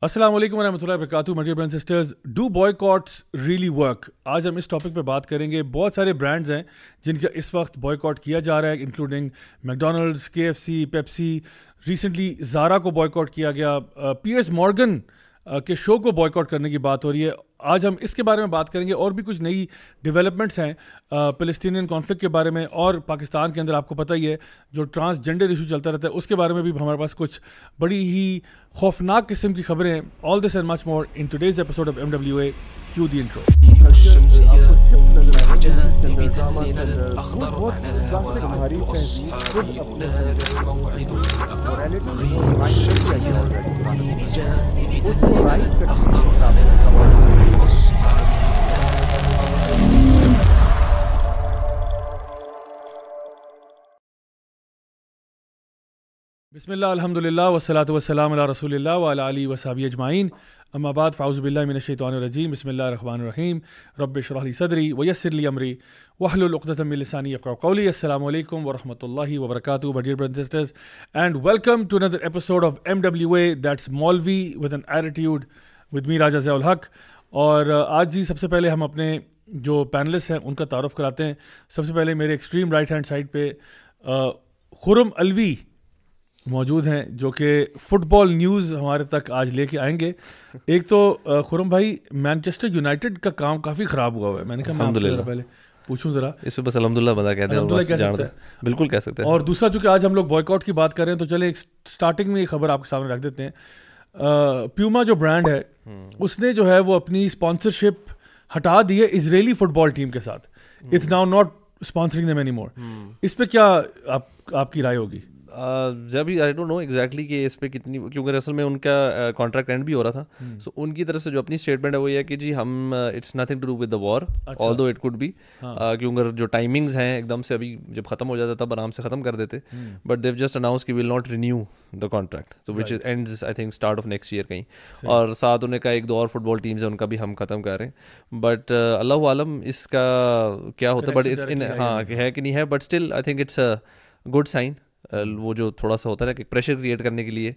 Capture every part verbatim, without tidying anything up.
السلام علیکم ورحمۃ اللہ وبرکاتہ. My dear brothers and sisters, do boycotts really work? آج ہم اس ٹاپک پہ بات کریں گے. بہت سارے برانڈز ہیں جن کا اس وقت بوائیکاٹ کیا جا رہا ہے, including McDonald's, K F C, Pepsi. Recently Zara کو بوائیکاٹ کیا گیا. پیئرس مارگن کے شو کو بوائیکاٹ کرنے کی بات ہو رہی ہے. آج ہم اس کے بارے میں بات کریں گے. اور بھی کچھ نئی ڈیولپمنٹس ہیں فلسطینین کانفلکٹ کے بارے میں, اور پاکستان کے اندر آپ کو پتہ ہی ہے جو ٹرانسجینڈر ایشو چلتا رہتا ہے اس کے بارے میں بھی ہمارے پاس کچھ بڑی ہی خوفناک قسم کی خبریں ہیں. All this and much more in today's episode of M W A. Cue the intro. بسم اللہ الحمد للہ والصلاۃ والسلام علی رسول اللہ وعلی آلہ وصحبہ اجمعین. اما بعد فاعوذ باللہ من الشیطان الرجیم. بسم اللہ الرحمن الرحیم. رب اشرح لی صدری ویسر لی امری واحلل عقدۃ من لسانی یفقہوا قولی. السلام علیکم ورحمۃ اللہ وبرکاتہ. My dear brothers and sisters, and welcome to another episode of M W A, that's Maulvi with an attitude, with me Raja Ziaul Haq. اور آج جی سب سے پہلے ہم اپنے جو پینلسٹ ہیں ان کا تعارف کراتے ہیں. سب سے پہلے میرے ایکسٹریم رائٹ ہینڈ سائڈ پہ خرم الوی موجود ہیں جو کہ فٹ بال نیوز ہمارے تک آج لے کے آئیں گے. ایک تو خرم بھائی, مانچسٹر یونائٹڈ کا کام کافی خراب ہوا ہوا ہے. میں نے کہا میں آپ سے ذرا پہلے پوچھوں ذرا اس پہ, بس الحمدللہ بتا کہتے ہیں, بالکل کہہ سکتے ہیں. اور دوسرا چونکہ آج ہم لوگ بوائیکاٹ کی بات کر رہے ہیں تو چلے ایک اسٹارٹنگ میں یہ خبر آپ کے سامنے رکھ دیتے ہیں. پیوما جو برانڈ ہے اس نے جو ہے وہ اپنی اسپانسرشپ ہٹا دی ہے اسرائیلی فٹ بال ٹیم کے ساتھ. It's now not sponsoring them any more. اس پہ کیا آپ آپ کی رائے ہوگی؟ ابھی آئی ڈونٹ نو ایگزیکٹلی کہ اس پہ کتنی, کیونکہ اصل میں ان کا کانٹریکٹ اینڈ بھی ہو رہا تھا. سو ان کی طرف سے جو اپنی اسٹیٹمنٹ ہے وہ یہ ہے کہ جی ہم it's nothing to do with the war, although it could be, کیونکہ جو ٹائمنگز ہیں ایک دم سے ابھی جب ختم ہو جاتا تب آرام سے ختم کر دیتے, بٹ دیو جسٹ اناؤنس کہ will not renew the contract, تو which ends I think start of next year کہیں. اور ساتھ انہوں نے کہا ایک دو اور فٹ بال ٹیمز ہیں ان کا بھی ہم ختم کر رہے ہیں, بٹ اللہ عالم اس کا کیا ہوتا ہے. بٹ ہاں ہے کہ نہیں ہے, but still I think it's a good sign. وہ جو تھوڑا سا ہوتا ہے کہ پریشر کریٹ کرنے کے لیے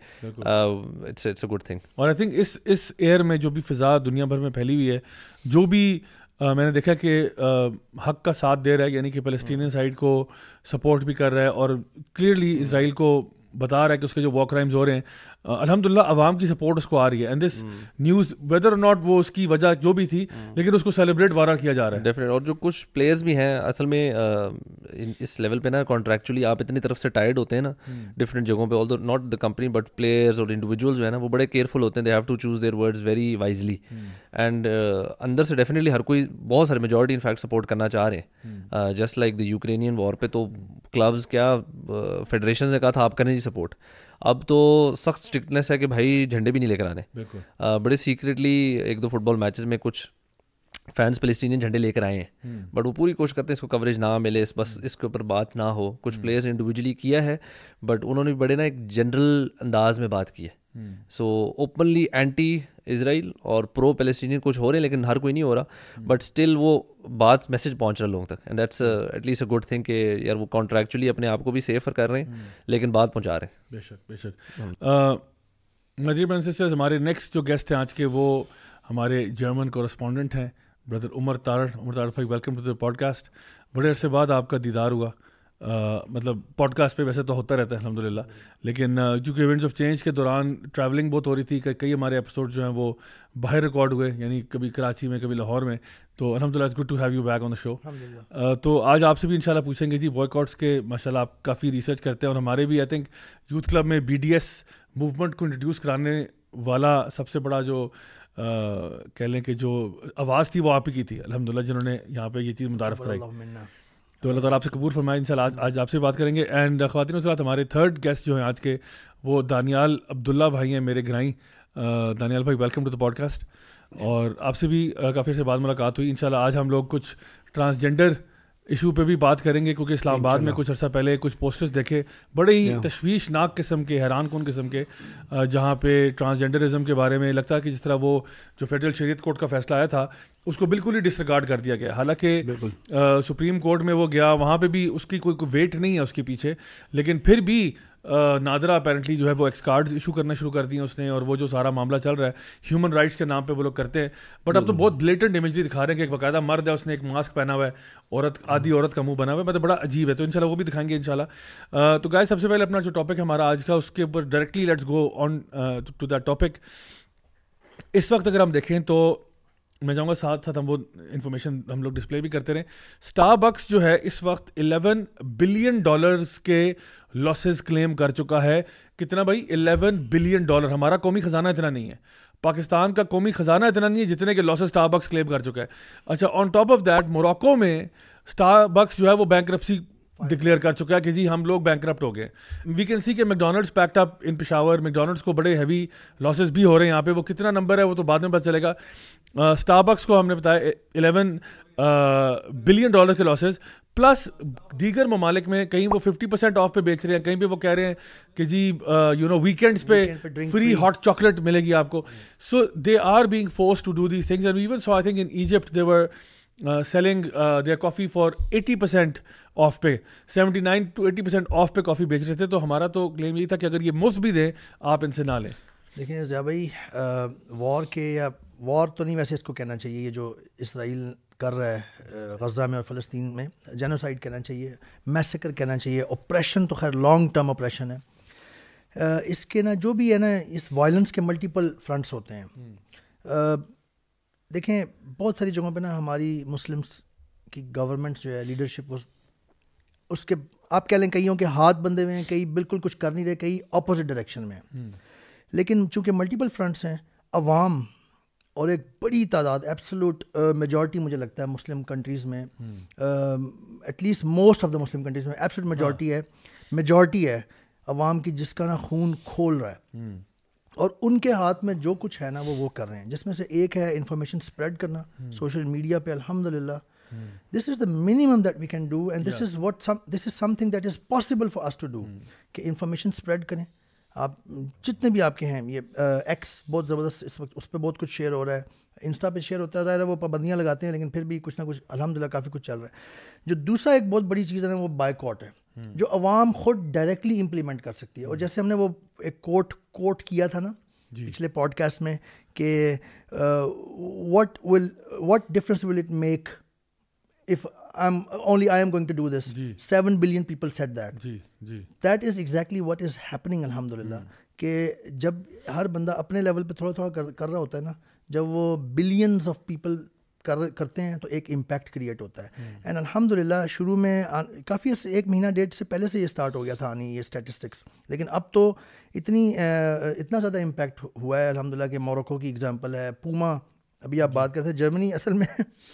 it's it's a good thing. اور I think us us year میں جو بھی فضا دنیا بھر میں پھیلی ہوئی ہے, جو بھی میں نے دیکھا کہ حق کا ساتھ دے رہا ہے, یعنی کہ فلسطینین سائڈ کو سپورٹ بھی کر رہا ہے اور کلیئرلی اسرائیل کو بتا رہا ہے کہ اس کے جو وار کرائمز ہو رہے ہیں الحمدللہ عوام کی سپورٹ اس کو آ رہی ہے. اینڈ دس نیوز ویدر اور ناٹ وہ اس کی وجہ جو بھی تھی, لیکن اس کو سیلیبریٹ بارہ کیا جا رہا ہے ڈیفینیٹ. اور جو کچھ پلیئرز بھی ہیں اصل میں اس لیول پہ نا, کانٹریکچولی آپ اتنی طرف سے ٹائرڈ ہوتے ہیں نا ڈفرینٹ جگہوں پہ, although not the company but players اور انڈیویجولز جو ہے نا وہ بڑے کیئرفل ہوتے ہیں. They have to choose their words very wisely, and اندر سے ڈیفینیٹلی ہر کوئی, بہت سارے میجورٹی ان فیکٹ سپورٹ کرنا چاہ رہے ہیں. Just like the Ukrainian war پہ تو کلبز کیا فیڈریشنز نے کہا تھا آپ کریں جی سپورٹ. اب تو سخت اسٹرکٹنیس ہے کہ بھائی جھنڈے بھی نہیں لے کر آنے. بڑے سیکریٹلی ایک دو فٹ بال میچز میں کچھ فینس فلسطینین جھنڈے لے کر آئے ہیں, بٹ وہ پوری کوشش کرتے ہیں اس کو کوریج نہ ملے, اس بس اس کے اوپر بات نہ ہو. کچھ پلیئرز انڈیویجولی کیا ہے, بٹ انہوں نے بڑے نا ایک جنرل انداز میں بات کی ہے. سو اوپنلی اینٹی اسرائیل اور پرو پیلسٹینین کچھ ہو رہے ہیں, لیکن ہر کوئی نہیں ہو رہا, بٹ اسٹل وہ بات میسج پہنچ رہا لوگوں تک. And that's at least a good thing کہ یار وہ کانٹریکچولی اپنے آپ کو بھی سیفر کر رہے ہیں, لیکن بات پہنچا رہے ہیں. بے شک بے شک. مدری برادرز اینڈ سسٹرز, ہمارے نیکسٹ جو گیسٹ ہیں آج کے وہ ہمارے جرمن کورسپونڈنٹ ہیں بردر عمر تارڑ. عمر تارڑ بھائی, welcome to the podcast. بڑے عرصے بعد آپ کا دیدار ہوا. مطلب پوڈ کاسٹ پہ ویسے تو ہوتا رہتا ہے الحمد للہ, لیکن چونکہ ایونٹس آف چینج کے دوران ٹریولنگ بہت ہو رہی تھی, کئی ہمارے ایپیسوڈ جو ہیں وہ باہر ریکارڈ ہوئے, یعنی کبھی کراچی میں کبھی لاہور میں. تو الحمد للہ it's good to have you back on the show. تو آج آپ سے بھی انشاءاللہ پوچھیں گے جی بوائیکاٹس کے, ماشاء اللہ آپ کافی ریسرچ کرتے ہیں, اور ہمارے بھی آئی تھنک یوتھ کلب میں بی ڈی ایس موومنٹ کو انٹروڈیوس کرانے والا سب سے بڑا جو کہہ لیں کہ جو آواز تھی وہ آپ ہی کی تھی الحمد للہ, جنہوں نے یہاں پہ یہ چیز متعارف کرائی. تو اللہ تعالیٰ آپ سے قبول فرمائے. ان شاء اللہ آج آپ سے بات کریں گے. اینڈ خواتین و حضرات, ہمارے تھرڈ گیسٹ جو ہیں آج کے وہ دانیال عبداللہ بھائی ہیں, میرے گرائیں. دانیال بھائی, welcome to the podcast. اور آپ سے بھی کافی عرصے بعد ملاقات ہوئی. ان شاء اللہ آج ہم لوگ کچھ ٹرانسجینڈر ایشو پہ بھی بات کریں گے, کیونکہ اسلام آباد میں کچھ عرصہ پہلے کچھ پوسٹرز دیکھے بڑے ہی تشویشناک قسم کے, حیران کن قسم کے, جہاں پہ ٹرانسجینڈرزم کے بارے میں لگتا ہے کہ جس طرح وہ جو فیڈرل شریعت کورٹ کا فیصلہ آیا تھا اس کو بالکل ہی ڈسریگارڈ کر دیا گیا. حالانکہ سپریم کورٹ میں وہ گیا, وہاں پہ بھی اس کی کوئی کوئی ویٹ نہیں ہے اس کے پیچھے, لیکن پھر بھی نادرا اپیرنٹلی جو ہے وہ ایکس کارڈز ایشو کرنا شروع کر دی ہیں اس نے, اور وہ جو سارا معاملہ چل رہا ہے ہیومن رائٹس کے نام پہ وہ لوگ کرتے ہیں. بٹ اب تو بہت بلیٹنٹ امیجری دکھا رہے ہیں کہ ایک باقاعدہ مرد ہے, اس نے ایک ماسک پہنا ہوا ہے, عورت آدھی عورت کا منہ بنا ہوا ہے, مطلب بڑا عجیب ہے. تو انشاءاللہ وہ بھی دکھائیں گے انشاءاللہ. تو گائز سب سے پہلے اپنا جو ٹاپک ہے ہمارا آج کا, اس کے اوپر directly let's go on to that topic. اس وقت اگر ہم دیکھیں تو میں چاہوں گا ساتھ ساتھ ہم وہ انفارمیشن ہم لوگ ڈسپلے بھی کرتے رہیں. اسٹار بکس جو ہے اس وقت الیون بلین ڈالرز کے لاسز کلیم کر چکا ہے. کتنا بھائی؟ Eleven billion dollar. ہمارا قومی خزانہ اتنا نہیں ہے, پاکستان کا قومی خزانہ اتنا نہیں ہے جتنے کے لاسز اسٹار بکس کلیم کر چکا ہے. اچھا, on top of that Morocco میں اسٹار بکس جو ہے وہ بینکرپسی ڈکلیئر کر چکا ہے کہ جی ہم لوگ بینکرپٹ ہو گئے. وی کین سی کہ McDonald's packed up in Peshawar. McDonald's کو بڑے ہیوی لاسز بھی ہو رہے ہیں یہاں پہ. وہ کتنا نمبر ہے وہ تو بعد میں پتہ چلے گا. اسٹار بکس کو ہم نے بتایا الیون بلین ڈالر کے لاسز, پلس دیگر ممالک میں کہیں وہ ففٹی پرسینٹ آف پہ بیچ رہے ہیں, کہیں پہ وہ کہہ رہے ہیں کہ جی یو نو ویکینڈس پہ فری ہاٹ چاکلیٹ ملے گی آپ کو. So they are being forced to do these things. And even so I think in Egypt they were selling their coffee for eighty percent off پہ, seventy nine to eighty percent off پہ coffee بیچ رہے تھے. تو ہمارا تو کلیم یہی تھا کہ اگر یہ مفت بھی دیں آپ ان سے نہ لیں. دیکھیں ضیاء بھائی, وار کے یا وار تو نہیں ویسے اس کو کہنا چاہیے, یہ جو اسرائیل کر رہا ہے غزہ میں اور فلسطین میں, جینوسائڈ کہنا چاہیے, میسیکر کہنا چاہیے. آپریشن تو خیر لانگ ٹرم آپریشن ہے. اس کے نا جو بھی ہے نا, اس وائلنس کے ملٹیپل فرنٹس ہوتے ہیں. دیکھیں بہت ساری جگہوں پہ نا ہماری مسلمس کی گورنمنٹ جو ہے لیڈرشپ, اس اس کے آپ کہہ لیں کئیوں کے ہاتھ بندھے ہوئے ہیں, کئی بالکل کچھ کر نہیں رہے, کئی اپوزٹ ڈائریکشن میں ہیں. لیکن چونکہ ملٹیپل فرنٹس ہیں, عوام اور ایک بڑی تعداد ایبسولوٹ میجورٹی مجھے لگتا ہے مسلم کنٹریز میں, at least most of the Muslim countries میں ایبسولوٹ میجورٹی ہے میجورٹی ہے عوام کی جس کا نا خون کھول رہا ہے, اور ان کے ہاتھ میں جو کچھ ہے نا وہ وہ کر رہے ہیں. جس میں سے ایک ہے انفارمیشن اسپریڈ کرنا سوشل میڈیا پہ. الحمد للہ this is the minimum that we can do, and this is what this is something that is possible for us to do, کہ انفارمیشن اسپریڈ کریں. آپ جتنے بھی آپ کے ہیں, یہ ایکس بہت زبردست اس وقت, اس پہ بہت کچھ شیئر ہو رہا ہے, انسٹا پہ شیئر ہوتا ہے, ظاہر ہے وہ پابندیاں لگاتے ہیں لیکن پھر بھی کچھ نہ کچھ الحمد للہ کافی کچھ چل رہا ہے. جو دوسرا ایک بہت بڑی چیز ہے وہ بائیکاٹ ہے, جو عوام خود ڈائریکٹلی امپلیمنٹ کر سکتی ہے. اور جیسے ہم نے وہ ایک کوٹ کوٹ کیا تھا نا پچھلے پوڈ کاسٹ میں کہ what will what difference will it make if I'm only I am going to do this. seven billion people said that. جی جی That is exactly what is happening الحمدللہ, کہ جب ہر بندہ اپنے لیول پہ تھوڑا تھوڑا کر رہا ہوتا ہے نا, جب وہ بلینز آف پیپل کر کرتے ہیں تو ایک امپیکٹ کریٹ ہوتا ہے. اینڈ الحمدللہ شروع میں کافی ایک مہینہ ڈیٹ سے پہلے سے یہ اسٹارٹ ہو گیا تھا آنی یہ اسٹیٹسٹکس, لیکن اب تو اتنی اتنا زیادہ امپیکٹ ہوا ہے الحمدللہ کہ موروکو کی ایگزامپل ہے, پوما ابھی آپ بات کرتے ہیں, جرمنی اصل میں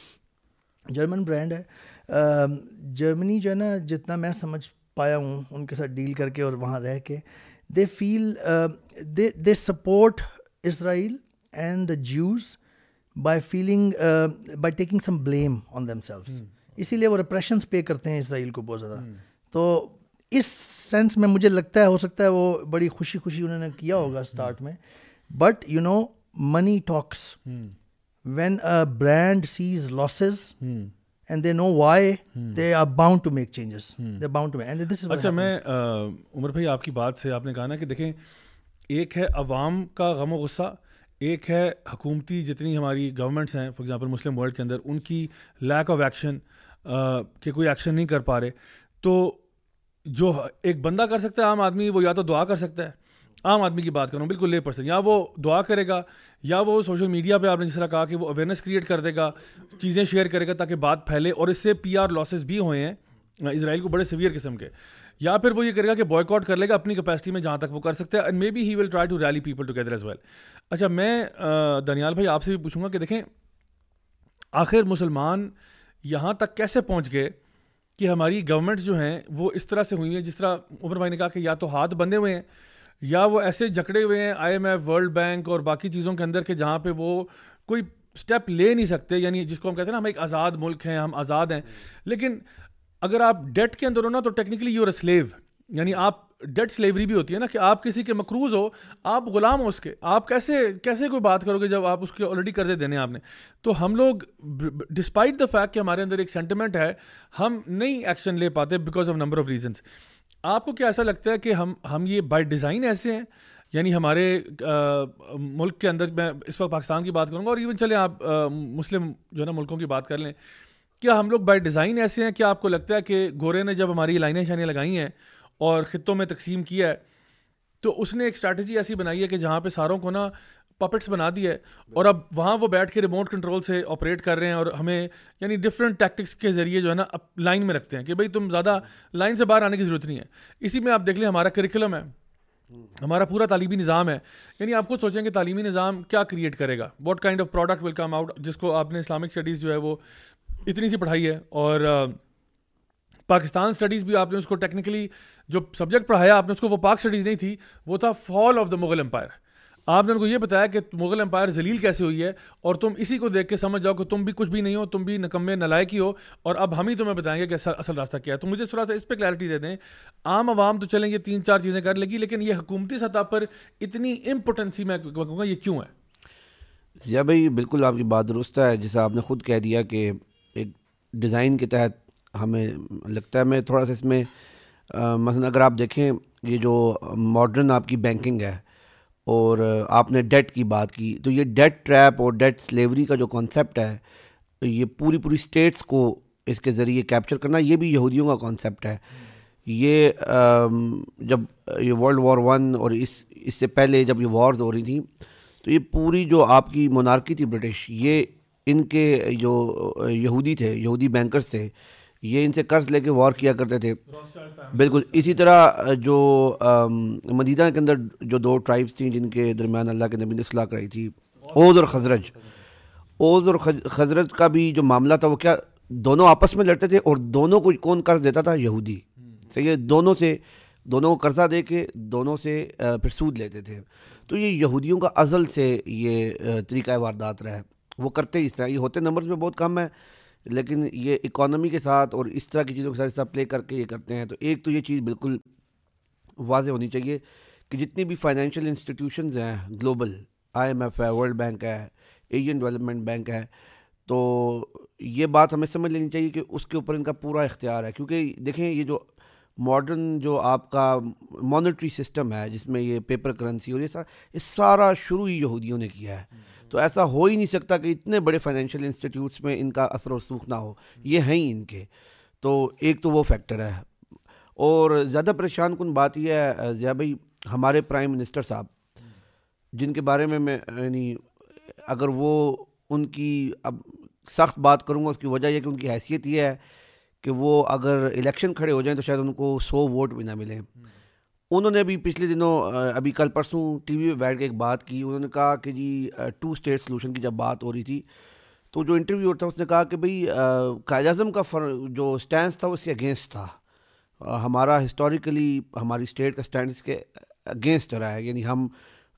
جرمن برانڈ ہے. جرمنی جو ہے نا, جتنا میں سمجھ پایا ہوں ان کے ساتھ ڈیل کر کے اور وہاں رہ کے, they feel they they support Israel and the Jews by feeling by taking some blame on themselves. اسی لیے وہ ریپریشنس پے کرتے ہیں اسرائیل کو بہت زیادہ. تو اس سینس میں مجھے لگتا ہے ہو سکتا ہے وہ بڑی خوشی خوشی انہوں نے کیا ہوگا اسٹارٹ میں, but you know money talks. When a brand sees losses hmm. and they know why, hmm. they are bound to make changes. Hmm. They're bound to make. And this is what اچھا میں عمر بھائی آپ کی بات سے آپ نے کہا نا کہ دیکھیں ایک ہے عوام کا غم و غصہ, ایک ہے حکومتی جتنی ہماری گورنمنٹس ہیں فار ایگزامپل مسلم ورلڈ کے اندر ان کی لیک آف ایکشن, کہ کوئی ایکشن نہیں کر پا رہے. تو جو ایک بندہ کر سکتا ہے عام آدمی, وہ یا تو دعا کر سکتا ہے, عام آدمی کی بات کروں بالکل لے پرسن, یا وہ دعا کرے گا, یا وہ سوشل میڈیا پہ آپ نے جس طرح کہا کہ وہ اویئرنیس کریٹ کر دے گا, چیزیں شیئر کرے گا تاکہ بات پھیلے. اور اس سے پی آر لاسز بھی ہوئے ہیں اسرائیل کو بڑے سیویئر قسم کے. یا پھر وہ یہ کرے گا کہ بوائیکاٹ کر لے گا اپنی کیپیسٹی میں جہاں تک وہ کر سکتا ہے, and maybe he will try to rally people together as well. اچھا میں دانیال بھائی آپ سے بھی پوچھوں گا کہ دیکھیں آخر مسلمان یہاں تک کیسے پہنچ گئے کہ ہماری گورنمنٹس جو ہیں وہ اس طرح سے ہوئی ہیں, جس طرح عمر بھائی نے کہا کہ یا تو ہاتھ بندھے ہوئے ہیں یا وہ ایسے جکڑے ہوئے ہیں I M F, world bank اور باقی چیزوں کے اندر کہ جہاں پہ وہ کوئی اسٹیپ لے نہیں سکتے. یعنی جس کو ہم کہتے ہیں نا ہم ایک آزاد ملک ہیں, ہم آزاد ہیں, لیکن اگر آپ ڈیٹ کے اندر ہو نا تو technically you are a slave. یعنی آپ ڈیٹ سلیوری بھی ہوتی ہے نا کہ آپ کسی کے مقروض ہو, آپ غلام ہو اس کے, آپ کیسے کیسے کوئی بات کرو گے جب آپ اس کے آلریڈی قرضے دینے آپ نے. تو ہم لوگ ڈسپائٹ دا فیکٹ کہ ہمارے اندر ایک سینٹیمنٹ ہے, ہم نہیں ایکشن لے پاتے because of number of reasons. آپ کو کیا ایسا لگتا ہے کہ ہم ہم یہ بائی ڈیزائن ایسے ہیں, یعنی ہمارے ملک کے اندر, میں اس وقت پاکستان کی بات کروں گا اور ایون چلیں آپ مسلم جو ہے نا ملکوں کی بات کر لیں, کیا ہم لوگ بائی ڈیزائن ایسے ہیں؟ کیا آپ کو لگتا ہے کہ گورے نے جب ہماری لائنیں شائنیں لگائی ہیں اور خطوں میں تقسیم کیا ہے تو اس نے ایک اسٹریٹجی ایسی بنائی ہے کہ جہاں پہ ساروں کو نا پپٹس بنا دیا ہے, اور اب وہاں وہ بیٹھ کے ریموٹ کنٹرول سے آپریٹ کر رہے ہیں اور ہمیں یعنی ڈفرینٹ ٹیکٹکس کے ذریعے جو ہے نا لائن میں رکھتے ہیں کہ بھائی تم زیادہ لائن سے باہر آنے کی ضرورت نہیں ہے. اسی میں آپ دیکھ لیں ہمارا کریکولم ہے, ہمارا پورا تعلیمی نظام ہے, یعنی آپ خود سوچیں کہ تعلیمی نظام کیا کریٹ کرے گا, what kind of product will come out, جس کو آپ نے اسلامک اسٹڈیز جو ہے وہ اتنی سی پڑھائی ہے, اور پاکستان اسٹڈیز بھی آپ نے اس کو ٹیکنیکلی جو سبجیکٹ پڑھایا آپ نے اس کو وہ پاک اسٹڈیز نہیں تھی, وہ تھا fall of the Mughal empire. آپ نے ان کو یہ بتایا کہ مغل امپائر ذلیل کیسے ہوئی ہے, اور تم اسی کو دیکھ کے سمجھ جاؤ کہ تم بھی کچھ بھی نہیں ہو, تم بھی نکمے نلائق ہی ہو, اور اب ہم ہی تمہیں بتائیں گے کہ اصل راستہ کیا ہے. تو مجھے تھوڑا سا اس پہ کلیئرٹی دے دیں. عام عوام تو چلیں یہ تین چار چیزیں کر لے گی, لیکن یہ حکومتی سطح پر اتنی امپورٹنسی میں کہوں گا یہ کیوں ہے؟ ضیاء بھائی بالکل آپ کی بات درست ہے, جیسا آپ نے خود کہہ دیا کہ ایک ڈیزائن کے تحت ہمیں لگتا ہے. میں تھوڑا سا اس میں مثلا اگر آپ دیکھیں یہ جو ماڈرن آپ کی بینکنگ ہے اور آپ نے ڈیٹ کی بات کی, تو یہ ڈیٹ ٹریپ اور ڈیٹ سلیوری کا جو کانسیپٹ ہے یہ پوری پوری اسٹیٹس کو اس کے ذریعے کیپچر کرنا, یہ بھی یہودیوں کا کانسیپٹ ہے. یہ جب یہ ورلڈ وار ون اور اس اس سے پہلے جب یہ وارز ہو رہی تھیں تو یہ پوری جو آپ کی مونارکی تھی برٹش, یہ ان کے جو یہودی تھے, یہودی بینکرز تھے, یہ ان سے قرض لے کے وار کیا کرتے تھے. بالکل اسی طرح جو مدینہ کے اندر جو دو ٹرائبس تھیں جن کے درمیان اللہ کے نبی نے صلح کرائی تھی, اوز اور خزرج, اوز اور خزرج کا بھی جو معاملہ تھا وہ کیا, دونوں آپس میں لڑتے تھے اور دونوں کو کون قرض دیتا تھا؟ یہودی. صحیح ہے, دونوں سے دونوں کو قرضہ دے کے دونوں سے پھر سود لیتے تھے. تو یہ یہودیوں کا ازل سے یہ طریقہ واردات رہا ہے, وہ کرتے اس طرح. یہ ہوتے نمبرز میں بہت کم ہے لیکن یہ اکانومی کے ساتھ اور اس طرح کی چیزوں کے ساتھ حصہ پلے کر کے یہ کرتے ہیں. تو ایک تو یہ چیز بالکل واضح ہونی چاہیے کہ جتنی بھی فائنینشیل انسٹیٹیوشنز ہیں گلوبل, آئی ایم ایف ہے, ورلڈ بینک ہے, ایشین ڈیولپمنٹ بینک ہے, تو یہ بات ہمیں سمجھ لینی چاہیے کہ اس کے اوپر ان کا پورا اختیار ہے. کیونکہ دیکھیں یہ جو ماڈرن جو آپ کا مانیٹری سسٹم ہے جس میں یہ پیپر کرنسی اور یہ سارا یہ سارا شروع ہی یہودیوں نے کیا ہے. تو ایسا ہو ہی نہیں سکتا کہ اتنے بڑے فائنینشیل انسٹیٹیوٹس میں ان کا اثر و رسوخ نہ ہو, یہ ہیں ہی ان کے. تو ایک تو وہ فیکٹر ہے. اور زیادہ پریشان کن بات یہ ہے ضیاء بھائی, ہمارے پرائم منسٹر صاحب جن کے بارے میں میں یعنی اگر وہ ان کی اب سخت بات کروں گا, اس کی وجہ یہ کہ ان کی حیثیت یہ ہے کہ وہ اگر الیکشن کھڑے ہو جائیں تو شاید ان کو سو ووٹ بھی نہ ملیں. انہوں نے ابھی پچھلے دنوں ابھی کل پرسوں ٹی وی پہ بیٹھ کے ایک بات کی. انہوں نے کہا کہ جی ٹو اسٹیٹ سلوشن کی جب بات ہو رہی تھی تو جو انٹرویو تھا اس نے کہا کہ بھئی قائد اعظم کا جو اسٹینس تھا اس کے اگینسٹ تھا. ہمارا ہسٹوریکلی ہماری اسٹیٹ کا اسٹینڈ اس کے اگینسٹ رہا ہے, یعنی ہم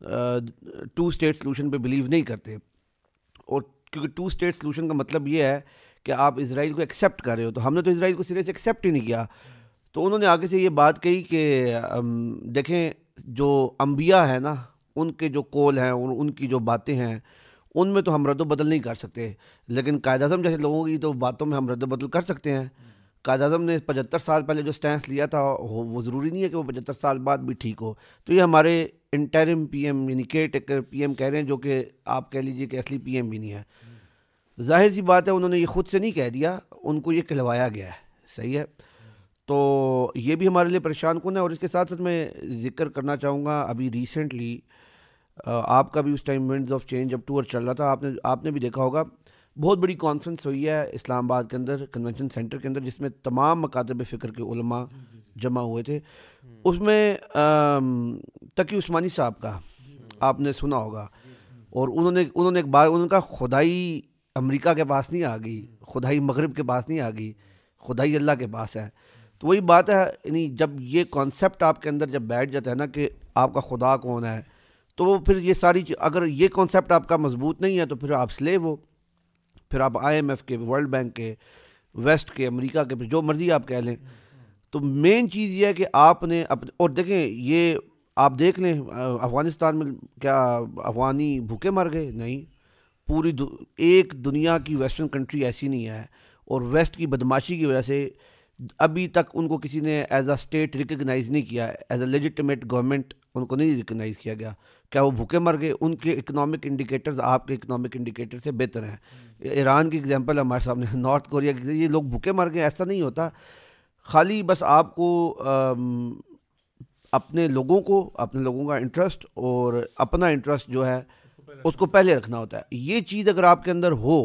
ٹو اسٹیٹ سلوشن پہ بلیو نہیں کرتے. اور کیونکہ ٹو اسٹیٹ سلوشن کا مطلب یہ ہے کہ آپ اسرائیل کو ایکسیپٹ کر رہے ہو, تو ہم نے تو اسرائیل کو سرے سے ایکسیپٹ ہی نہیں کیا. تو انہوں نے آگے سے یہ بات کہی کہ دیکھیں جو انبیاء ہیں نا ان کے جو قول ہیں اور ان کی جو باتیں ہیں ان میں تو ہم رد و بدل نہیں کر سکتے, لیکن قائد اعظم جیسے لوگوں کی تو باتوں میں ہم رد و بدل کر سکتے ہیں. قائد اعظم نے پچہتر سال پہلے جو سٹینس لیا تھا وہ ضروری نہیں ہے کہ وہ پچہتر سال بعد بھی ٹھیک ہو. تو یہ ہمارے انٹرم پی ایم یعنی کیئر ٹیکر پی ایم کہہ رہے ہیں, جو کہ آپ کہہ لیجیے کہ اصلی پی ایم بھی نہیں ہے. ظاہر سی بات ہے انہوں نے یہ خود سے نہیں کہہ دیا, ان کو یہ کہلوایا گیا ہے. صحیح ہے, تو یہ بھی ہمارے لیے پریشان کن ہے. اور اس کے ساتھ ساتھ میں ذکر کرنا چاہوں گا, ابھی ریسنٹلی آپ کا بھی اس ٹائم ونڈز آف چینج جب ٹور چل رہا تھا, آپ نے آپ نے بھی دیکھا ہوگا, بہت بڑی کانفرنس ہوئی ہے اسلام آباد کے اندر کنونشن سینٹر کے اندر, جس میں تمام مکاتب فکر کے علماء جمع ہوئے تھے. اس میں تقی عثمانی صاحب کا آپ نے سنا ہوگا, اور انہوں نے انہوں نے ایک بات انہوں نے کہا خدائی امریکہ کے پاس نہیں آ گئی, خدائی مغرب کے پاس نہیں آ گئی, خدائی اللہ کے پاس ہے. تو وہی بات ہے, یعنی جب یہ کانسیپٹ آپ کے اندر جب بیٹھ جاتا ہے نا کہ آپ کا خدا کون ہے, تو پھر یہ ساری اگر یہ کانسیپٹ آپ کا مضبوط نہیں ہے تو پھر آپ سلیو ہو, پھر آپ آئی ایم ایف کے, ورلڈ بینک کے, ویسٹ کے, امریکہ کے, جو مرضی آپ کہہ لیں. تو مین چیز یہ ہے کہ آپ نے اپنے, اور دیکھیں یہ آپ دیکھ لیں افغانستان میں کیا افغانی بھوکے مر گئے؟ نہیں, پوری دو, ایک دنیا کی ویسٹرن کنٹری ایسی نہیں ہے. اور ویسٹ کی بدماشی کی وجہ سے ابھی تک ان کو کسی نے ایز اے اسٹیٹ ریکگنائز نہیں کیا, ایز اے لیجیٹمیٹ گورنمنٹ ان کو نہیں ریکگنائز کیا گیا. کیا وہ بھوکے مر گئے؟ ان کے اکنامک انڈیکیٹرز آپ کے اکنامک انڈیکیٹر سے بہتر ہیں. ایران کی ایگزامپل ہمارے سامنے, نارتھ کوریا کی, یہ لوگ بھوکے مر گئے, ایسا نہیں ہوتا. خالی بس آپ کو اپنے لوگوں کو, اپنے لوگوں کا انٹرسٹ اور اپنا انٹرسٹ جو ہے اس کو پہلے رکھنا ہوتا ہے. یہ چیز اگر آپ کے اندر ہو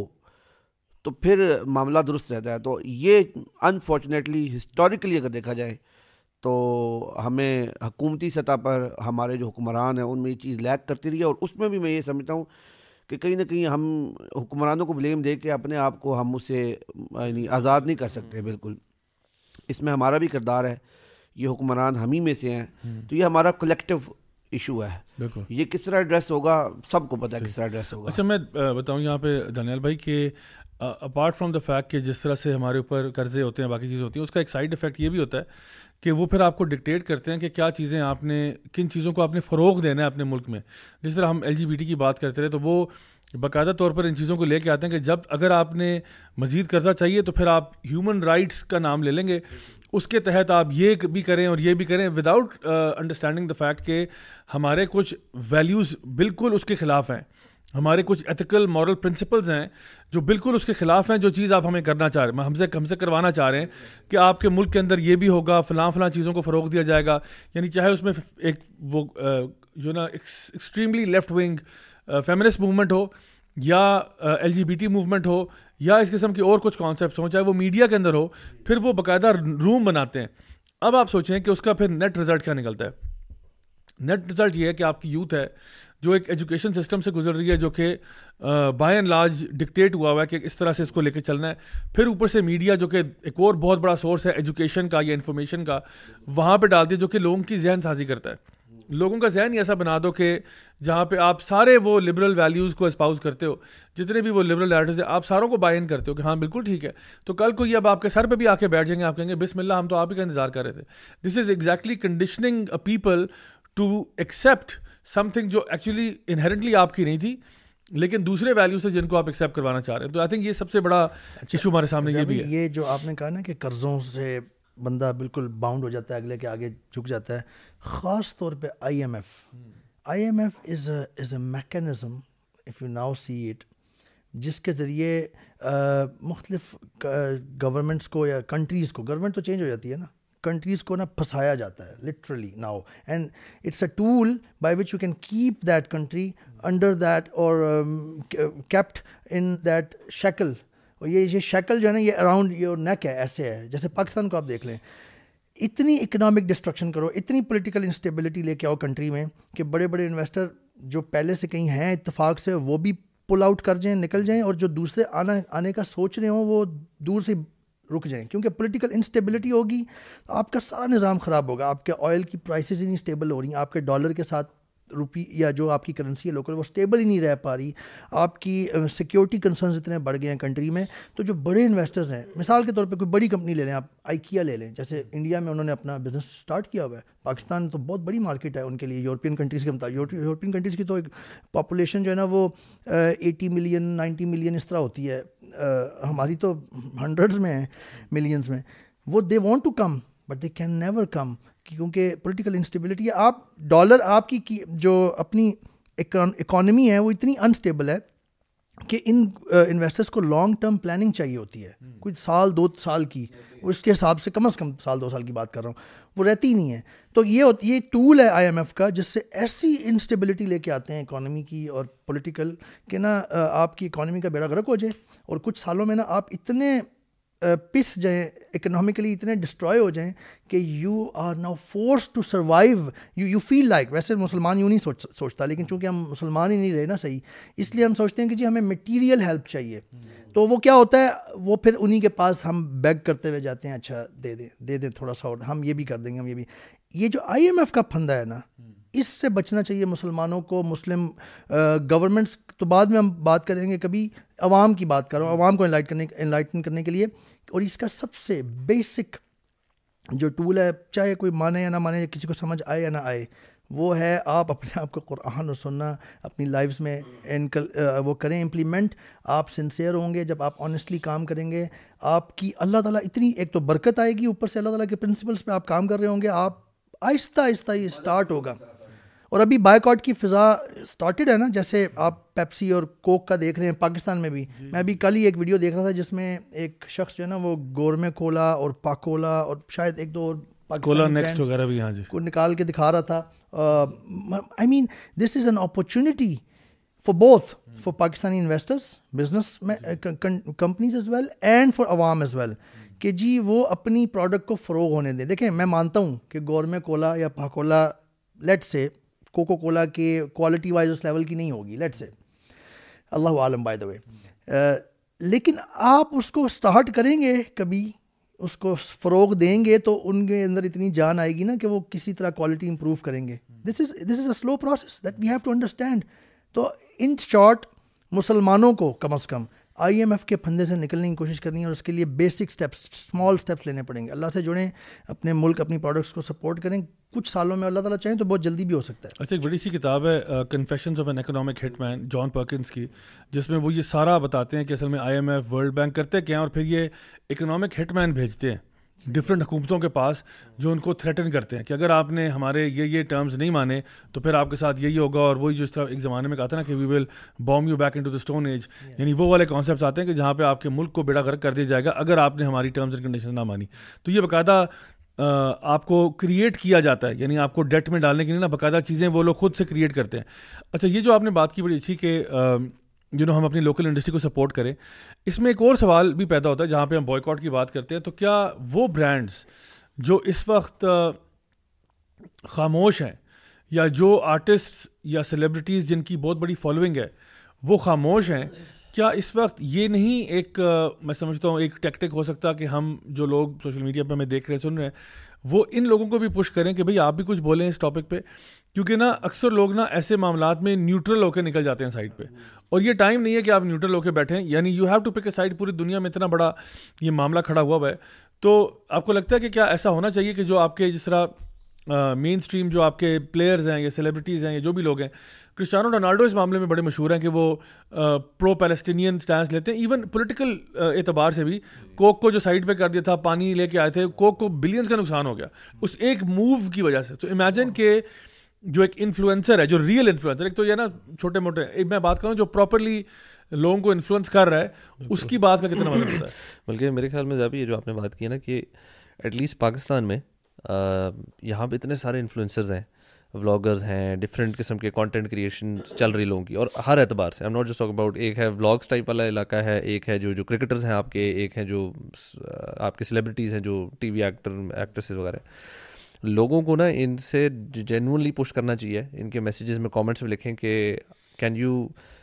تو پھر معاملہ درست رہتا ہے. تو یہ انفارچونیٹلی ہسٹوریکلی اگر دیکھا جائے تو ہمیں حکومتی سطح پر ہمارے جو حکمران ہیں ان میں یہ چیز لیک کرتی رہی ہے. اور اس میں بھی میں یہ سمجھتا ہوں کہ کہیں نہ کہیں ہم حکمرانوں کو بلیم دے کے اپنے آپ کو ہم اسے یعنی آزاد نہیں کر سکتے. بالکل اس میں ہمارا بھی کردار ہے, یہ حکمران ہم ہی میں سے ہیں, تو یہ ہمارا کلیکٹیو ایشو ہے. بالکل یہ کس طرح ایڈریس ہوگا سب کو پتہ ہے کس طرح ایڈریس ہوگا. اچھا میں بتاؤں یہاں پہ دانیال بھائی کہ اپارٹ فرام دا فیکٹ کہ جس طرح سے ہمارے اوپر قرضے ہوتے ہیں, باقی چیزیں ہوتی ہیں, اس کا ایک سائڈ افیکٹ یہ بھی ہوتا ہے کہ وہ پھر آپ کو ڈکٹیٹ کرتے ہیں کہ کیا چیزیں آپ نے, کن چیزوں کو آپ نے فروغ دینا ہے اپنے ملک میں. جس طرح ہم ایل جی بی ٹی کی بات کرتے رہے تو وہ باقاعدہ طور پر ان چیزوں کو لے کے آتے ہیں کہ جب اگر آپ نے مزید قرضہ چاہیے تو پھر آپ ہیومن رائٹس کا نام لے لیں گے, اس کے تحت آپ یہ بھی کریں اور یہ بھی کریں, وداؤٹ انڈرسٹینڈنگ دا فیکٹ کہ ہمارے کچھ ویلیوز بالکل اس کے خلاف ہیں, ہمارے کچھ ایتھیکل مورل پرنسپلز ہیں جو بالکل اس کے خلاف ہیں. جو چیز آپ ہمیں کرنا چاہ رہے ہیں, ہم سے ہم سے کروانا چاہ رہے ہیں کہ آپ کے ملک کے اندر یہ بھی ہوگا, فلاں فلاں چیزوں کو فروغ دیا جائے گا. یعنی چاہے اس میں ایک وہ جو نا extremely left wing feminist movement ہو یا L G B T movement ہو یا اس قسم کی اور کچھ کانسیپٹس ہوں, چاہے وہ میڈیا کے اندر ہو, پھر وہ باقاعدہ روم بناتے ہیں. اب آپ سوچیں کہ اس کا پھر نیٹ رزلٹ کیا نکلتا ہے. نیٹ رزلٹ یہ ہے کہ آپ کی یوتھ ہے جو ایک ایجوکیشن سسٹم سے گزر رہی ہے جو کہ بائی اینڈ لارج ڈکٹیٹ ہوا ہوا ہے کہ اس طرح سے اس کو لے کے چلنا ہے. پھر اوپر سے میڈیا جو کہ ایک اور بہت بڑا سورس ہے ایجوکیشن کا یا انفارمیشن کا, وہاں پہ ڈال دیا جو کہ لوگوں کی ذہن سازی کرتا ہے. لوگوں کا ذہن ہی ایسا بنا دو کہ جہاں پہ آپ سارے وہ لبرل ویلیوز کو اسپاؤز کرتے ہو, جتنے بھی وہ لبرل ایڈرز ہیں آپ ساروں کو بائی ان کرتے ہو کہ ہاں بالکل ٹھیک ہے. تو کل کو یہ اب آپ کے سر پہ بھی آ کے بیٹھ جائیں گے, آپ کہیں گے بسم اللہ ہم تو آپ ہی کا انتظار کر رہے تھے. This is exactly conditioning a people to accept something جو ایکچولی انہیرنٹلی آپ کی نہیں تھی لیکن دوسرے ویلیوز سے جن کو آپ ایکسیپٹ کروانا چاہ رہے ہیں. تو آئی تھنک یہ سب سے بڑا ایشو ہمارے سامنے یہ بھی ہے. یہ جو آپ نے کہا نا کہ قرضوں سے بندہ بالکل باؤنڈ ہو جاتا ہے, اگلے کے آگے جھک جاتا ہے, خاص طور پہ I M F. I M F is a is a mechanism if you now see it, جس کے ذریعے مختلف گورنمنٹس کو یا کنٹریز کو, گورنمنٹ تو چینج ہو جاتی ہے نا, کنٹریز کو نا پھنسایا جاتا ہے literally now, and it's a tool by which you can keep that country under that or kept in that shackle. اور یہ یہ شیکل جو ہے نا یہ اراؤنڈ یور نیک ہے, ایسے ہے. جیسے پاکستان کو آپ دیکھ لیں, اتنی اکنامک ڈسٹرکشن کرو, اتنی پولیٹیکل انسٹیبلٹی لے کے آؤ کنٹری میں کہ بڑے بڑے انویسٹر جو پہلے سے کہیں ہیں اتفاق سے وہ بھی پل آؤٹ کر جائیں, نکل جائیں, اور جو دوسرے آنا آنے کا سوچ رہے ہوں وہ دور سے رک جائیں, کیونکہ پولیٹیکل انسٹیبلٹی ہوگی تو آپ کا سارا نظام خراب ہوگا. آپ کے آئل کی پرائسز ہی نہیں اسٹیبل ہو رہی ہیں, آپ کے ڈالر کے ساتھ روپی یا جو آپ کی کرنسی ہے لوکل وہ اسٹیبل ہی نہیں رہ پا رہی, آپ کی سیکیورٹی کنسرنز اتنے بڑھ گئے ہیں کنٹری میں. تو جو بڑے انویسٹرز ہیں, مثال کے طور پہ کوئی بڑی کمپنی لے لیں آپ, آئیکیا لے لیں, جیسے انڈیا میں انہوں نے اپنا بزنس اسٹارٹ کیا ہوا ہے, پاکستان تو بہت بڑی مارکیٹ ہے ان کے لیے یورپین کنٹریز کے مطابق. یورپین کنٹریز کی تو ایک پاپولیشن جو ہے نا وہ ایٹی ملین نائنٹی ملین اس طرح ہوتی ہے, ہماری تو ہنڈریڈز میں ہیں, ملینز میں. وہ they want to come but they can never come, کیونکہ پولیٹیکل انسٹیبلٹی ہے. آپ ڈالر آپ کی جو اپنی اکانومی ہے وہ اتنی انسٹیبل ہے کہ ان انویسٹرس کو لانگ ٹرم پلاننگ چاہیے ہوتی ہے, کچھ سال دو سال کی, اس کے حساب سے کم از کم سال دو سال کی بات کر رہا ہوں, وہ رہتی ہی نہیں ہے. تو یہ یہ ٹول ہے آئی ایم ایف کا, جس سے ایسی انسٹیبلٹی لے کے آتے ہیں اکانومی کی اور پولیٹیکل کہ نا آپ کی اکانومی کا بیڑا غرق ہو جائے, اور کچھ سالوں میں نا آپ اتنے پس جائیں, اکنامکلی اتنے ڈسٹروائے ہو جائیں کہ you are now forced to survive. You you feel like, ویسے مسلمان یوں نہیں سوچ سوچتا لیکن چونکہ ہم مسلمان ہی نہیں رہے نا صحیح, اس لیے ہم سوچتے ہیں کہ جی ہمیں میٹیریل ہیلپ چاہیے. تو وہ کیا ہوتا ہے, وہ پھر انہی کے پاس ہم بیگ کرتے ہوئے جاتے ہیں, اچھا دے دیں دے دیں تھوڑا سا اور ہم یہ بھی کر دیں گے, ہم یہ بھی. یہ جو آئی ایم ایف کا پھندا ہے نا, اس سے بچنا چاہیے مسلمانوں کو. مسلم گورنمنٹس تو بعد میں ہم بات کریں گے, کبھی عوام کی بات کرو, عوام کو انلائٹ کرنے انلائٹن کرنے کے لیے. اور اس کا سب سے بیسک جو ٹول ہے, چاہے کوئی مانے یا نہ مانے, کسی کو سمجھ آئے یا نہ آئے, وہ ہے آپ اپنے آپ کو قرآن اور سننا اپنی لائفز میں انکل وہ کریں امپلیمنٹ. آپ سنسیئر ہوں گے جب آپ آنیسٹلی کام کریں گے, آپ کی اللہ تعالیٰ اتنی ایک تو برکت آئے گی, اوپر سے اللہ تعالیٰ کے پرنسپلس پہ آپ کام کر رہے ہوں گے, آپ آہستہ آہستہ یہ اسٹارٹ ہوگا. اور ابھی بائیکاٹ کی فضا اسٹارٹڈ ہے نا, جیسے آپ پیپسی اور کوک کا دیکھ رہے ہیں پاکستان میں بھی. میں ابھی کل ہی ایک ویڈیو دیکھ رہا تھا جس میں ایک شخص جو ہے نا وہ گورمے کولا اور پاکولا اور شاید ایک دو اور نیکسٹ وغیرہ بھی ہاں جی کو نکال کے دکھا رہا تھا. I mean this is an opportunity for both, for Pakistani investors, business companies as well and for عوام ایز ویل, کہ جی وہ اپنی پروڈکٹ کو فروغ ہونے دیں. دیکھیں میں مانتا ہوں کہ گورمے کولا یا پاکولا لیٹ سے کوکو کولا کے کوالٹی وائز اس لیول کی نہیں ہوگی, لیٹ سے, اللہ عالم بائی دا وے, لیکن آپ اس کو اسٹارٹ کریں گے, کبھی اس کو فروغ دیں گے تو ان کے اندر اتنی جان آئے گی نا کہ وہ کسی طرح کوالٹی امپروو کریں گے. This is this is a slow process that we have to understand. تو ان شارٹ مسلمانوں کو کم از کم آئی ایم ایف کے پھندے سے نکلنے کی کوشش کرنی ہے, اور اس کے لیے بیسک اسٹیپس, اسمال اسٹیپس لینے پڑیں گے. اللہ سے جڑیں, اپنے ملک اپنی پروڈکٹس کو سپورٹ کریں. کچھ سالوں میں اللہ تعالیٰ چاہیں تو بہت جلدی بھی ہو سکتا ہے. اچھا, ایک بڑی سی کتاب ہے confessions of an economic hit man, John Perkins کی, جس میں وہ یہ سارا بتاتے ہیں کہ اصل میں I M F, world bank کرتے کیا ہیں, اور پھر یہ اکنامک ہٹ مین بھیجتے ہیں ڈفرینٹ حکومتوں کے پاس جو ان کو تھریٹن کرتے ہیں کہ اگر آپ نے ہمارے یہ یہ ٹرمز نہیں مانے تو پھر آپ کے ساتھ یہی ہوگا. اور وہی جو اس طرح ایک زمانے میں کہا تھا نا کہ we will bomb you back into the stone age, یعنی وہ والے کانسیپٹس آتے ہیں کہ جہاں پہ آپ کے ملک کو بیڑا غرق کر دیا جائے گا اگر آپ نے ہماری ٹرمز اینڈ کنڈیشن نہ مانی. تو یہ باقاعدہ آپ کو کریٹ کیا جاتا ہے, یعنی آپ کو ڈیٹ میں ڈالنے کے لیے نا باقاعدہ چیزیں وہ لوگ خود سے کریٹ کرتے ہیں. اچھا, یہ جو آپ نے بات کی بڑی اچھی کہ جو نا ہم اپنی لوکل انڈسٹری کو سپورٹ کریں, اس میں ایک اور سوال بھی پیدا ہوتا ہے جہاں پہ ہم بوائیکاٹ کی بات کرتے ہیں. تو کیا وہ برانڈز جو اس وقت خاموش ہیں, یا جو آرٹسٹ یا سیلیبریٹیز جن کی بہت بڑی فالوئنگ ہے وہ خاموش ہیں, کیا اس وقت یہ نہیں ایک میں سمجھتا ہوں ایک ٹیکٹک ہو سکتا کہ ہم جو لوگ سوشل میڈیا پہ ہمیں دیکھ رہے ہیں, سن رہے ہیں, وہ ان لوگوں کو بھی پش کریں کہ بھئی آپ بھی کچھ بولیں اس ٹاپک پہ, کیونکہ نا اکثر لوگ نا ایسے معاملات میں نیوٹرل ہو کے نکل جاتے ہیں سائڈ پہ, اور یہ ٹائم نہیں ہے کہ آپ نیوٹرل ہو کے بیٹھیں, یعنی you have to pick a side. پوری دنیا میں اتنا بڑا یہ معاملہ کھڑا ہوا ہوا ہے, تو آپ کو لگتا ہے کہ کیا ایسا ہونا چاہیے کہ جو آپ کے جس طرح مین اسٹریم جو آپ کے پلیئرز ہیں یا سیلیبریٹیز ہیں یا جو بھی لوگ ہیں, کرسٹیانو رونالڈو اس معاملے میں بڑے مشہور ہیں کہ وہ پرو پیلسٹینین سٹینس لیتے ہیں, ایون پولیٹیکل اعتبار سے بھی. کوک کو جو سائڈ پہ کر دیا تھا, پانی لے کے آئے تھے, کوک کو بلینز کا نقصان ہو گیا اس ایک موو کی وجہ سے. تو امیجن کہ جو ایک انفلوئنسر ہے, جو ریئل انفلوئنسر, ایک تو یہ نا چھوٹے موٹے, ایک میں بات کروں جو پراپرلی لوگوں کو انفلوئنس کر رہا ہے, اس کی بات کا کتنا مطلب ہوتا ہے. بلکہ میرے خیال میں زیادہ یہ جو آپ نے بات کی ہے نا کہ ایٹ لیسٹ پاکستان میں یہاں پہ اتنے سارے انفلوئنسرز ہیں, ولاگرز ہیں, ڈفرینٹ قسم کے کانٹینٹ کریشن چل رہی لوگوں کی, اور ہر اعتبار سے. I am not just talk about, ایک ہے ولاگس ٹائپ والا علاقہ ہے, ایک ہے جو جو کرکٹرز ہیں آپ کے, ایک ہے جو آپ کے سیلیبریٹیز ہیں جو ٹی وی ایکٹر ایکٹریسز وغیرہ. لوگوں کو نا ان سے جینونلی پش کرنا چاہیے, ان کے میسیجز میں کامنٹس میں لکھیں کہ can you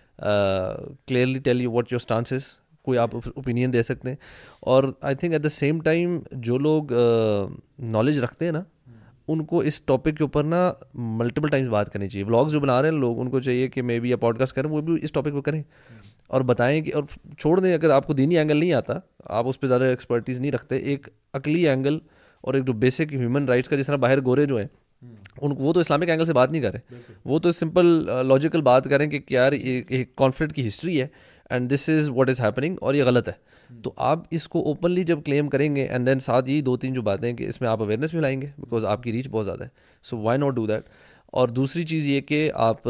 clearly tell you what your stances, کوئی آپ اوپینین دے سکتے ہیں. اور I think at the same time جو لوگ نالج رکھتے ہیں نا, ان کو اس ٹاپک کے اوپر نا ملٹیپل ٹائمز بات کرنی چاہیے. ولاگز جو بنا رہے ہیں لوگ, ان کو چاہیے کہ مے بی یا پوڈ کاسٹ کریں, وہ بھی اس ٹاپک پہ کریں اور بتائیں کہ, اور چھوڑ دیں اگر آپ کو دینی اینگل نہیں آتا, آپ اس پہ زیادہ ایکسپرٹیز نہیں رکھتے, ایک عقلی اینگل اور ایک جو بیسک ہیومن رائٹس کا, جس طرح باہر گورے جو ہیں ان وہ تو اسلامک اینگل سے بات نہیں کر رہے, وہ تو سمپل لاجیکل بات کریں کہ یار ایک کانفلکٹ کی ہسٹری ہے and this is what is happening اور یہ غلط ہے. تو آپ اس کو اوپنلی جب کلیم کریں گے, اینڈ دین ساتھ یہی دو تین جو باتیں کہ اس میں آپ اویئرنیس بھی لائیں گے, بیکاز آپ کی ریچ بہت زیادہ ہے, so why not do that. اور دوسری چیز یہ کہ آپ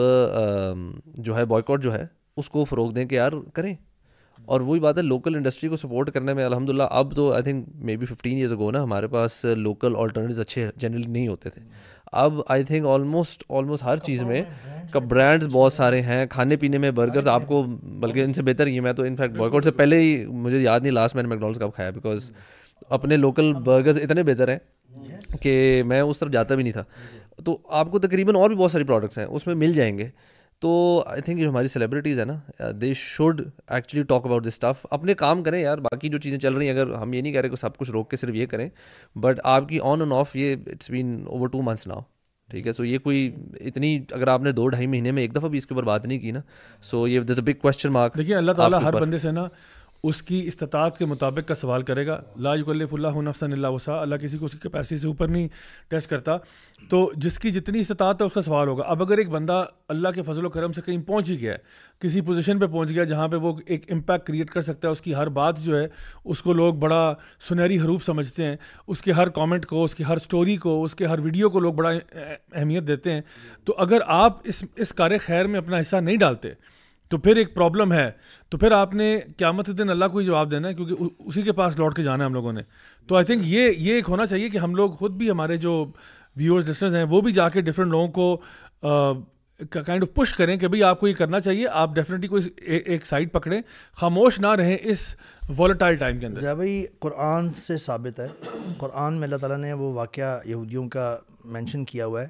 جو ہے بوائیکاٹ جو ہے اس کو فروغ دیں کہ یار کریں. اور وہی بات ہے لوکل انڈسٹری کو سپورٹ کرنے میں الحمد للہ اب تو I think maybe fifteen years ago نا ہمارے پاس لوکل آلٹرنیٹیوز اچھے جنرلی نہیں ہوتے تھے. اب آئی تھنک آلموسٹ آلموسٹ ہر چیز میں کا برانڈس بہت سارے ہیں, کھانے پینے میں برگرز آپ کو, بلکہ ان سے بہتر ہی. میں تو انفیکٹ بوائیکاٹ سے پہلے ہی مجھے یاد نہیں لاسٹ میں نے میکڈونلڈس کب کھایا, بیکاز اپنے لوکل برگرز اتنے بہتر ہیں کہ میں اس طرف جاتا بھی نہیں تھا. تو آپ کو تقریباً اور بھی بہت ساری پروڈکٹس ہیں اس میں مل جائیں گے. تو آئی تھنک جو ہماری سیلیبریٹیز ہیں نا, they should actually talk about this stuff. اپنے کام کریں یار, باقی جو چیزیں چل رہی ہیں, اگر ہم یہ نہیں کہہ رہے کہ سب کچھ روک کے صرف یہ کریں, بٹ آپ کی آن اینڈ آف یہ it's been over two months now, ٹھیک ہے. سو یہ کوئی اتنی, اگر آپ نے دو ڈھائی مہینے میں ایک دفعہ بھی اس کے اوپر بات نہیں کی نا, سو یہ there is a big question mark. دیکھیے اللہ تعالیٰ ہر بندے سے نا اس کی استطاعت کے مطابق کا سوال کرے گا. لا یکلف اللہ نفسا الا وسعها, اللہ کسی کو اس کی کیپیسٹی سے اوپر نہیں ٹیسٹ کرتا. تو جس کی جتنی استطاعت ہے اس کا سوال ہوگا. اب اگر ایک بندہ اللہ کے فضل و کرم سے کہیں پہنچ ہی گیا ہے, کسی پوزیشن پہ پہنچ گیا جہاں پہ وہ ایک امپیکٹ کریٹ کر سکتا ہے, اس کی ہر بات جو ہے اس کو لوگ بڑا سنہری حروف سمجھتے ہیں, اس کے ہر کامنٹ کو, اس کی ہر سٹوری کو, اس کے ہر ویڈیو کو لوگ بڑا اہمیت دیتے ہیں, تو اگر آپ اس اس کار خیر میں اپنا حصہ نہیں ڈالتے تو پھر ایک پرابلم ہے. تو پھر آپ نے قیامت کے دن اللہ کو ہی جواب دینا ہے, کیونکہ اسی کے پاس لوٹ کے جانا ہے ہم لوگوں نے. تو آئی تھنک یہ یہ ایک ہونا چاہیے کہ ہم لوگ خود بھی, ہمارے جو ویورز لسنرز ہیں وہ بھی جا کے ڈفرینٹ لوگوں کو کائنڈ آف پش کریں کہ بھئی آپ کو یہ کرنا چاہیے, آپ ڈیفینیٹلی کوئی ایک سائڈ پکڑیں, خاموش نہ رہیں اس ولیٹائل ٹائم کے اندر. جی بھائی, قرآن سے ثابت ہے, قرآن میں اللہ تعالیٰ نے وہ واقعہ یہودیوں کا مینشن کیا ہوا ہے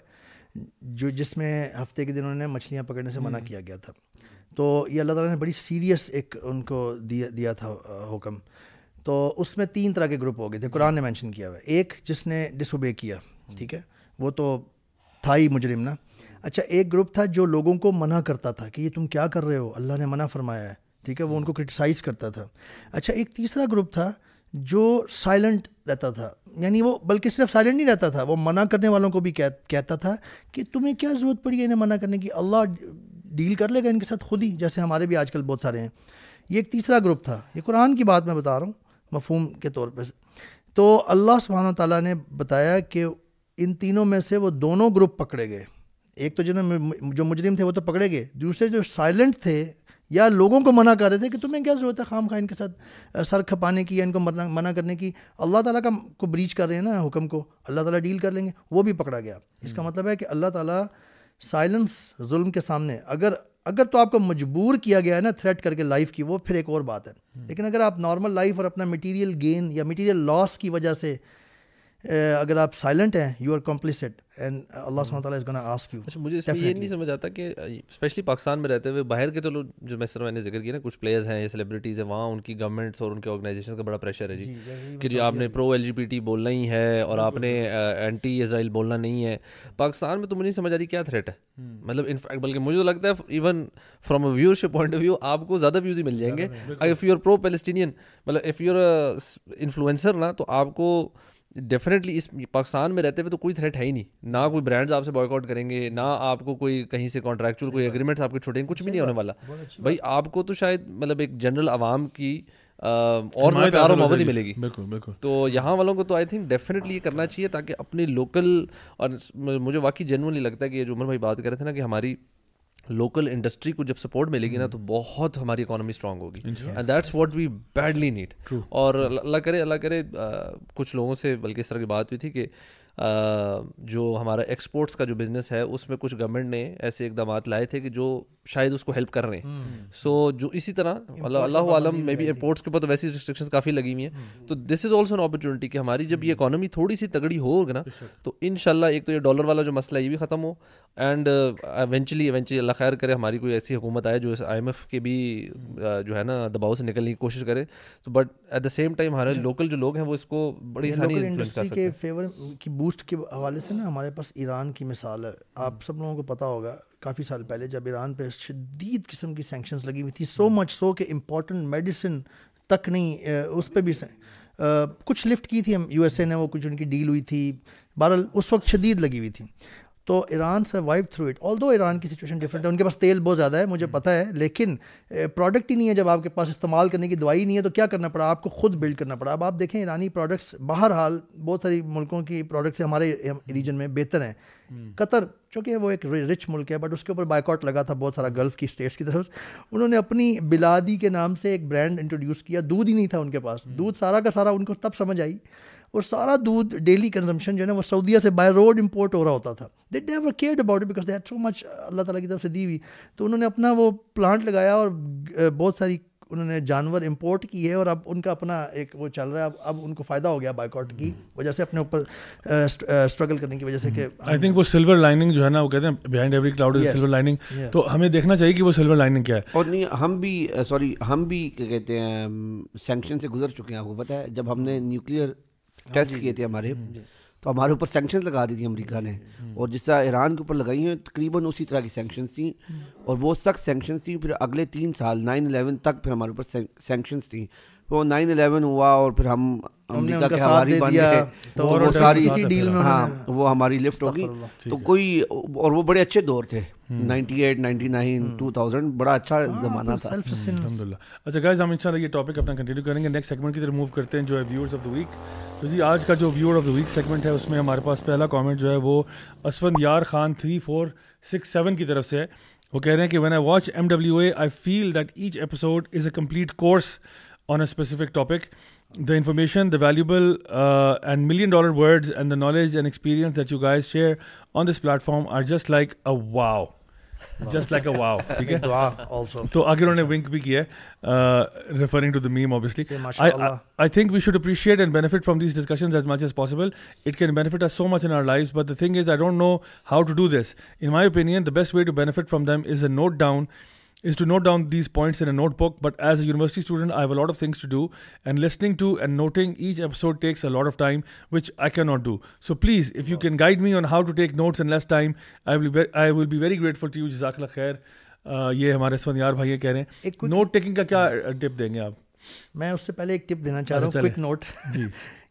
جو جس میں ہفتے کے دن انہوں نے مچھلیاں پکڑنے سے منع کیا گیا تھا. تو یہ اللہ تعالیٰ نے بڑی سیریس ایک ان کو دیا دیا تھا حکم. تو اس میں تین طرح کے گروپ ہو گئے تھے, قرآن نے مینشن کیا ہوا ہے. ایک جس نے ڈس اوبے کیا, ٹھیک ہے, وہ تو تھا ہی مجرم نا. اچھا, ایک گروپ تھا جو لوگوں کو منع کرتا تھا کہ یہ تم کیا کر رہے ہو, اللہ نے منع فرمایا ہے, ٹھیک ہے, وہ ان کو کرٹیسائز کرتا تھا. اچھا, ایک تیسرا گروپ تھا جو سائلنٹ رہتا تھا, یعنی وہ بلکہ صرف سائلنٹ نہیں رہتا تھا, وہ منع کرنے والوں کو بھی کہتا تھا کہ تمہیں کیا ضرورت پڑی ہے انہیں منع کرنے کی, اللہ ڈیل کر لے گا ان کے ساتھ خود ہی, جیسے ہمارے بھی آج کل بہت سارے ہیں. یہ ایک تیسرا گروپ تھا, یہ قرآن کی بات میں بتا رہا ہوں مفہوم کے طور پہ. تو اللہ سبحانہ وتعالیٰ نے بتایا کہ ان تینوں میں سے وہ دونوں گروپ پکڑے گئے. ایک تو جنہوں جو مجرم تھے وہ تو پکڑے گئے, دوسرے جو سائلنٹ تھے یا لوگوں کو منع کر رہے تھے کہ تمہیں کیا ضرورت ہے خام خواہ ان کے ساتھ سر کھپانے کی یا ان کو منع کرنے کی, اللہ تعالیٰ کا کو بریچ کر رہے ہیں نا حکم کو, اللہ تعالیٰ ڈیل کر لیں گے, وہ بھی پکڑا گیا. اس کا مطلب ہے کہ اللہ تعالیٰ سائلنس ظلم کے سامنے, اگر اگر تو آپ کو مجبور کیا گیا ہے نا تھریٹ کر کے لائف کی, وہ پھر ایک اور بات ہے. لیکن اگر آپ نارمل لائف اور اپنا مٹیریل گین یا مٹیریل لاس کی وجہ سے اگر آپ سائلنٹ ہیں, یو آر کمپلیسٹ اینڈ اللہ سبحانہ وتعالیٰ از گونا آسک یو. اچھا, مجھے اس میں یہ نہیں سمجھ آتا کہ اسپیشلی پاکستان میں رہتے ہوئے باہر کے تو لوگ جو میں سر میں نے ذکر کیا نا, کچھ پلیئرز ہیں یا سیلیبریٹیز ہیں, وہاں ان کی گورنمنٹس اور ان کے آرگنائزیشن کا بڑا پریشر ہے جی کہ جی آپ نے پرو ایل جی پی ٹی بولنا ہی ہے اور آپ نے اینٹی اسرائیل بولنا نہیں ہے. پاکستان میں تو مجھے نہیں سمجھ آ رہی کیا تھریٹ ہے, مطلب انفیکٹ بلکہ مجھے تو لگتا ہے even from a viewership point of view آپ کو زیادہ ویوز ہی مل جائیں گے if you are pro Palestinian, مطلب اف یو آر انفلوئنسر نا, تو آپ کو ڈیفینیٹلی اس پاکستان میں رہتے ہوئے تو کوئی تھریٹ ہے ہی نہیں, نہ کوئی برانڈز آپ سے بوائک آؤٹ کریں گے, نہ آپ کو کوئی کہیں سے کانٹریکچوئل کوئی ایگریمنٹس آپ کے چھوٹیں گے, کچھ بھی نہیں ہونے والا. بھائی آپ کو تو شاید مطلب ایک جنرل عوام کی اور زیادہ پیار و محبت ہی ملے گی. تو یہاں والوں کو تو آئی تھنک ڈیفینیٹلی یہ کرنا چاہیے تاکہ اپنے لوکل, اور مجھے واقعی جینوئنلی لگتا ہے کہ یہ جو عمر بھائی بات کر رہے تھے نا کہ ہماری لوکل انڈسٹری کو جب سپورٹ ملے گی نا تو بہت ہماری اکانومی اسٹرانگ ہوگی, and that's what we badly need. اور اللہ کرے اللہ کرے کچھ لوگوں سے بلکہ اس طرح کی بات ہوئی تھی کہ جو ہمارا ایکسپورٹس کا جو بزنس ہے اس میں کچھ گورنمنٹ نے ایسے اقدامات لائے تھے کہ جو شاید اس کو ہیلپ کر رہے ہیں. سو جو اسی طرح اللہ اللہ عالم میں بھی امپورٹس کے اوپر تو ویسی ریسٹرکشنز کافی لگی ہوئی ہیں, تو this is also an opportunity کہ ہماری جب یہ اکانومی تھوڑی سی تگڑی ہوگی نا تو ان شاء اللہ ایک تو یہ ڈالر والا جو مسئلہ یہ بھی ختم ہو, اینڈ ایونچولی ایونچولی اللہ خیر کرے ہماری کوئی ایسی حکومت آئے جو اس آئی ایم ایف کے بھی جو ہے نا دباؤ سے نکلنے کی کوشش کرے. تو but at the same time ہمارے لوکل جو لوگ ہیں وہ اس کو بڑی آسانی انفلوئنس کر سکتے ہیں. فیور کی بوسٹ کے حوالے سے نا ہمارے پاس ایران کی مثال ہے. آپ سب لوگوں کو پتہ ہوگا کافی سال پہلے جب ایران پہ شدید قسم کی سینکشنز لگی ہوئی تھی, سو مچ سو کہ امپورٹنٹ میڈیسن تک نہیں, اس پہ بھی کچھ لفٹ کی تھی یو ایس اے نے, وہ کچھ ان کی ڈیل ہوئی تھی, بہرحال اس وقت شدید لگی ہوئی تھی. تو Iran survive through it, although Iran کی سچویشن ڈفرینٹ ہے, ان کے پاس تیل بہت زیادہ ہے مجھے پتہ ہے, لیکن پروڈکٹ ہی نہیں ہے. جب آپ کے پاس استعمال کرنے کی دوائی نہیں ہے تو کیا کرنا پڑا, آپ کو خود بلڈ کرنا پڑا. اب آپ دیکھیں ایرانی پروڈکٹس بہرحال بہت ساری ملکوں کی پروڈکٹس ہمارے ریجن میں بہتر ہیں. قطر چونکہ وہ ایک رچ ملک ہے بٹ اس کے اوپر بائیکاٹ لگا تھا بہت سارا گلف کی اسٹیٹس کی طرف. انہوں نے اپنی بلادی کے نام سے ایک برانڈ انٹروڈیوس کیا, دودھ ہی نہیں تھا ان کے پاس, دودھ سارا کا سارا ان کو تب سمجھ آئی, اور سارا دودھ ڈیلی کنزمپشن جو ہے نا وہ سعودیہ سے بائی روڈ امپورٹ ہو رہا ہوتا تھا. They never cared about it because they had so much اللہ تعالیٰ کی طرف سے دی ہوئی. تو انہوں نے اپنا وہ پلانٹ لگایا اور بہت ساری انہوں نے جانور امپورٹ کی ہے, اور اب ان کا اپنا ایک وہ چل رہا ہے. اب اب ان کو فائدہ ہو گیا بائیکاٹ کی وجہ سے, اپنے اوپر اسٹرگل کرنے کی وجہ سے. کہ آئی تھنک وہ سلور لائننگ جو ہے نا, وہ کہتے ہیں behind every cloud is silver lining, تو ہمیں دیکھنا چاہیے کہ وہ سلور لائننگ کیا ہے. اور نہیں ہم بھی سوری ہم بھی کیا کہتے ہیں سینکشن سے گزر چکے ہیں. آپ کو پتہ ہے جب ہم نے نیوکلیئر ٹیسٹ کیے تھے ہمارے, تو ہمارے اوپر سینکشنز لگا دی تھی امریکہ نے, اور جس طرح ایران کے اوپر لگائی ہیں تقریباً اسی طرح کی سینکشنز تھیں, اور وہ سخت سینکشنز تھیں. پھر اگلے تین سال نائن الیون تک پھر ہمارے اوپر سینکشنز تھیں. وہ نائن الیون ہوا اور پھر ہم امریکہ کے حواری بن گئے, تو وہ ساری ہاں وہ ہماری لفٹ ہوگی. تو کوئی اور وہ بڑے اچھے دور تھے, ninety eight ninety nine two thousand بڑا اچھا زمانہ تھا الحمدللہ. اچھا گائز ہم انشاءاللہ یہ ٹاپک اپنا کنٹینیو کریں گے, نیکسٹ سیگمنٹ کی طرف موو کرتے ہیں جو ہے ویورز آف دا ویک. تو جی آج کا جو viewer of the week segment ہے اس میں ہمارے پاس پہلا کامنٹ جو ہے وہ Asfandyar Khan three four six seven کی طرف سے ہے. وہ کہہ رہے ہیں کہ when I watch M W A I feel that each episode is a complete course on a specific topic. The information, the valuable uh, and million dollar words and the knowledge and experience that you guys share on this platform are just like a wow. Just like a wow. ٹھیک ہے, also تو آگے انہوں نے wink بھی کیا ہے referring to the meme obviously. I, I, I think we should appreciate and benefit from these discussions as much as possible. It can benefit us so much in our lives, but the thing is I don't know how to do this. In my opinion, the best way to benefit from them is a note down is to note down these points in a notebook, but as a university student I have a lot of things to do, and listening to and noting each episode takes a lot of time, which I cannot do. So please, if you can guide me on how to take notes in less time, I will be, I will be very grateful to you. Jazakallah khair. یہ ہمارے اسفند یار بھائی کہہ رہے ہیں note taking کا کیا ٹپ دیں گے آپ؟ میں اس سے پہلے ایک ٹپ دینا چاہ رہا ہوں, کوئک نوٹ, جی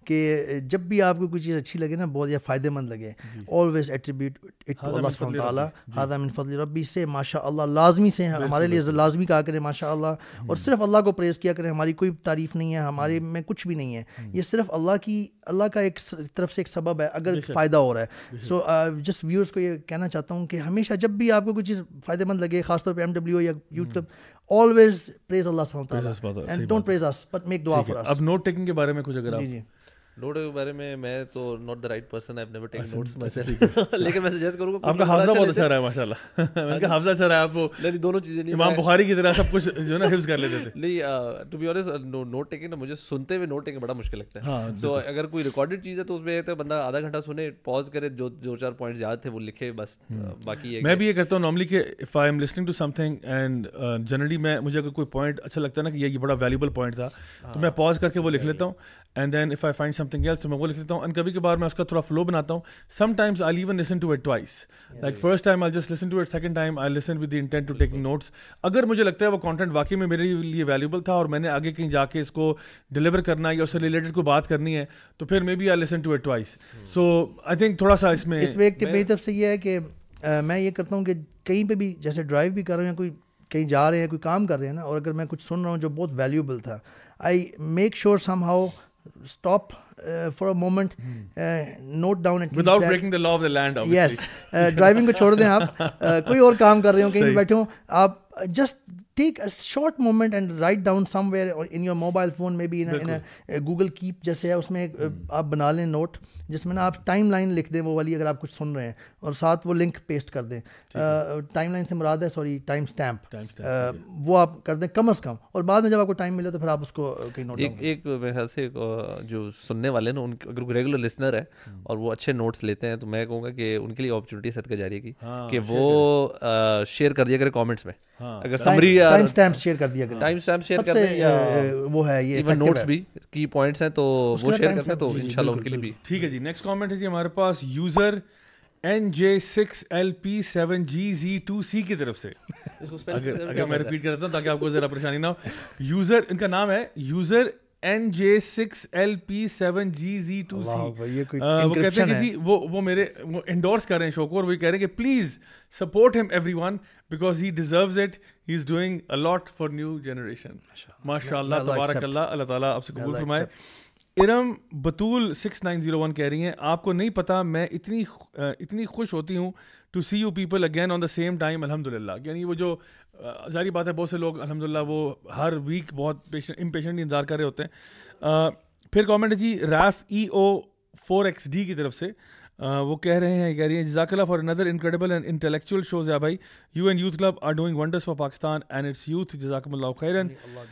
کہ جب بھی آپ کو کوئی چیز اچھی لگے نا, بہت یا فائدہ مند لگے, always attribute it to Allah سبحانہ تعالیٰ, ھذا من فضل ربی, سے ماشاء اللہ لازمی سے ہمارے لیے لازمی کہا کریں ماشاء اللہ, اور صرف اللہ کو پریز کیا کریں. ہماری کوئی تعریف نہیں ہے, ہمارے میں کچھ بھی نہیں ہے, یہ صرف اللہ کی اللہ کا ایک طرف سے ایک سبب ہے اگر فائدہ ہو رہا ہے. سو جسٹ ویورس کو یہ کہنا چاہتا ہوں کہ ہمیشہ جب بھی آپ کو کوئی چیز فائدہ مند لگے, خاص طور پہ ایم ڈبلیو یا YouTube, always praise Allah subhanahu wa ta'ala and don't praise us but make dua for us. اب نوٹ ٹیکنگ کے بارے میں کچھ اگر آپ, جی جی نوٹ کے بارے میں میں تو not the right person, I have never taken notes myself, لیکن میں سجیسٹ کروں گا آپ کا حافظہ بہت اچھا رہا ہے ماشاءاللہ. میں کہ حافظہ اچھا رہا ہے آپ کو, نہیں دونوں چیزیں نہیں, امام بخاری کی طرح سب کچھ جو ہے نا حفظ کر لیتے تھے. نہیں to be honest note taking نا مجھے سنتے ہوئے نوٹ ٹیکنگ بڑا مشکل لگتا ہے. سو اگر کوئی ریکارڈڈ چیز ہے تو اس میں تو بندہ آدھا گھنٹہ سنے, پاز کرے, جو دو چار پوائنٹس یاد تھے وہ لکھے بس, باقی میں بھی یہ کرتا ہوں نارملی کہ if I am listening to something and generally میں مجھے اگر کوئی پوائنٹ اچھا لگتا ہے نا کہ یہ بڑا ویلیوبل پوائنٹ تھا, تو میں پاز کر کے وہ لکھ لیتا ہوں, and then if I find something else تو میں وہ لکھ لیتا ہوں. اینڈ کبھی کبھار میں اس کا تھوڑا فلو بناتا ہوں. Sometimes I even listen to it twice, like first time I just listen to it, second time I listen with the intent to taking notes. اگر مجھے لگتا ہے وہ کانٹینٹ واقعی میں میرے لیے ویلیوبل تھا اور میں نے آگے کہیں جا کے اس کو ڈلیور کرنا ہے یا اس سے ریلیٹڈ کوئی بات کرنی ہے, تو پھر maybe I listen to it twice. So I think تھوڑا سا اس میں اس میں ایک ٹپ میری طرف سے یہ ہے کہ میں یہ کرتا ہوں کہ کہیں پہ بھی جیسے ڈرائیو بھی کر رہے ہیں, کوئی کہیں جا رہے ہیں, کوئی کام کر رہے ہیں نا, اور اگر میں کچھ سن رہا ہوں جو بہت ویلیوبل تھا, I make sure somehow stop uh, for a moment, uh, note down at least without that, breaking the law of the land obviously. yes, uh, driving کو چھوڑ دیں آپ, uh, کوئی اور کام کر رہے ہوں, کہیں بھی بیٹھے ہوں, آپ just take a short moment and write down somewhere or in your mobile phone, maybe in a, in a, a Google Keep جیسے ہے, اس میں آپ بنا لیں نوٹ جس میں نا آپ ٹائم لائن لکھ دیں وہ والی, اگر آپ کچھ سن رہے ہیں, اور ساتھ وہ لنک پیسٹ کر دیں. ٹائم لائن سے مراد ہے سوری ٹائم اسٹیمپ, وہ آپ کر دیں کم از کم, اور بعد میں جب آپ کو ٹائم ملے تو پھر آپ اس کو کہیں نوٹ ایک ایک میرے خیال سے جو سننے والے نا, ان اگر کوئی ریگولر لسنر ہے اور وہ اچھے نوٹس لیتے ہیں, تو میں کہوں گا کہ ان کے لیے اپرچونیٹی صدقہ جاری کی کہ وہ شیئر کر دیا کرے کامنٹس میں, اگر سمری ٹائم اسٹیمپ شیئر کر دیا کریں, ٹائم اسٹیمپ شیئر کر دیں, یا وہ ہے یہ ایون نوٹس بھی کی پوائنٹس ہیں تو وہ شیئر کرتے ہیں, تو انشاءاللہ ان کے لیے بھی ٹھیک ہے. جی نیکسٹ کامنٹ ہے جی ہمارے پاس user N J six L P seven G Z two C کی طرف سے. اگر میں ریپیٹ کرتا ہوں تاکہ آپ کو ذرا پریشانی نہ ہو, یوزر ان کا نام ہے user N J six L P seven G Z two C. وہ کہتے ہیں کہ جی وہ وہ میرے وہ انڈورس کر رہے ہیں شو کو, اور وہ کہہ رہے ہیں کہ پلیز سپورٹ ہم everyone because he deserves it, he is doing a lot for new generation. ماشاء اللہ تبارک اللہ, اللہ تعالیٰ آپ سے قبول فرمائے. Iram Batool six nine zero one کہہ رہی ہیں, آپ کو نہیں پتہ میں اتنی اتنی خوش ہوتی ہوں to see you people again on the same time الحمد للہ. یعنی وہ جو ظاہری بات ہے بہت سے لوگ الحمد للہ وہ ہر ویک بہت امپیشنٹلی انتظار کر رہے ہوتے ہیں. پھر کامنٹ ہے جی ریف E O four X D کی طرف سے, وہ کہہ رہے ہیں کہہ رہی ہیں جزاک اللہ for under incredible and intellectual shows یا بھائی, you and youth club are doing wonders for Pakistan and its youth, جزاکم اللہ خیرن.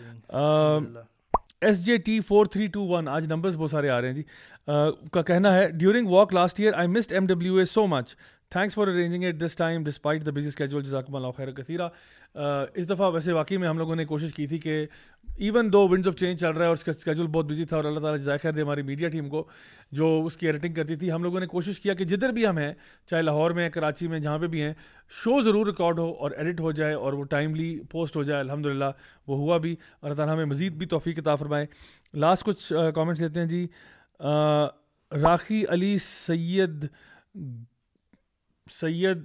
S J T four three two one, آج نمبرز بہت سارے آ رہے ہیں جی, کا کہنا ہے during walk last year I missed M W A so much, thanks for arranging it this time despite the busy schedule. جزاکم اللہ خیر کثیرہ. اس دفعہ ویسے واقعی میں ہم لوگوں نے کوشش کی تھی کہ even though winds of change چل رہا ہے اور اس کا اسکیجول بہت بزی تھا, اور اللہ تعالیٰ جزائے خیر دے ہماری میڈیا ٹیم کو جو اس کی ایڈیٹنگ کرتی تھی, ہم لوگوں نے کوشش کیا کہ جدھر بھی ہم ہیں, چاہے لاہور میں, کراچی میں, جہاں پہ بھی ہیں, شو ضرور ریکارڈ ہو اور ایڈٹ ہو جائے اور وہ ٹائملی پوسٹ ہو جائے. الحمدللہ وہ ہوا بھی, اللہ تعالیٰ ہمیں مزید بھی توفیق عطا فرمائے. لاسٹ کچھ کامنٹس لیتے ہیں جی. راخی علی سید سید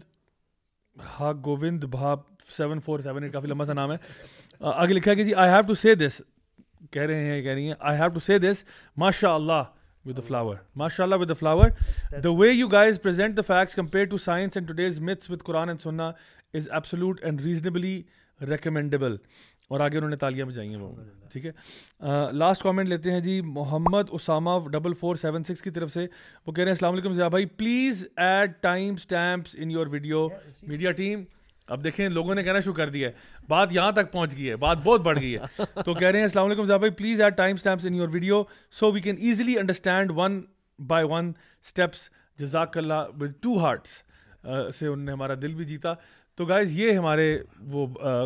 ہا گووند بھاپ سیون فور سیون ایٹ, کافی لمبا سا نام ہے. آگے لکھا ہے کہ جی آئی ہیو ٹو سے دس, کہہ رہے ہیں کہہ رہی ہیں آئی ہیو ٹو سے دس, ماشاء اللہ with the flower, mashallah with the flower. The way you guys present the facts compared to science and today's myths with Quran and Sunnah is absolute and reasonably recommendable. اور آگے انہوں نے تالیاں بجائی ہیں وہ, ٹھیک ہے. لاسٹ کامنٹ لیتے ہیں جی Muhammad Usama double four seven six کی طرف سے. وہ کہہ رہے ہیں السلام علیکم ضیاء بھائی, please add time stamps in your video. Media team اب دیکھیں لوگوں نے کہنا شروع کر دیا ہے, بات یہاں تک پہنچ گئی ہے, بات بہت بڑھ گئی ہے. تو کہہ رہے ہیں السلام علیکم ضیاء بھائی, please add time stamps in your video so we can easily understand one by one steps. جزاک اللہ ود ٹو ہارٹس سے انہوں نے ہمارا دل بھی جیتا. تو گائز یہ ہمارے وہ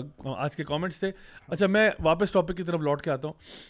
آج کے کامنٹس تھے. اچھا میں واپس ٹاپک کی طرف لوٹ کے آتا ہوں.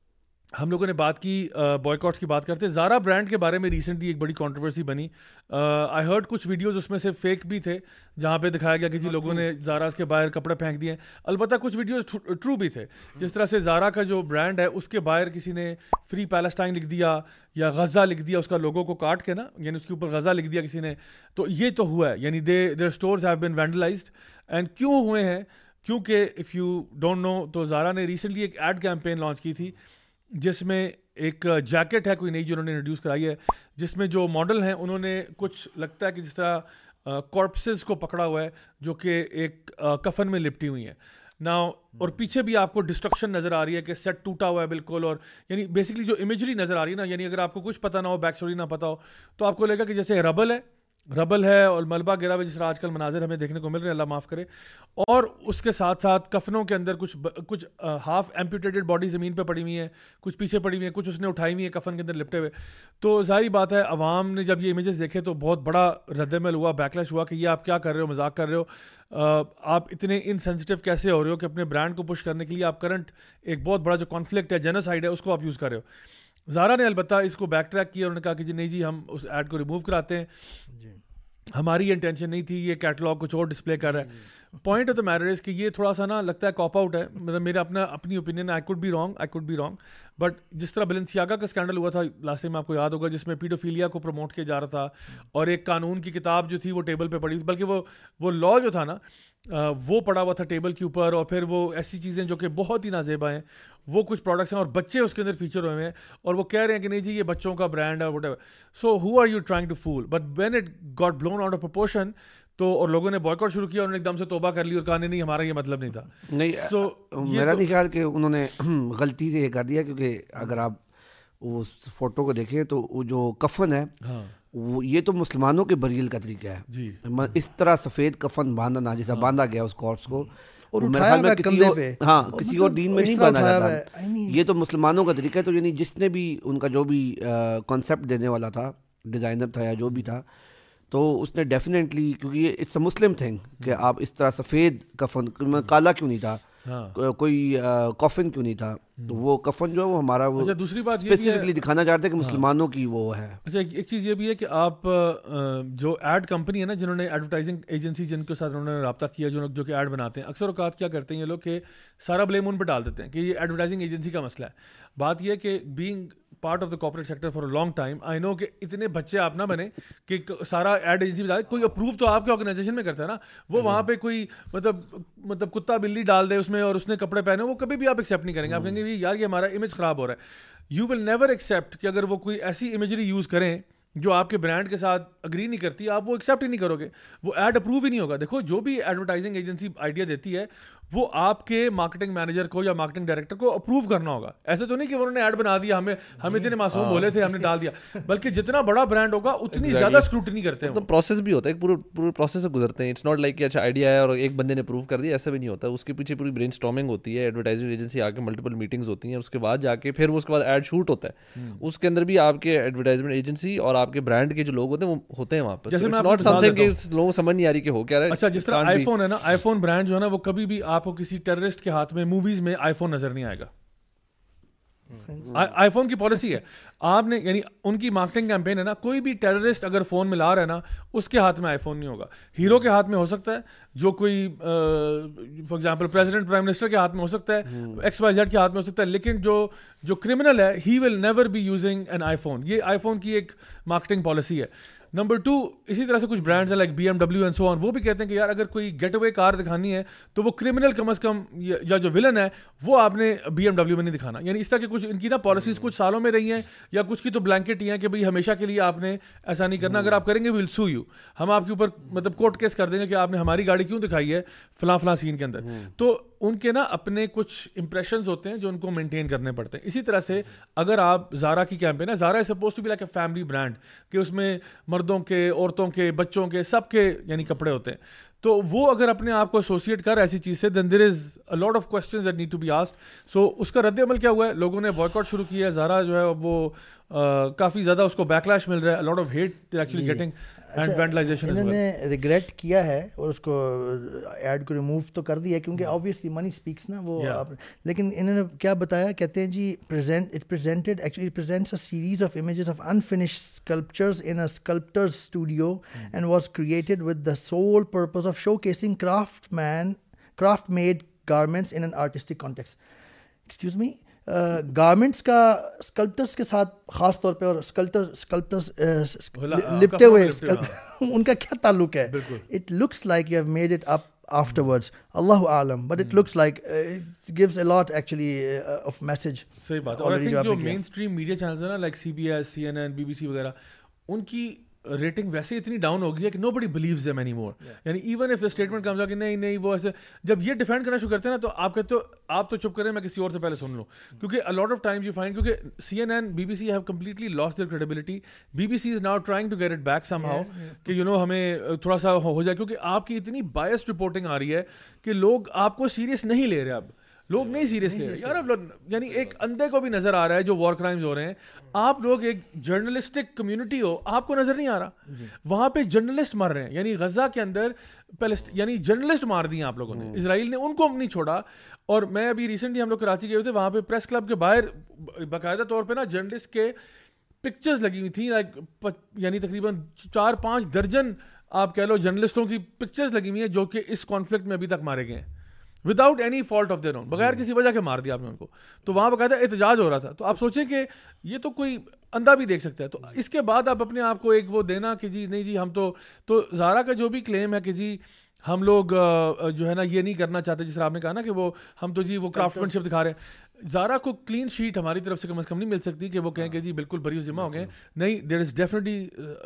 ہم لوگوں نے بات کی بوائے کی بات کرتے. زارا برانڈ کے بارے میں ریسنٹلی ایک بڑی کنٹروورسی بنی. آئی ہرڈ کچھ ویڈیوز اس میں سے فیک بھی تھے جہاں پہ دکھایا گیا کہ جی لوگوں نے زاراز کے باہر کپڑے پھینک دیے. البتہ کچھ ویڈیوز ٹرو بھی تھے, جس طرح سے زارا کا جو برانڈ ہے اس کے باہر کسی نے فری پیلسٹائن لکھ دیا یا غزہ لکھ دیا, اس کا لوگو کو کاٹ کے نا, یعنی اس کے اوپر غزہ لکھ دیا کسی نے. تو یہ تو ہوا ہے, یعنی they their stores have been vandalised. And کیوں ہوئے ہیں, کیونکہ اف یو ڈونٹ نو تو زارا نے ریسنٹلی ایک ایڈ کیمپین لانچ کی تھی جس میں ایک جیکٹ ہے کوئی نئی جو انہوں نے انٹروڈیوس کرائی ہے, جس میں جو ماڈل ہیں انہوں نے کچھ لگتا ہے کہ جس طرح کارپسز کو پکڑا ہوا ہے جو کہ ایک کفن میں لپٹی ہوئی ہیں نا, اور پیچھے بھی آپ کو ڈسٹرکشن نظر آ رہی ہے کہ سیٹ ٹوٹا ہوا ہے بالکل. اور یعنی بیسکلی جو امیجری نظر آ رہی ہے نا, یعنی اگر آپ کو کچھ پتہ نہ ہو, بیک اسٹوری نہ پتہ ہو, تو آپ کو لگے گا کہ جیسے ربل ہے ربل ہے اور ملبہ گرا ہوا, جس طرح آج کل مناظر ہمیں دیکھنے کو مل رہے ہیں, اللہ معاف کرے. اور اس کے ساتھ ساتھ کفنوں کے اندر کچھ کچھ ہاف ایمپیوٹیڈ باڈی زمین پہ پڑی ہوئی ہیں, کچھ پیچھے پڑی ہوئی ہیں, کچھ اس نے اٹھائی ہوئی ہیں کفن کے اندر لپٹے ہوئے. تو ظاہری بات ہے عوام نے جب یہ امیجز دیکھے تو بہت بڑا رد عمل ہوا, بیکلیش ہوا کہ یہ آپ کیا کر رہے ہو, مذاق کر رہے ہو, آپ اتنے انسینسٹیو کیسے ہو رہے ہو کہ اپنے برانڈ کو پش کرنے کے لیے آپ کرنٹ ایک بہت بڑا جو کانفلکٹ ہے, جینوسائیڈ ہے, اس کو آپ یوز کر رہے ہو. زارا نے البتہ اس کو بیک ٹریک کیا, انہوں نے کہا کہ جی نہیں جی ہم اس ایڈ کو ریموو کراتے ہیں, ہماری انٹینشن نہیں تھی, یہ کیٹلاگ کچھ اور ڈسپلے کر رہا ہے. Point of the matter is کہ یہ تھوڑا سا نا لگتا ہے کاپ آؤٹ ہے, مطلب میرا اپنا اپنی opinion, I could be wrong I could be wrong but جس طرح بیلنسیاگا کا اسکینڈل ہوا تھا لاسٹ ٹائم آپ کو یاد ہوگا, جس میں پیڈوفیلیا کو پروموٹ کیا جا رہا تھا, اور ایک قانون کی کتاب جو تھی وہ ٹیبل پہ پڑی, بلکہ وہ وہ لا جو تھا نا وہ پڑا ہوا تھا ٹیبل کے اوپر, اور پھر وہ ایسی چیزیں جو کہ بہت ہی نازیبا ہیں, وہ کچھ پروڈکٹس ہیں اور بچے اس کے اندر فیچر ہوئے ہیں, اور وہ کہہ رہے ہیں کہ نہیں جی یہ بچوں کا برانڈ ہے whatever. So who are you trying to fool, but when it got blown out of proportion تو اور لوگوں نے بوائکاٹ شروع کیا, انہوں نے ایک دم سے توبہ کر لی اور کہا نہیں ہمارا یہ مطلب نہیں تھا. نہیں سو میرا نہیں خیال کہ انہوں نے غلطی سے یہ کر دیا, کیونکہ اگر آپ اس فوٹو کو دیکھیں تو وہ جو کفن ہے وہ یہ تو مسلمانوں کے بریل کا طریقہ ہے جی, اس طرح سفید کفن باندھنا جیسا باندھا گیا اس کارپس کو, اور ہاں کسی اور دین میں نہیں باندھا جاتا, یہ تو مسلمانوں کا طریقہ ہے. تو یعنی جس نے بھی ان کا جو بھی کانسیپٹ دینے والا تھا, ڈیزائنر تھا یا جو بھی تھا, تو اس نے ڈیفینیٹلی, کیونکہ یہ اٹس اے مسلم تھنگ کہ آپ اس طرح سفید کفن, کالا کیوں نہیں تھا, کوئی کفن کیوں نہیں تھا, تو وہ کفن جو ہے وہ ہمارا وہ دوسری بات اسپیسیفکلی دکھانا چاہتے ہیں کہ مسلمانوں کی وہ ہے. اچھا ایک چیز یہ بھی ہے کہ آپ جو ایڈ کمپنی ہے نا, جنہوں نے ایڈورٹائزنگ ایجنسی جن کے ساتھ انہوں نے رابطہ کیا, جو جو کہ ایڈ بناتے ہیں, اکثر اوقات کیا کرتے ہیں یہ لوگ کہ سارا بلیم ان پہ ڈال دیتے ہیں کہ یہ ایڈورٹائزنگ ایجنسی کا مسئلہ ہے. بات یہ ہے کہ being part of the corporate sector for a long time, I know کہ اتنے بچے آپ نہ بنے کہ سارا ایڈ ایجنسی بتا دے, کوئی اپروو تو آپ کے آرگنائزیشن میں کرتا ہے نا, وہ وہاں پہ کوئی مطلب مطلب کتا بلی ڈال دے اس میں اور اس نے کپڑے پہنے, وہ کبھی بھی آپ ایکسیپٹ نہیں کریں گے. آپ کہیں گے یار یہ ہمارا امیج خراب ہو رہا ہے. یو ول نیور ایکسیپٹ کہ اگر وہ کوئی ایسی امیجری یوز کریں جو آپ کے برانڈ کے ساتھ اگری نہیں کرتی, آپ وہ ایکسیپٹ ہی نہیں کرو گے, وہ ایڈ اپروو ہی نہیں ہوگا. دیکھو جو بھی ایڈورٹائزنگ ایجنسی آئیڈیا دیتی ہے وہ آپ کے مارکیٹنگ مینیجر کو یا مارکیٹنگ ڈائریکٹر کو اپروو کرنا ہوگا. ایسا تو نہیں کہ انہوں نے ایڈ بنا دیا, ہمیں ہمیں اتنے معصوم بولے تھے ہم نے ڈال دیا, بلکہ جتنا بڑا برانڈ ہوگا اتنی زیادہ اسکروٹنی کرتے ہیں. تو پروسیس بھی ہوتا ہے, پورے پورے پروسیس سے گزرتے ہیں. اٹس ناٹ لائک کہ اچھا آئیڈیا ہے اور ایک بندے نے اپروو کر دیا, ایسا بھی نہیں ہوتا. اس کے پیچھے پوری برین اسٹارمنگ ہوتی ہے, ایڈورٹائزنگ ایجنسی آ کے ملٹیپل میٹنگز ہوتی ہیں, اس کے بعد جا کے پھر وہ اس کے بعد ایڈ شوٹ ہوتا ہے. اس کے اندر بھی آپ کے ایڈورٹائزمنٹ ایجنسی اور آپ کے برانڈ کے جو لوگ ہوتے ہیں وہ ہوتے ہیں وہاں پر. جیسے ناٹ سم تھنگ کہ لوگوں کو سمجھ نہیں آ رہی کہ ہو کیا رہا ہے. اچھا جس طرح آئی فون ہے نا, آئی فون برانڈ جو ہے نا وہ کبھی بھی آپ کو کسی ٹیررسٹ کے ہاتھ میں موویز میں آئی فون نظر نہیں آئے گا. آئی فون کی پالیسی ہے آپ نے, یعنی ان کی مارکیٹنگ کیمپین ہے نا, کوئی بھی ٹیررسٹ اگر فون ملا رہا ہے نا اس کے ہاتھ میں آئی فون نہیں ہوگا. ہیرو کے ہاتھ میں ہو سکتا ہے, جو کوئی for example president prime minister کے ہاتھ میں ہو سکتا ہے, ایکس وائی زیڈ کے ہاتھ میں ہو سکتا ہے, لیکن جو جو کرمنل ہے he will never be using an iPhone. یہ آئی فون کی ایک مارکیٹنگ پالیسی ہے. نمبر ٹو, اسی طرح سے کچھ برانڈز ہیں like B M W and so on, وہ بھی کہتے ہیں کہ یار اگر کوئی گیٹ اوے کار دکھانی ہے تو وہ کرمنل کم از کم یا جو ولن ہے وہ آپ نے بی ایم ڈبلیو میں نہیں دکھانا. یعنی اس طرح کے کچھ ان کی نا پالیسیز کچھ سالوں میں رہی ہیں, یا کچھ کی تو بلینکٹ ہی ہیں کہ بھائی ہمیشہ کے لیے آپ نے ایسا نہیں کرنا, اگر آپ کریں گے ویل سو یو, ہم آپ کے اوپر مطلب کورٹ کیس کر دیں گے کہ آپ نے ہماری گاڑی کیوں دکھائی ہے فلاں فلاں سین کے اندر. تو ان کے نا اپنے کچھ امپریشنز ہوتے ہیں جو ان کو مینٹین کرنے پڑتے ہیں. اسی طرح سے اگر آپ زارا کی کیمپین ہے, Zara is supposed to be like a family brand, کہ اس میں مردوں کے, عورتوں کے, بچوں کے, سب کے یعنی کپڑے ہوتے ہیں. تو وہ اگر اپنے آپ کو ایسوسیٹ کر ایسی چیز سے, then there is a lot of questions that need to be asked. سو اس کا رد عمل کیا ہوا ہے, لوگوں نے بوائکاٹ شروع کیا ہے. زارا جو ہے وہ کافی زیادہ اس کو بیکلیش مل رہا ہے, lot of hate actually getting and vandalisation. انہوں نے ریگریٹ کیا ہے اور اس کو ایڈ کو ریموو تو کر دیا کیونکہ آبویسلی منی اسپیکس نا وہ, لیکن انہوں نے کیا بتایا, کہتے ہیں جی present it presented actually presents a series of images of unfinished sculptures in a sculptor's studio and was created with the sole purpose of showcasing craftsman craft made garments in an artistic context. Excuse me, garments کا sculptors کے ساتھ خاص طور پہ, اور اسکلپٹر اسکلپٹرس لپٹے ہوئے ان کا کیا تعلق ہے؟ It looks like you have made it up afterwards, اللہ عالم, but it looks like uh, it gives a lot actually uh, of message. صحیح بات ہے. اور I think جو مین اسٹریم میڈیا چینلز ہیں نا like C B S, C N N, B B C وغیرہ, ان کی ریٹنگ ویسے اتنی ڈاؤن ہو گئی ہے کہ nobody believes them any more. یعنی even if the statement comes out کہ نہیں نہیں وہ ایسے, جب یہ ڈیفینڈ کرنا شروع کرتے ہیں نا تو آپ کہتے ہو آپ تو چپ کریں, میں کسی اور سے پہلے سن لوں. کیونکہ a lot of times you find, کیونکہ C N N, B B C have completely lost their credibility. B B C is now trying to get it back somehow کہ یو نو ہمیں تھوڑا سا ہو جائے, کیونکہ آپ کی اتنی biased رپورٹنگ آ رہی ہے کہ لوگ آپ کو سیریس نہیں لے رہے. اب لوگ نہیں سیریس لے رہے یار. اب یعنی ایک اندھے کو بھی نظر آ رہا ہے جو وار کرائمز ہو رہے ہیں. آپ لوگ ایک جرنلسٹک کمیونٹی ہو, آپ کو نظر نہیں آ رہا. وہاں پہ جرنلسٹ مر رہے ہیں, یعنی غزہ کے اندر یعنی جرنلسٹ مار دیے آپ لوگوں نے, اسرائیل نے ان کو نہیں چھوڑا. اور میں ابھی ریسنٹلی ہم لوگ کراچی گئے تھے, وہاں پہ پریس کلب کے باہر باقاعدہ طور پہ نا جرنلسٹ کے پکچرز لگی ہوئی تھیں, لائک یعنی تقریباً چار پانچ درجن آپ کہہ لو جرنلسٹوں کی پکچرز لگی ہوئی ہیں جو کہ اس کانفلکٹ میں ابھی تک مارے گئے ہیں without any fault of their own, بغیر کسی وجہ کے مار دیا آپ نے ان کو. تو وہاں باقاعدہ احتجاج ہو رہا تھا. تو آپ سوچیں کہ یہ تو کوئی اندھا بھی دیکھ سکتا ہے. تو اس کے بعد آپ اپنے آپ کو ایک وہ دینا کہ جی نہیں جی ہم تو تو زارا کا جو بھی کلیم ہے کہ جی ہم لوگ جو ہے نا یہ نہیں کرنا چاہتے, جس طرح آپ نے کہا نا کہ وہ ہم تو جی وہ کرافٹ مین شپ دکھا رہے ہیں. زارا کو کلین شیٹ ہماری طرف سے کم از کم نہیں مل سکتی کہ وہ کہیں کہ جی بالکل بری ذمہ ہو گئے. نہیں, there is definitely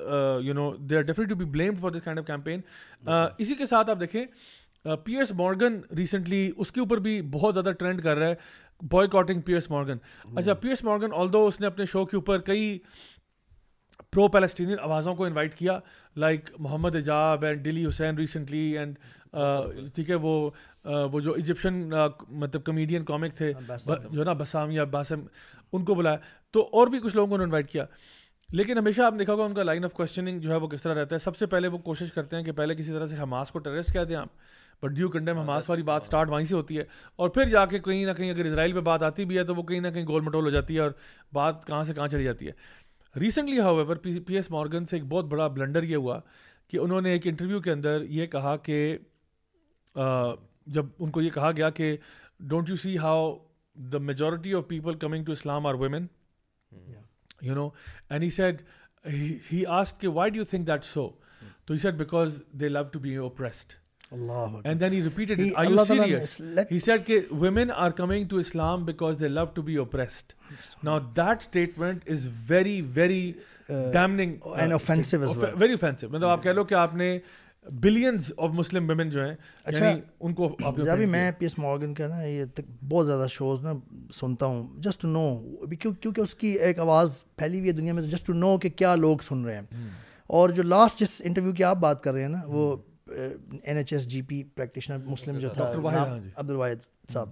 you know they are definitely to be blamed for this kind of campaign. اسی کے ساتھ آپ دیکھیں پیئرس مارگن ریسنٹلی اس کے اوپر بھی بہت زیادہ ٹرینڈ کر رہا ہے, بوائے کاٹنگ پیئرس مارگن. اچھا, پیئرس مارگن آلدو اس نے اپنے شو کے اوپر کئی پرو پیلسٹینین آوازوں کو انوائٹ کیا, like Muhammad Hijab and Dilly Hussain recently, and ٹھیک ہے وہ وہ جو ایجپشن مطلب کمیڈین کامک تھے جو نا بسام یا باسم, ان کو بلایا. تو اور بھی کچھ لوگوں کو انوائٹ کیا. لیکن ہمیشہ آپ دیکھا ہوگا ان کا لائن آف کوشچننگ جو ہے وہ کس طرح رہتا ہے. سب سے پہلے وہ کوشش کرتے ہیں کہ پہلے کسی طرح سے حماس کو ٹیررسٹ کہہ دیں آپ, بٹ ڈیو کنڈیم حماس والی بات اسٹارٹ وہیں سے ہوتی ہے, اور پھر جا کے کہیں نہ کہیں اگر اسرائیل پہ بات آتی بھی ہے تو وہ کہیں نہ کہیں گول مٹول ہو جاتی ہے اور بات کہاں سے کہاں چلی جاتی ہے. Recently however Piers Morgan سے ایک بہت بڑا بلنڈر یہ ہوا کہ انہوں نے ایک انٹرویو کے اندر یہ کہا کہ جب ان کو یہ کہا گیا کہ don't you see how the majority of people coming to Islam are women, you know, and he said he asked why do you think that's so? So he said because they love to be oppressed. Allah. And then he repeated it, are you serious? He said that women are coming to Islam because they love to be oppressed. Now that statement is very very uh, damning and uh, offensive as well. Very offensive. مطلب آپ کہہ لو کہ آپ نے billions of Muslim women جو ہیں, یعنی ان کو جب بھی میں پیس مارگن کا نا یہ بہت زیادہ شوز نا سنتا ہوں جسٹ ٹو نو, کیونکہ اس کی ایک آواز پھیلی ہوئی ہے دنیا میں, جسٹ ٹو نو کہ کیا لوگ سن رہے ہیں. اور جو لاسٹ جس انٹرویو کی آپ بات کر رہے ہیں نا, وہ N H S G P practitioner Muslim جو تھا عبد الواحد صاحب,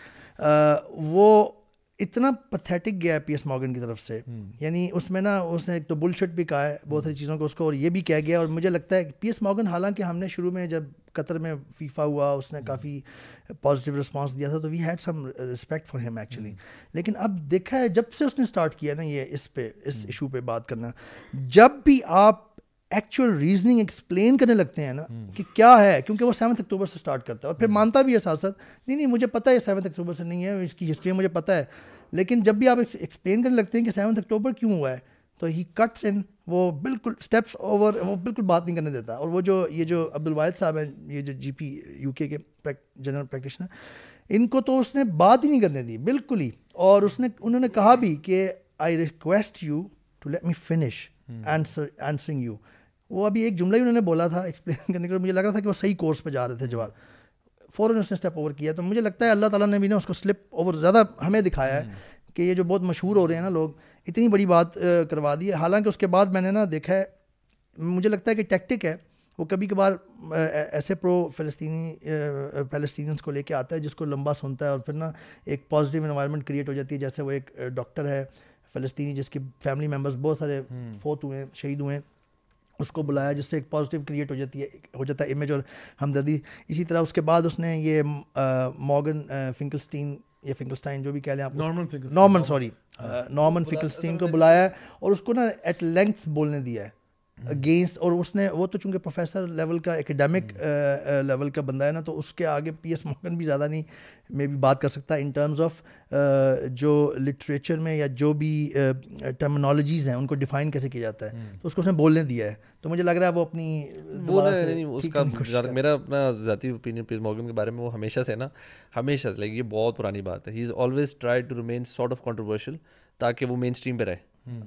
وہ اتنا پتھیٹک گیا ہے پی ایس مارگن کی طرف سے, یعنی اس میں نا اس نے ایک تو بلشٹ بھی کہا ہے بہت ساری چیزوں کو اس کو, اور یہ بھی کہہ گیا. اور مجھے لگتا ہے کہ پی ایس مارگن, حالانکہ ہم نے شروع میں جب قطر میں فیفا ہوا اس نے کافی پازیٹیو رسپانس دیا تھا, تو we had some respect for him actually. لیکن اب دیکھا ہے جب سے اس نے اسٹارٹ کیا نا یہ اس پہ اس ایشو پہ بات کرنا, جب بھی آپ ایکچوئل ریزننگ ایکسپلین کرنے لگتے ہیں نا کہ کیا ہے, کیونکہ وہ سیونتھ اکتوبر سے اسٹارٹ کرتا ہے اور پھر مانتا بھی ہے ساتھ ساتھ, نہیں نہیں مجھے پتہ ہے سیونتھ اکتوبر سے نہیں ہے, اس کی ہسٹری مجھے پتہ ہے. لیکن جب بھی آپ ایکسپلین کرنے لگتے ہیں کہ سیونتھ اکتوبر کیوں ہوا ہے, تو ہی کٹس ان, وہ بالکل اسٹیپس اوور, وہ بالکل بات نہیں کرنے دیتا. اور وہ جو یہ جو عبد الواحد صاحب ہیں, یہ جو جی پی یو کے کے جنرل پریکٹیشنر, ان کو تو اس نے بات ہی نہیں کرنے دی بالکل ہی. اور اس نے انہوں نے کہا بھی کہ I request you to let me finish answer answering you. وہ ابھی ایک جملہ ہی انہوں نے بولا تھا ایکسپلین کرنے کے لیے, مجھے لگ رہا تھا کہ وہ صحیح کورس پہ جا رہے تھے جواب, فوراً اس نے اسٹیپ اوور کیا. تو مجھے لگتا ہے اللہ تعالیٰ نے بھی نا اس کو سلپ اوور زیادہ ہمیں دکھایا ہے کہ یہ جو بہت مشہور ہو رہے ہیں نا لوگ, اتنی بڑی بات کروا دی ہے. حالانکہ اس کے بعد میں نے نا دیکھا ہے, مجھے لگتا ہے کہ ٹیکٹک ہے, وہ کبھی کبھار ایسے پرو فلسطینی فلسطینینس کو لے کے آتا ہے جس کو لمبا سنتا ہے, اور پھر نا ایک پازیٹیو انوائرمنٹ کریٹ ہو جاتی ہے. جیسے وہ ایک ڈاکٹر ہے فلسطینی جس کی فیملی ممبرس بہت سارے فوت ہوئے ہیں, شہید ہوئے ہیں, اس کو بلایا جس سے ایک پازیٹیو کریٹ ہو جاتی ہے, ہو جاتا ہے امیج اور ہمدردی. اسی طرح اس کے بعد اس نے یہ مارگن فنکلسٹین یا فنکلسٹائن جو بھی کہہ لیں آپ, نارمن سوری نارمن فنکلسٹین کو بلایا ہے اور اس کو نا ایٹ لینتھ بولنے دیا ہے اگینسٹ. اور اس نے, وہ تو چونکہ پروفیسر لیول کا ایکیڈیمک لیول کا بندہ ہے نا, تو اس کے آگے پی ایس مارگن بھی زیادہ نہیں میں بھی بات کر سکتا ان ٹرمز آف جو لٹریچر میں یا جو بھی ٹرمنالوجیز ہیں ان کو ڈیفائن کیسے کیا جاتا ہے, تو اس کو اس نے بولنے دیا ہے. تو مجھے لگ رہا ہے وہ اپنی وہ اس کا میرا اپنا ذاتی اوپینین پیس مارگن کے بارے میں, وہ ہمیشہ سے نا ہمیشہ سے لائک یہ بہت پرانی بات ہے, he is always try to remain sort of controversial تاکہ وہ مین اسٹریم پہ رہے.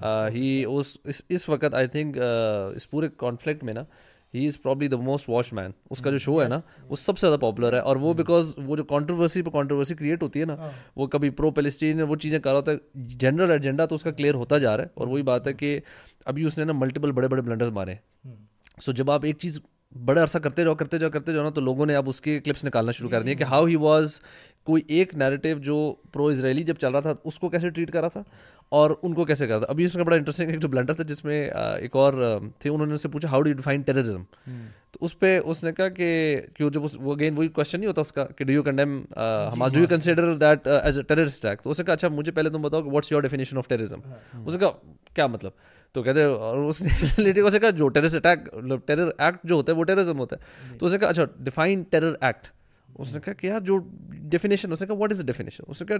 ہی اس اس وقت آئی تھنک اس پورے کانفلکٹ میں نا he is probably the most watch man. اس کا جو شو ہے نا وہ سب سے زیادہ پاپولر ہے, اور وہ بیکاز وہ جو کانٹروورسی پہ کانٹروورسی کریٹ ہوتی ہے نا, وہ کبھی پرو پیلسٹین وہ چیزیں کر رہا ہوتا ہے, جنرل ایجنڈا تو اس کا کلیئر ہوتا جا رہا ہے. اور وہی بات ہے کہ ابھی اس نے نا ملٹیپل بڑے بڑے بلنڈرز مارے ہیں. سو جب آپ ایک چیز بڑا عرصہ کرتے جاؤ کرتے جاؤ کرتے جاؤ نا, تو لوگوں نے اب اس کے کلپس نکالنا شروع کر دیے کہ ہاؤ ہی واز, کوئی ایک نیریٹیو جو پرو اسرائیلی جب چل رہا تھا اس کو کیسے ٹریٹ کر رہا تھا اور ان کو کیسے کرا تھا. ابھی اس میں بڑا انٹرسٹنگ ایک جو بلنڈر تھا جس میں ایک اور تھے, انہوں نے اس سے پوچھا how do you define terrorism, تو اس پہ اس نے کہا کہ کیوں جب وہ اگین وہی کوشچن نہیں ہوتا اس کا کہ do you condemn Hamas, do you consider that as a terrorist act, تو اس نے کہا اچھا مجھے پہلے تم بتاؤ کہ what's your definition of terrorism. اس نے کہا کیا مطلب, تو کہتے ہیں, اور اس نے اسے کہا جو ٹیررسٹ اٹیک ٹیرر ایکٹ جو ہوتا ہے وہ ٹیررزم ہوتا ہے. تو اس نے کہا اچھا ڈیفائن ٹیرر ایکٹ. اس نے کہا کہ یار جو ڈیفینیشن, اس نے کہا واٹ از دا ڈیفینیشن, اس نے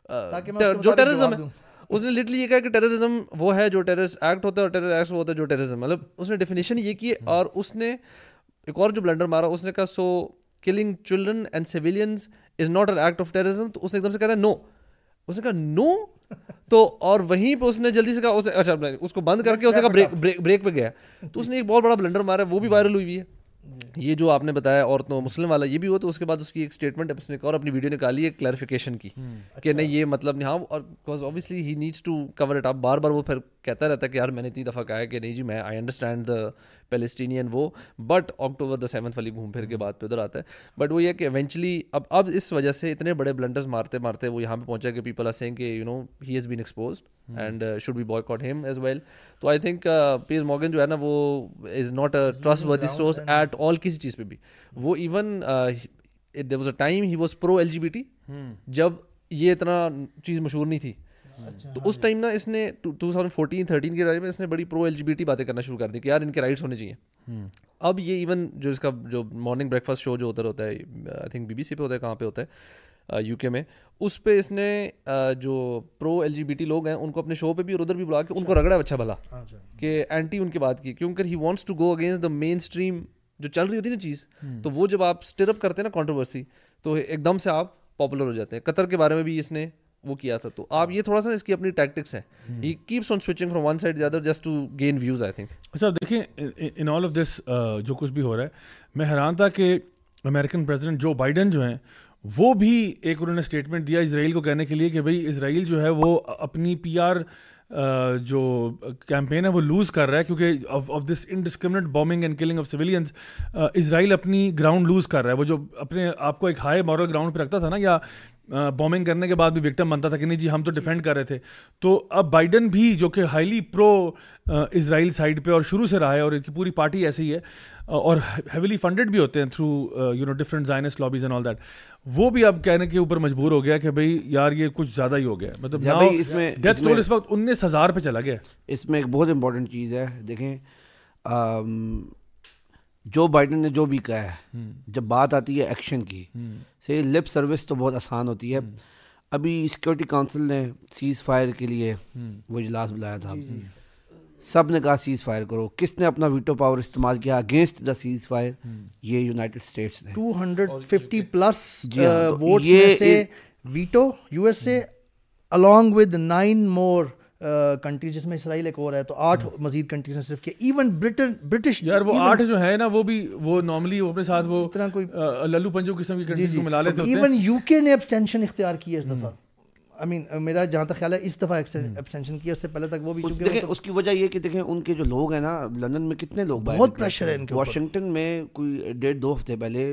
کہا جو ٹیررزم ہے. اس نے لٹرلی یہ کہا کہ ٹیررزم وہ ہے جو ٹیررسٹ ایکٹ ہوتا ہے, اور ٹیرر ایکٹ وہ ہوتا ہے جو ٹیررزم, مطلب اس نے ڈیفینیشن یہ کی. اور اس نے ایک اور جو بلنڈر مارا, اس نے کہا so killing children and civilians is not an act of terrorism. تو اس نے ایک دم سے کہا نو, اس نے کہا نو, تو اور وہیں پہ اس نے جلدی سے کہا, اچھا اس کو بند کر کے اس نے کہا بریک بریک پہ گیا. تو اس نے ایک بہت بڑا بلنڈر مارا, وہ بھی وائرل ہوئی ہے. یہ جو آپ نے بتایا عورتوں مسلم والا یہ بھی ہوا, تو اس کے بعد اس کی ایک اسٹیٹمنٹ اس نے اور اپنی ویڈیو نکالی ہے کلیریفیکیشن کی کہ نہیں یہ مطلب نہیں. ہاں, اور because obviously he needs to cover it up. بار بار وہ پھر کہتا رہتا ہے کہ یار میں نے اتنی دفعہ کہا ہے کہ نہیں جی میں آئی انڈرسٹینڈ دا پیلسٹینین وہ, بٹ اکٹوبر دا سیونتھ والی گھوم پھر کے بعد پہ ادھر آتا ہے. بٹ وہ یہ کہ ایونچولی اب اب اس وجہ سے اتنے بڑے بلنڈرز مارتے مارتے وہ یہاں پہ پہنچا کہ پیپل آر سیئنگ کہ you know he has been exposed and should be boycott him as well. تو آئی تھنک پیئرس مارگن جو ہے نا وہ is not a trustworthy source at all کسی چیز پہ بھی. وہ even there was a time he was pro L G B T, جب یہ اتنا چیز مشہور نہیں تھی. تو اس ٹائم نا اس نے ٹو تھاؤزینڈ فورٹین تھرٹین کے بارے میں اس نے بڑی pro L G B T باتیں کرنا شروع کر دی کہ یار ان کے رائٹس ہونے چاہیے. اب یہ ایون جو اس کا جو مارننگ بریک فاسٹ شو جو ادھر ہوتا ہے, I think B B C پہ ہوتا ہے, کہاں پہ ہوتا ہے یو کے میں, اس پہ اس نے جو pro L G B T لوگ ہیں ان کو اپنے شو پہ بھی اور ادھر بھی بلا کے ان کو رگڑا اچھا بھلا کہ اینٹی ان کی بات کی, کیونکہ he wants to go against the mainstream جو چل رہی ہوتی ہے نا چیز. تو وہ جب آپ اسٹر اپ کرتے ہیں نا کانٹروورسی, تو ایک دم سے آپ پاپولر ہو جاتے ہیں. قطر کے بارے میں بھی اس نے وہ کیا تھا. تو آپ یہ تھوڑا سا اس کی اپنی ٹیکٹکس ہیں, he keeps on switching from one side the other just to gain views I think. اچھا دیکھیں ان آل آف دس جو کچھ بھی ہو رہا ہے, میں حیران تھا کہ امریکن پریزیڈنٹ جو بائیڈن جو ہیں وہ بھی ایک انہوں نے اسٹیٹمنٹ دیا اسرائیل کو کہنے کے لیے کہ بھائی اسرائیل جو ہے وہ اپنی پی آر جو کیمپین ہے وہ لوز کر رہا ہے کیونکہ of this indiscriminate bombing and killing of civilians Israel اپنی گراؤنڈ لوز کر رہا ہے. وہ جو اپنے آپ کو ایک ہائی مورل گراؤنڈ پہ رکھتا تھا نا, یا بومبنگ کرنے کے بعد بھی وکٹم بنتا تھا کہ نہیں جی ہم تو ڈیفینڈ کر رہے تھے, تو اب بائیڈن بھی جو کہ ہائیلی پرو اسرائیل سائڈ پہ اور شروع سے رہا ہے اور ان کی پوری پارٹی ایسی ہی ہے اور ہیویلی فنڈڈ بھی ہوتے ہیں through you know different Zionist lobbies and all that, وہ بھی اب کہنے کے اوپر مجبور ہو گیا کہ بھائی یار یہ کچھ زیادہ ہی ہو گیا. مطلب اس میں ڈیتھ ٹول اس وقت انیس ہزار پہ چلا گیا. اس میں ایک بہت امپورٹنٹ چیز ہے, دیکھیں جو بائیڈن نے جو بھی کہا ہے, جب بات آتی ہے ایکشن کی, سے لپ سروس تو بہت آسان ہوتی ہے. ابھی سیکورٹی کونسل نے سیز فائر کے لیے وہ اجلاس بلایا تھا, سب نے کہا سیز فائر کرو. کس نے اپنا ویٹو پاور استعمال کیا اگینسٹ دا سیز فائر؟ یہ یونائٹڈ اسٹیٹس نے. Two hundred fifty plus votes میں سے veto U S A along with nine more country جس میں اسرائیل ایک اور ہے, تو آٹھ مزید کنٹریز ہیں صرف کہ ایون برٹن برٹش یار وہ آٹھ جو ہے نا وہ بھی وہ نارملی اپنے ساتھ وہ اتنا کوئی للو پنجو قسم کی کنٹریز کو ملا لیتے ہوتے ہیں. ایون یو کے نے ایبسٹینشن اختیار کی ہے اس دفعہ. آئی مین میرا جہاں تک خیال ہے اس دفعہ ایبسٹینشن کیا, اس سے پہلے تک وہ بھی. دیکھیں اس کی وجہ یہ کہ دیکھیں ان کے جو لوگ ہیں نا لندن میں کتنے لوگ, بہت پریشر ہے ان کے اوپر. واشنگٹن میں کوئی ڈیڑھ دو ہفتے پہلے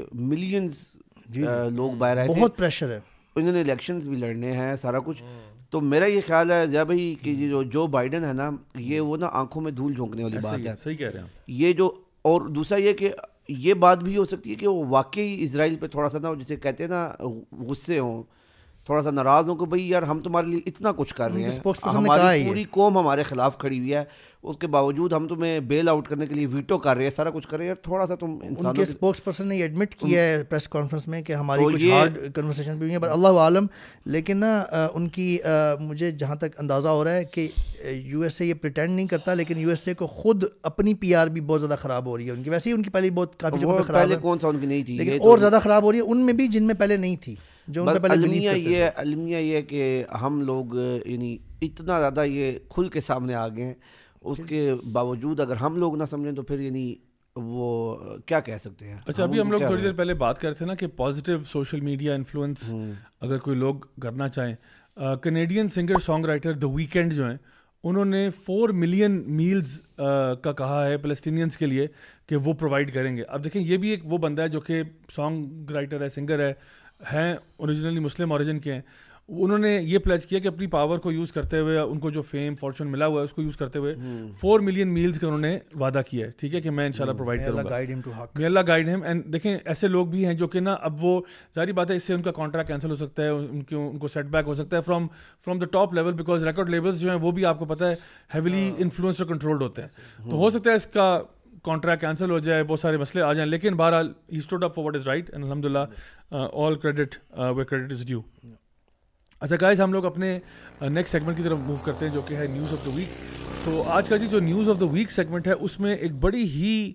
ملینز لوگ باہر آئے تھے, بہت پریشر ہے. انہوں نے الیکشنز بھی لڑنے ہیں سارا کچھ. تو میرا یہ خیال ہے ضیاء بھائی کہ جو جو بائیڈن ہے نا یہ وہ نا آنکھوں میں دھول جھونکنے والی بات ہے. صحیح کہہ رہے ہیں یہ جو, اور دوسرا یہ کہ یہ بات بھی ہو سکتی ہے کہ وہ واقعی اسرائیل پہ تھوڑا سا نا جسے کہتے ہیں نا غصے ہوں, تھوڑا سا ناراض ہوں کہ بھائی یار ہم تمہارے لیے اتنا کچھ کر رہے ہیں, ہماری پوری قوم ہمارے خلاف کھڑی ہوئی ہے, اس کے باوجود ہم تمہیں بیل آؤٹ کرنے کے لیے ویٹو کر رہے ہیں, سارا کچھ کر رہے ہیں. تھوڑا سا تم انسانوں ان کے اسپوکس پرسن نے یہ ایڈمٹ کیا ہے پریس کانفرنس میں کہ ہماری کچھ ہارڈ کنورسیشن بھی ہوئی ہیں, پر اللہ عالم. لیکن نا ان کی مجھے جہاں تک اندازہ ہو رہا ہے کہ یو ایس اے یہ پریٹینڈ نہیں کرتا, لیکن یو ایس اے کو خود اپنی پی آر بھی بہت زیادہ خراب ہو رہی ہے ان کی. ویسے ہی ان کی پہلے بہت کافی جگہوں پہ خراب ہے, کون سا ان کی نہیں تھی, لیکن اور زیادہ خراب ہو رہی ہے ان میں بھی جن میں پہلے نہیں تھی. جو المیہ یہ المیہ یہ کہ ہم لوگ یعنی اتنا زیادہ یہ کھل کے سامنے آ گئے ہیں, اس کے باوجود اگر ہم لوگ نہ سمجھیں تو پھر یعنی وہ کیا کہہ سکتے ہیں. اچھا ابھی ہم لوگ تھوڑی دیر پہلے بات کر رہے تھے نا کہ پازیٹیو سوشل میڈیا انفلوئنس اگر کوئی لوگ کرنا چاہیں, Canadian singer songwriter the Weeknd جو ہیں انہوں نے فور ملین میلز کا کہا ہے فلسطینینس کے لیے کہ وہ پرووائڈ کریں گے. اب دیکھیں یہ بھی ایک وہ بندہ ہے جو کہ سانگ رائٹر ہے, سنگر ہے, ہیں اوریجنلی مسلم اوریجن کے ہیں. انہوں نے یہ پلیج کیا کہ اپنی پاور کو یوز کرتے ہوئے, ان کو جو فیم فارچون ملا ہوا ہے اس کو یوز کرتے ہوئے فور ملین میلز کا انہوں نے وعدہ کیا ہے, ٹھیک ہے, کہ میں انشاءاللہ پرووائڈ کروں گا. may اللہ گائیڈ ہم. اینڈ دیکھیں ایسے لوگ بھی ہیں جو کہ نا اب وہ ظاہری بات ہے اس سے ان کا کانٹریکٹ کینسل ہو سکتا ہے, ان کو ان کو سیٹ بیک ہو سکتا ہے from from the top level, because record labels جو ہیں وہ بھی آپ کو پتہ ہے ہیویلی انفلوئنسڈ اور کنٹرولڈ ہوتے ہیں. تو ہو سکتا ہے اس کا کانٹریکٹ کینسل ہو جائے, بہت سارے مسئلے آ جائیں, لیکن بہرحال ہی stood up for what is right and الحمد للہ all credit where credit is due. اچھا گائز ہم لوگ اپنے نیکسٹ سیگمنٹ کی طرف موو کرتے ہیں جو کہ ہے نیوز آف دا ویک. تو آج کا جی جو news of the week segment ہے اس میں ایک بڑی ہی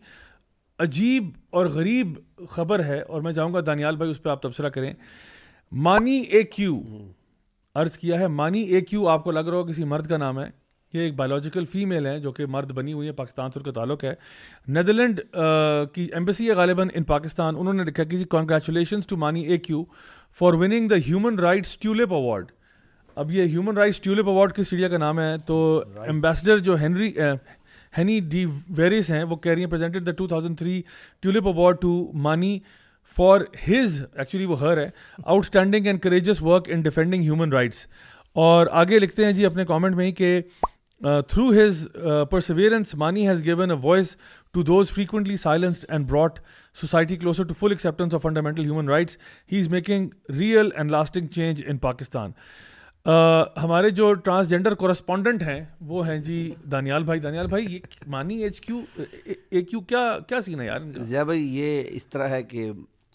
عجیب اور غریب خبر ہے, اور میں چاہوں گا دانیال بھائی اس پہ آپ تبصرہ کریں. مانی اے کیو عرض کیا ہے, مانی اے کیو آپ کو لگ رہا ہو کسی مرد کا نام ہے, یہ ایک بایولوجیکل فیمیل ہے جو کہ مرد بنی ہوئی ہے, پاکستان سے ان کا تعلق ہے. نیدرلینڈ کی ایمبیسی ہے غالباً ان پاکستان, انہوں نے لکھا کہ جی congratulations to Mani A Q for winning the human rights tulip award. اب یہ ہیومن رائٹس ٹیولپ ایوارڈ کس چڑیا کا نام ہے, تو ایمبیسڈر جو ہینری ہینی ڈی ویریس ہیں وہ کہہ رہی ہیں presented the two thousand three tulip award to Mani for his, actually وہ ہر ہے, outstanding and courageous work in defending human rights. اور آگے لکھتے ہیں جی اپنے کامنٹ میں ہی کہ Uh, through his uh, perseverance, Mani has given a voice to those frequently silenced and brought society closer to full acceptance of fundamental human rights. He is making real and lasting change in Pakistan. Uh, ہمارے جو transgender correspondent ہیں وہ ہیں جی دانیال بھائی. دانیال بھائی یہ مانی H Q اے کیو کیا کیا سین ہے یار؟ ضیاء بھائی یہ اس طرح ہے کہ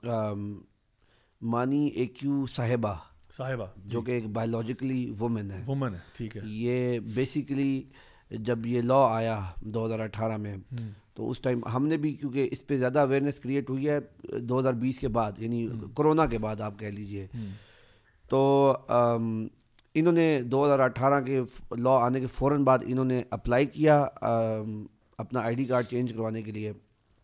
مانی اے کیو صاحبہ صاحبہ جو کہ ایک بایولوجیکلی وومن ہے وومن ہے ٹھیک ہے. یہ بیسیکلی جب یہ لا آیا دو ہزار اٹھارہ میں تو اس ٹائم ہم نے بھی, کیونکہ اس پہ زیادہ اویئرنیس کریٹ ہوئی ہے دو ہزار بیس کے بعد, یعنی کرونا کے بعد آپ کہہ لیجئے, تو انہوں نے دو ہزار اٹھارہ کے لا آنے کے فوراً بعد انہوں نے اپلائی کیا اپنا آئی ڈی کارڈ چینج کروانے کے لیے,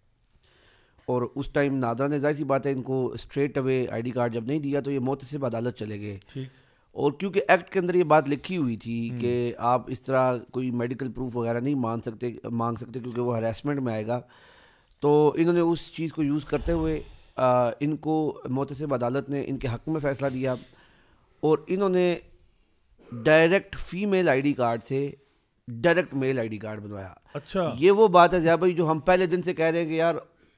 اور اس ٹائم نادرا نے ظاہر سی بات ہے ان کو straightaway I D card جب نہیں دیا تو یہ محتسب عدالت چلے گئے. اور کیونکہ ایکٹ کے اندر یہ بات لکھی ہوئی تھی کہ آپ اس طرح کوئی میڈیکل پروف وغیرہ نہیں مان سکتے مانگ سکتے کیونکہ وہ ہراسمنٹ میں آئے گا, تو انہوں نے اس چیز کو یوز کرتے ہوئے ان کو محتسب عدالت نے ان کے حق میں فیصلہ دیا, اور انہوں نے direct female I D card سے direct male I D card بنوایا. اچھا, یہ وہ بات ہے ضیاء بھائی جو ہم پہلے دن سے کہہ رہے ہیں کہ یار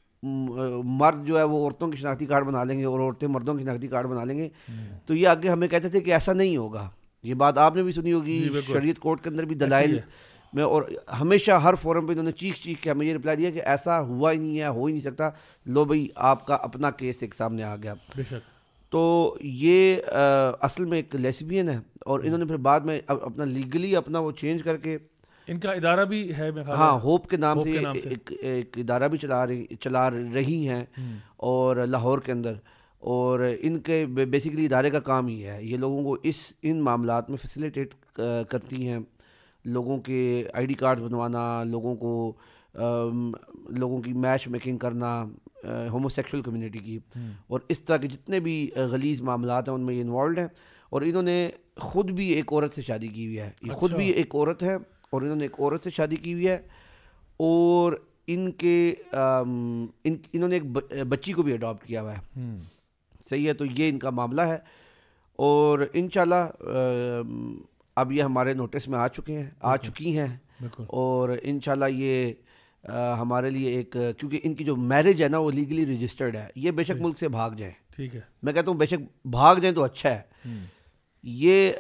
مرد جو ہے وہ عورتوں کی شناختی کارڈ بنا لیں گے اور عورتیں مردوں کی شناختی کارڈ بنا لیں گے, تو یہ آگے ہمیں کہتے تھے کہ ایسا نہیں ہوگا. یہ بات آپ نے بھی سنی ہوگی شریعت کورٹ کے اندر بھی دلائل میں, اور ہمیشہ ہر فورم پہ انہوں نے چیخ چیخ کے ہمیں یہ رپلائی دیا کہ ایسا ہوا ہی نہیں ہے, ہو ہی نہیں سکتا. لو بھائی آپ کا اپنا کیس ایک سامنے آ گیا. تو یہ اصل میں ایک لیسبین ہے, اور انہوں نے پھر بعد میں اپنا لیگلی اپنا وہ چینج کر کے ان کا ادارہ بھی ہے, ہاں ہوپ کے نام سے ایک ایک ادارہ بھی چلا رہی چلا رہی ہیں اور لاہور کے اندر, اور ان کے بیسیکلی ادارے کا کام ہی ہے یہ لوگوں کو اس ان معاملات میں فیسیلیٹیٹ کرتی ہیں, لوگوں کے آئی ڈی کارڈ بنوانا, لوگوں کو لوگوں کی میچ میکنگ کرنا ہومو سیکشول کمیونٹی کی, اور اس طرح کے جتنے بھی غلیظ معاملات ہیں ان میں یہ انوالوڈ ہیں. اور انہوں نے خود بھی ایک عورت سے شادی کی ہوئی ہے, یہ خود بھی ایک عورت ہے اور انہوں نے ایک عورت سے شادی کی ہوئی ہے, اور ان کے انہوں نے ایک بچی کو بھی اڈاپٹ کیا ہوا ہے. صحیح ہے, تو یہ ان کا معاملہ ہے, اور انشاءاللہ اب یہ ہمارے نوٹس میں آ چکے ہیں آ چکی ہیں اور انشاءاللہ یہ ہمارے لیے ایک, کیونکہ ان کی جو میرج ہے نا وہ لیگلی رجسٹرڈ ہے. یہ بے شک ملک سے بھاگ جائیں, ٹھیک ہے, میں کہتا ہوں بے شک بھاگ جائیں تو اچھا ہے. یہ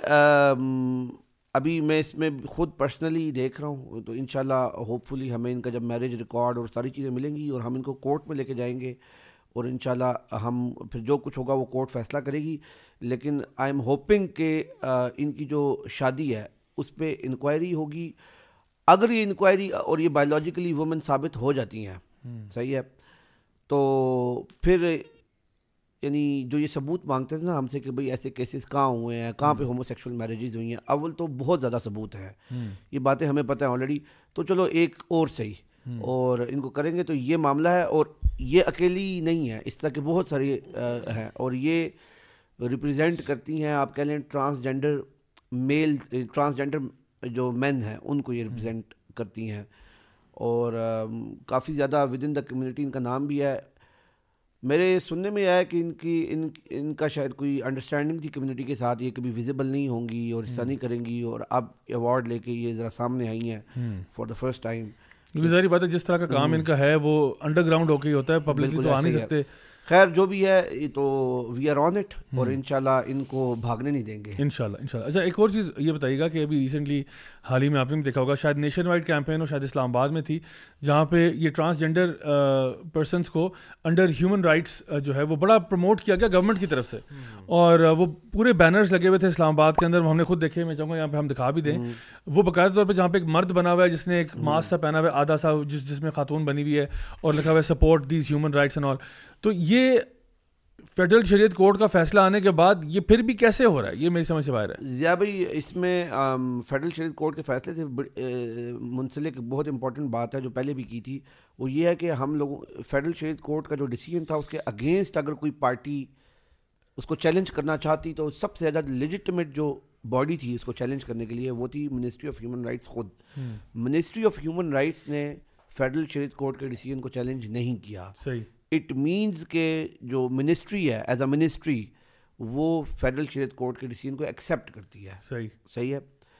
ابھی میں اس میں خود پرسنلی دیکھ رہا ہوں, تو انشاءاللہ ہوپ فلی ہمیں ان کا جب میرج ریکارڈ اور ساری چیزیں ملیں گی اور ہم ان کو کورٹ میں لے کے جائیں گے, اور انشاءاللہ ہم پھر جو کچھ ہوگا وہ کورٹ فیصلہ کرے گی. لیکن آئی ایم ہوپنگ کہ ان کی جو شادی ہے اس پہ انکوائری ہوگی. اگر یہ انکوائری اور یہ بایولوجیکلی وومن ثابت ہو جاتی ہیں, صحیح ہے, تو پھر یعنی جو یہ ثبوت مانگتے تھے نا ہم سے کہ بھئی ایسے کیسز کہاں ہوئے ہیں, کہاں پہ ہومو سیکشول میرجز ہوئی ہیں, اول تو بہت زیادہ ثبوت ہے, یہ باتیں ہمیں پتہ ہیں آلریڈی. تو چلو ایک اور صحیح, اور ان کو کریں گے. تو یہ معاملہ ہے, اور یہ اکیلی نہیں ہے, اس طرح کے بہت سارے ہیں, اور یہ ریپرزینٹ کرتی ہیں آپ کہہ لیں ٹرانسجینڈر میل, ٹرانسجینڈر جو مین ہیں ان کو یہ ریپرزینٹ کرتی ہیں, اور کافی زیادہ with in the community in کا نام بھی ہے. میرے سننے میں آیا کہ ان کی ان ان کا شاید کوئی انڈرسٹینڈنگ تھی کمیونٹی کے ساتھ, یہ کبھی ویزیبل نہیں ہوں گی اور حصہ نہیں کریں گی, اور اب ایوارڈ لے کے یہ ذرا سامنے آئی ہیں فار دا فرسٹ ٹائم. کیونکہ ظاہری بات ہے جس طرح کا کام ان کا ہے وہ انڈر گراؤنڈ ہو کے ہی ہوتا ہے, پبلکلی تو آ نہیں سکتے. خیر جو بھی ہے یہ تو وی آر آن اٹ, اور انشاءاللہ ان کو بھاگنے نہیں دیں گے انشاءاللہ انشاءاللہ. اچھا ایک اور چیز یہ بتائیے گا کہ ابھی ریسنٹلی حال ہی میں آپ نے بھی دیکھا ہوگا, شاید نیشن وائڈ کیمپین اور شاید اسلام آباد میں تھی, جہاں پہ یہ ٹرانسجینڈر پرسنس کو انڈر ہیومن رائٹس جو ہے وہ بڑا پروموٹ کیا گیا گورنمنٹ کی طرف سے, اور وہ پورے بینرز لگے ہوئے تھے اسلام آباد کے اندر, ہم نے خود دیکھے, میں چاہوں گا یہاں پہ ہم دکھا بھی دیں. وہ باقاعدہ طور پہ جہاں پہ ایک مرد بنا ہوا ہے جس نے ایک ماسک سا پہنا ہوا ہے آدھا سا, جس جس میں خاتون بنی ہوئی ہے اور لکھا ہوا ہے support these human rights and all. تو یہ فیڈرل شریعت کورٹ کا فیصلہ آنے کے بعد یہ پھر بھی کیسے ہو رہا ہے, یہ میری سمجھ سے باہر ہے. ضیاء بھائی اس میں فیڈرل شریعت کورٹ کے فیصلے سے منسلک بہت امپورٹنٹ بات ہے جو پہلے بھی کی تھی, وہ یہ ہے کہ ہم لوگوں فیڈرل شریعت کورٹ کا جو ڈیسیجن تھا اس کے اگینسٹ اگر کوئی پارٹی اس کو چیلنج کرنا چاہتی تو سب سے زیادہ لیجٹمیٹ جو باڈی تھی اس کو چیلنج کرنے کے لیے وہ تھی منسٹری آف ہیومن رائٹس خود. منسٹری آف ہیومن رائٹس نے فیڈرل شریعت کورٹ کے ڈیسیجن کو چیلنج نہیں کیا. صحیح. اٹ مینز کہ جو منسٹری ہے ایز اے منسٹری وہ فیڈرل شریعت کورٹ کے ڈیسیجن کو ایکسیپٹ کرتی ہے. صحیح صحیح ہے.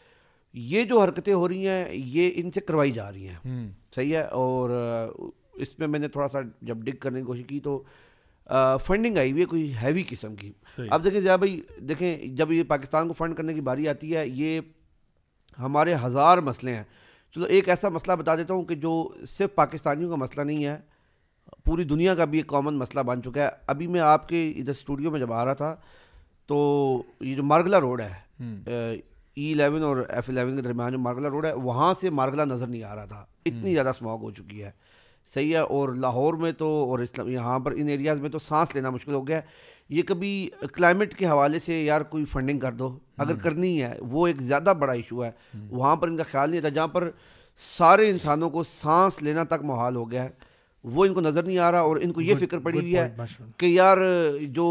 یہ جو حرکتیں ہو رہی ہیں یہ ان سے کروائی جا رہی ہیں. صحیح ہے. اور اس میں میں نے تھوڑا سا جب ڈگ کرنے کی کوشش کی تو فنڈنگ آئی ہوئی ہے کوئی ہیوی قسم کی. اب دیکھیں ضیاء بھائی, دیکھیں جب یہ پاکستان کو فنڈ کرنے کی باری آتی ہے یہ ہمارے ہزار مسئلے ہیں. چلو ایک ایسا مسئلہ بتا دیتا ہوں کہ جو صرف پاکستانیوں کا مسئلہ نہیں ہے, پوری دنیا کا بھی ایک کامن مسئلہ بن چکا ہے. ابھی میں آپ کے ادھر اسٹوڈیو میں جب آ رہا تھا تو یہ جو مارگلا روڈ ہے ای الیون اور ایف الیون کے درمیان جو مارگلا روڈ ہے وہاں سے مارگلا نظر نہیں آ رہا تھا, اتنی زیادہ اسموگ ہو چکی ہے. صحیح ہے. اور لاہور میں تو اور اسلام یہاں پر ان ایریاز میں تو سانس لینا مشکل ہو گیا ہے. یہ کبھی کلائمیٹ کے حوالے سے یار کوئی فنڈنگ کر دو, اگر کرنی ہے وہ ایک زیادہ بڑا ایشو ہے, وہاں پر ان کا خیال نہیں تھا. جہاں پر سارے انسانوں کو سانس لینا تک محال ہو گیا ہے, وہ ان کو نظر نہیں آ رہا, اور ان کو یہ فکر پڑی ہوئی ہے کہ یار جو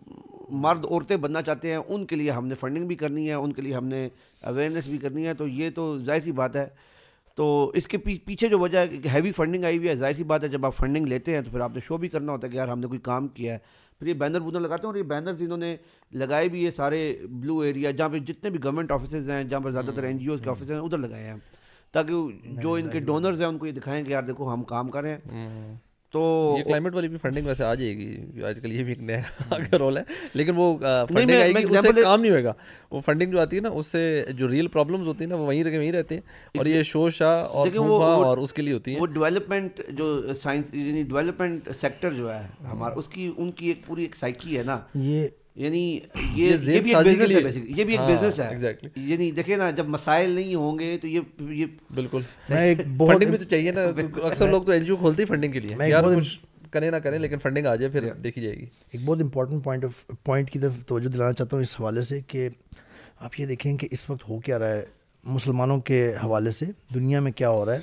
مرد عورتیں بننا چاہتے ہیں ان کے لیے ہم نے فنڈنگ بھی کرنی ہے, ان کے لیے ہم نے اویئرنیس بھی کرنی ہے. تو یہ تو ظاہر سی بات ہے. تو اس کے پیچھے جو وجہ ہے کہ ہیوی فنڈنگ آئی ہوئی ہے, ظاہر سی بات ہے جب آپ فنڈنگ لیتے ہیں تو پھر آپ نے شو بھی کرنا ہوتا ہے کہ یار ہم نے کوئی کام کیا ہے. پھر یہ بینر بونر لگاتے ہیں, اور یہ بینرز انہوں نے لگائے بھی یہ سارے بلو ایریا جہاں پہ جتنے بھی گورنمنٹ آفیسز ہیں, جہاں پر زیادہ تر این جی اوز کے آفیسز ہیں, ادھر لگائے ہیں تاکہ جو ان کے ڈونرز ہیں ان کو یہ دکھائیں کہ یار دیکھو ہم کام کر رہے ہیں. تو یہ کلائمیٹ والی بھی فنڈنگ ویسے آ جائے گی آج کل, یہ بھی ایک نیا رول ہے, لیکن وہ فنڈنگ آئے گی اس سے کام نہیں ہوئے گا. وہ فنڈنگ جو آتی ہے نا اس سے جو ریل پرابلمز ہوتی ہیں نا وہ وہیں وہیں رہتے ہیں, اور یہ شو شاہ اور اور اس کے لیے ہوتی ہیں. وہ ڈیولپمنٹ جو سائنس یعنی ڈیولپمنٹ سیکٹر جو ہے ہمارا, اس کی ان کی ایک پوری ایک سائیکی ہے نا, یہ یعنی یہ یہ بھی ایک بزنس ہے بیسیکلی, یہ بھی ایک بزنس ہے ایگزیکٹلی. یعنی دیکھیں نا جب مسائل نہیں ہوں گے تو یہ یہ بالکل فنڈنگ بھی تو چاہیے نا. اکثر لوگ تو این جی او کھولتے ہی فنڈنگ کے لیے, یار کچھ کریں نہ کریں لیکن فنڈنگ آ جائے پھر دیکھی جائے گی. ایک بہت امپورٹنٹ پوائنٹ آف پوائنٹ کی طرف توجہ دلانا چاہتا ہوں اس حوالے سے کہ آپ یہ دیکھیں کہ اس وقت ہو کیا رہا ہے مسلمانوں کے حوالے سے, دنیا میں کیا ہو رہا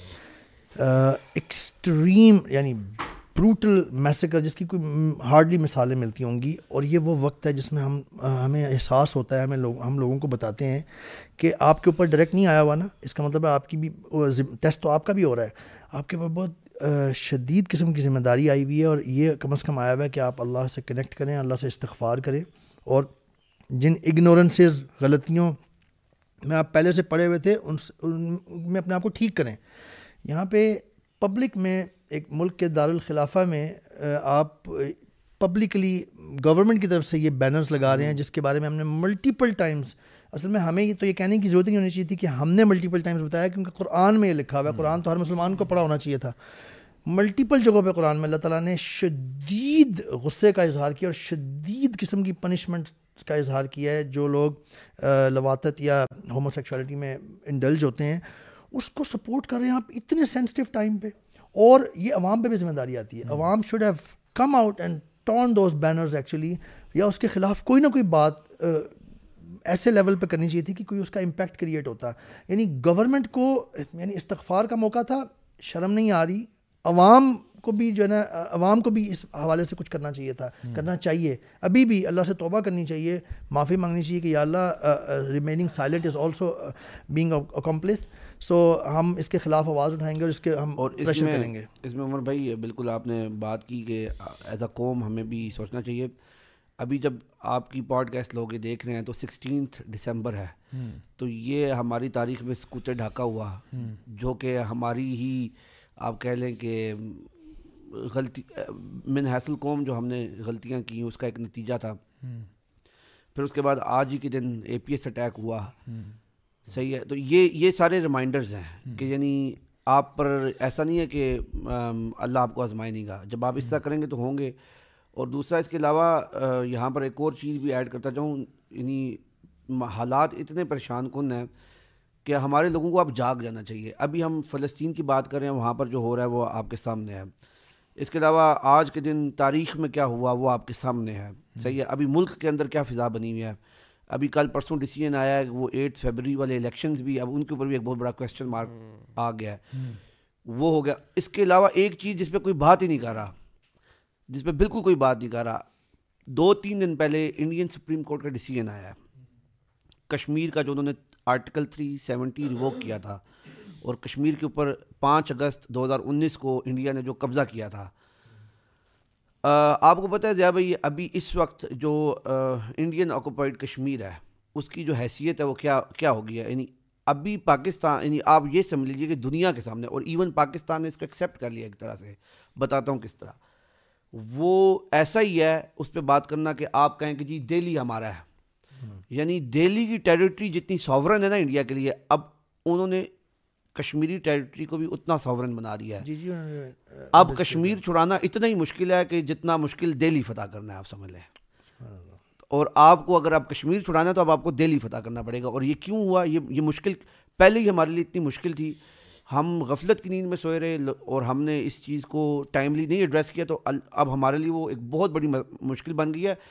ہے. ایکسٹریم یعنی بروٹل میسیکر جس کی کوئی ہارڈلی مثالیں ملتی ہوں گی, اور یہ وہ وقت ہے جس میں ہم ہمیں احساس ہوتا ہے, ہمیں لوگ ہم لوگوں کو بتاتے ہیں کہ آپ کے اوپر ڈائریکٹ نہیں آیا ہوا نا, اس کا مطلب ہے آپ کی بھی ٹیسٹ تو آپ کا بھی ہو رہا ہے, آپ کے اوپر بہت شدید قسم کی ذمہ داری آئی ہوئی ہے, اور یہ کم از کم آیا ہوا ہے کہ آپ اللہ سے کنیکٹ کریں, اللہ سے استغفار کریں, اور جن اگنورنسز غلطیوں میں آپ پہلے سے پڑے ہوئے تھے ان میں اپنے آپ کو ٹھیک کریں. یہاں پہ پبلک میں ایک ملک کے دارالخلافہ میں آپ پبلکلی گورنمنٹ کی طرف سے یہ بینرز لگا رہے ہیں جس کے بارے میں ہم نے ملٹیپل ٹائمز, اصل میں ہمیں یہ تو یہ کہنے کی ضرورت نہیں ہونی چاہیے تھی کہ ہم نے ملٹیپل ٹائمز بتایا, کیونکہ قرآن میں یہ لکھا ہوا ہے, قرآن تو ہر مسلمان کو پڑھا ہونا چاہیے تھا. ملٹیپل جگہوں پہ قرآن میں اللہ تعالیٰ نے شدید غصے کا اظہار کیا اور شدید قسم کی پنشمنٹ کا اظہار کیا ہے جو لوگ لواطت یا ہومو سیکشوالٹی میں انڈلج ہوتے ہیں, اس کو سپورٹ کر رہے ہیں آپ اتنے سینسٹیو ٹائم پہ. اور یہ عوام پہ بھی ذمہ داری آتی ہے, عوام should have come out and torn those banners actually, یا اس کے خلاف کوئی نہ کوئی بات ایسے لیول پہ کرنی چاہیے تھی کہ کوئی اس کا امپیکٹ کریٹ ہوتا. یعنی گورنمنٹ کو یعنی استغفار کا موقع تھا, شرم نہیں آ رہی, عوام کو بھی جو ہے نا عوام کو بھی اس حوالے سے کچھ کرنا چاہیے تھا, کرنا چاہیے ابھی بھی, اللہ سے توبہ کرنی چاہیے, معافی مانگنی چاہیے کہ یا اللہ remaining silent is also being accomplished. So ہم اس کے خلاف آواز اٹھائیں گے اور اس کے ہم پریشر کریں گے. اس میں عمر بھائی بالکل آپ نے بات کی کہ ایز اے قوم ہمیں بھی سوچنا چاہیے. ابھی جب آپ کی پوڈ کاسٹ لوگ دیکھ رہے ہیں تو سکسٹینتھ دسمبر ہے, تو یہ ہماری تاریخ میں سکوت ڈھاکہ ہوا, جو کہ ہماری ہی آپ کہہ لیں کہ غلطی من حیث القوم جو ہم نے غلطیاں کی اس کا ایک نتیجہ تھا. پھر اس کے بعد آج ہی کے دن اے پی ایس اٹیک ہوا, صحیح ہے. تو یہ یہ سارے ریمائنڈرز ہیں کہ یعنی آپ پر ایسا نہیں ہے کہ اللہ آپ کو آزمائے نہیں گا, جب آپ اس طرح کریں گے تو ہوں گے. اور دوسرا اس کے علاوہ یہاں پر ایک اور چیز بھی ایڈ کرتا چاہوں, یعنی حالات اتنے پریشان کن ہیں کہ ہمارے لوگوں کو اب جاگ جانا چاہیے. ابھی ہم فلسطین کی بات کر رہے ہیں, وہاں پر جو ہو رہا ہے وہ آپ کے سامنے ہے. اس کے علاوہ آج کے دن تاریخ میں کیا ہوا وہ آپ کے سامنے ہے, صحیح ہے. ابھی ملک کے اندر کیا فضا بنی ہوئی ہے, ابھی کل پرسوں ڈیسیجن آیا ہے کہ وہ ایٹ فیبرری والے الیکشنز بھی اب ان کے اوپر بھی ایک بہت بڑا کویسچن مارک آ گیا ہے, وہ ہو گیا. اس کے علاوہ ایک چیز جس پہ کوئی بات ہی نہیں کر رہا, جس پہ بالکل کوئی بات نہیں کر رہا, دو تین دن پہلے انڈین سپریم کورٹ کا ڈیسیجن آیا ہے کشمیر کا, جو انہوں نے آرٹیکل تھری سیونٹی ریووک کیا تھا, اور کشمیر کے اوپر پانچ اگست دو ہزار انیس کو انڈیا نے جو قبضہ کیا تھا. آپ کو پتہ ہے ضیاء بھائی ابھی اس وقت جو انڈین آکوپائڈ کشمیر ہے اس کی جو حیثیت ہے وہ کیا کیا ہو گیا ہے. یعنی ابھی پاکستان, یعنی آپ یہ سمجھ لیجیے کہ دنیا کے سامنے, اور ایون پاکستان نے اس کو ایکسیپٹ کر لیا ایک طرح سے. بتاتا ہوں کس طرح. وہ ایسا ہی ہے اس پہ بات کرنا کہ آپ کہیں کہ جی دہلی ہمارا ہے, یعنی دہلی کی ٹیریٹری جتنی ساورن ہے نا انڈیا کے لیے, اب انہوں نے کشمیری ٹیریٹری کو بھی اتنا ساورن بنا دیا ہے. جی جی اب کشمیر چھڑانا اتنا ہی مشکل ہے کہ جتنا مشکل دہلی فتح کرنا ہے, آپ سمجھ لیں. اور آپ کو اگر آپ کشمیر چھڑانا ہے تو اب آپ کو دہلی فتح کرنا پڑے گا. اور یہ کیوں ہوا, یہ یہ مشکل پہلے ہی ہمارے لیے اتنی مشکل تھی, ہم غفلت کی نیند میں سوئے رہے اور ہم نے اس چیز کو ٹائملی نہیں ایڈریس کیا, تو اب ہمارے لیے وہ ایک بہت بڑی مشکل بن گئی ہے.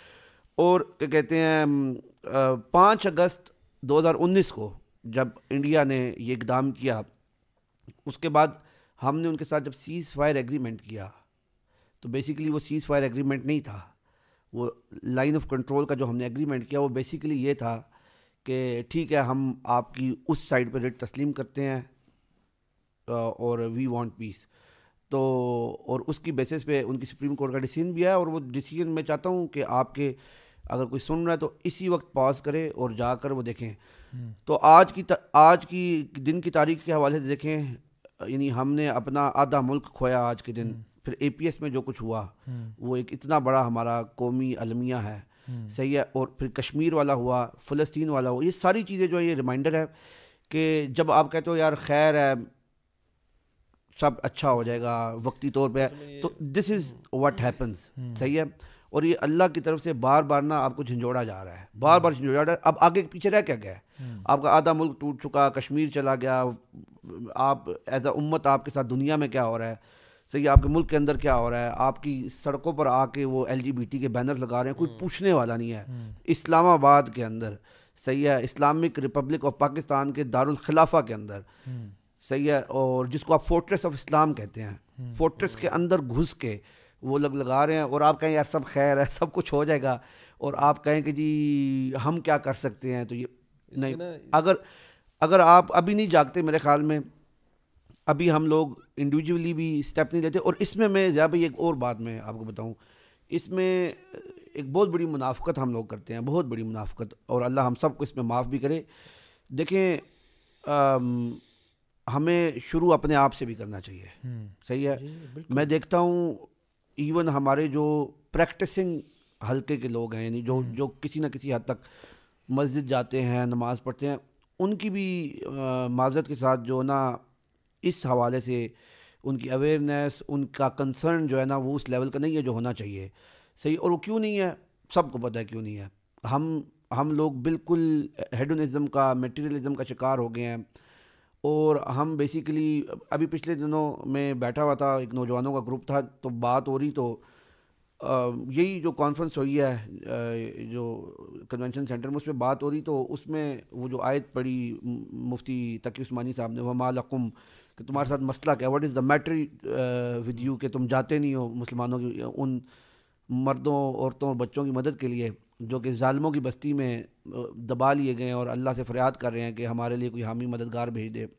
اور کیا کہتے ہیں پانچ اگست دو ہزار انیس کو جب انڈیا نے یہ اقدام کیا, اس کے بعد ہم نے ان کے ساتھ جب سیز فائر ایگریمنٹ کیا تو بیسیکلی وہ سیز فائر ایگریمنٹ نہیں تھا, وہ لائن آف کنٹرول کا جو ہم نے ایگریمنٹ کیا وہ بیسیکلی یہ تھا کہ ٹھیک ہے ہم آپ کی اس سائڈ پہ ریٹ تسلیم کرتے ہیں اور وی وانٹ پیس. تو اور اس کی بیسس پہ ان کی سپریم کورٹ کا ڈیسیژن بھی ہے, اور وہ ڈیسیژن میں چاہتا ہوں کہ آپ کے اگر کوئی سن رہا ہے تو اسی وقت پاز کرے اور جا کر وہ دیکھیں. تو آج کی آج کی دن کی تاریخ کے حوالے سے دیکھیں, یعنی ہم نے اپنا آدھا ملک کھویا آج کے دن. پھر اے پی ایس میں جو کچھ ہوا وہ ایک اتنا بڑا ہمارا قومی المیہ ہے, صحیح ہے. اور پھر کشمیر والا ہوا, فلسطین والا ہوا, یہ ساری چیزیں جو ہے یہ ریمائنڈر ہے کہ جب آپ کہتے ہو یار خیر ہے سب اچھا ہو جائے گا وقتی طور پہ, تو دس از واٹ ہیپنس, صحیح ہے. اور یہ اللہ کی طرف سے بار بار نا آپ کو جھنجھوڑا جا رہا ہے, بار بار جھنجھوڑا جا رہا ہے. اب آگے پیچھے رہ کیا گیا ہے, آپ کا آدھا ملک ٹوٹ چکا, کشمیر چلا گیا, آپ ایز اے امت آپ کے ساتھ دنیا میں کیا ہو رہا ہے, صحیح ہے, آپ کے ملک کے اندر کیا ہو رہا ہے, آپ کی سڑکوں پر آ کے وہ ایل جی بی ٹی کے بینر لگا رہے ہیں, کوئی پوچھنے والا نہیں ہے. اسلام آباد کے اندر, صحیح ہے, اسلامک ریپبلک آف پاکستان کے دارالخلافہ کے اندر, صحیح ہے, اور جس کو آپ فورٹریس آف اسلام کہتے ہیں, فورٹریس کے اندر گھس کے وہ لگ لگا رہے ہیں. اور آپ کہیں یار سب خیر ہے, سب کچھ ہو جائے گا, اور آپ کہیں کہ جی ہم کیا کر سکتے ہیں, تو یہ نہیں. اگر اگر آپ ابھی نہیں جاگتے میرے خیال میں, ابھی ہم لوگ انڈیویجولی بھی اسٹیپ نہیں لیتے. اور اس میں میں زیادہ ایک اور بات میں آپ کو بتاؤں, اس میں ایک بہت بڑی منافقت ہم لوگ کرتے ہیں, بہت بڑی منافقت, اور اللہ ہم سب کو اس میں معاف بھی کرے. دیکھیں ہمیں شروع اپنے آپ سے بھی کرنا چاہیے, صحیح ہے. میں دیکھتا ہوں ایون ہمارے جو پریکٹسنگ حلقے کے لوگ ہیں, یعنی جو جو کسی نہ کسی حد تک مسجد جاتے ہیں, نماز پڑھتے ہیں, ان کی بھی معذرت کے ساتھ جو نا اس حوالے سے ان کی اویئرنیس, ان کا کنسرن جو ہے نا وہ اس لیول کا نہیں ہے جو ہونا چاہیے, صحیح. اور وہ کیوں نہیں ہے, سب کو پتہ ہے کیوں نہیں ہے. ہم ہم لوگ بالکل ہیڈونزم کا, میٹیریلزم کا شکار ہو گئے ہیں. اور ہم بیسیکلی ابھی پچھلے دنوں میں بیٹھا ہوا تھا, ایک نوجوانوں کا گروپ تھا, تو بات ہو رہی, تو یہی جو کانفرنس ہوئی ہے جو کنونشن سینٹر میں, اس پہ بات ہو رہی, تو اس میں وہ جو آیت پڑھی مفتی تقی عثمانی صاحب نے, وما لکم, کہ تمہارے ساتھ مسئلہ کیا, what is the matter with you, کہ تم جاتے نہیں ہو مسلمانوں کی ان مردوں, عورتوں اور بچوں کی مدد کے لیے جو کہ ظالموں کی بستی میں دبا لیے گئے ہیں, اور اللہ سے فریاد کر رہے ہیں کہ ہمارے لیے کوئی حامی مددگار بھیج دے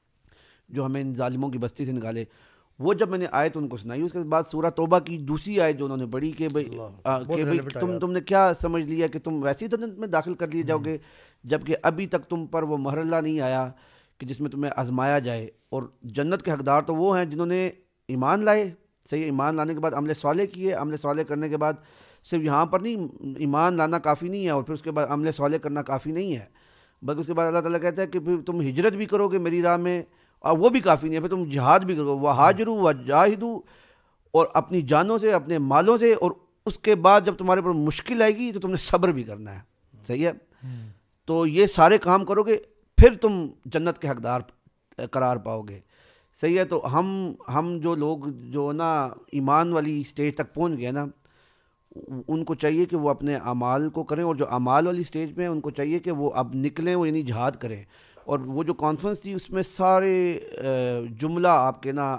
جو ہمیں ان ظالموں کی بستی سے نکالے. وہ جب میں نے آیت ان کو سنائی, اس کے بعد سورہ توبہ کی دوسری آیت جو انہوں نے پڑھی کہ بھائی کہ بھائی تم تم نے کیا سمجھ لیا کہ تم ویسی جنت میں داخل کر لیے جاؤ گے, جبکہ ابھی تک تم پر وہ مرحلہ نہیں آیا کہ جس میں تمہیں آزمایا جائے. اور جنت کے حقدار تو وہ ہیں جنہوں نے ایمان لائے, صحیح, ایمان لانے کے بعد عمل صالح کیے, عمل صالح کرنے کے بعد صرف یہاں پر نہیں ایمان لانا کافی نہیں ہے, اور پھر اس کے بعد عمل صالح کرنا کافی نہیں ہے, بلکہ اس کے بعد اللہ تعالیٰ کہتا ہے کہ پھر تم ہجرت بھی کرو گے میری راہ میں, اور وہ بھی کافی نہیں ہے, پھر تم جہاد بھی کرو, وہ ہاجرو و جاہدو, اور اپنی جانوں سے, اپنے مالوں سے, اور اس کے بعد جب تمہارے پر مشکل آئے گی تو تم نے صبر بھی کرنا ہے, صحیح ہے. تو یہ سارے کام کرو گے پھر تم جنت کے حقدار قرار پاؤ گے, صحیح ہے. تو ہم ہم جو لوگ جو نا ایمان والی سٹیج تک پہنچ گئے نا, ان کو چاہیے کہ وہ اپنے اعمال کو کریں, اور جو اعمال والی سٹیج پہ ہیں ان کو چاہیے کہ وہ اب نکلیں, وہ یعنی جہاد کریں. اور وہ جو کانفرنس تھی اس میں سارے جملہ آپ کے نا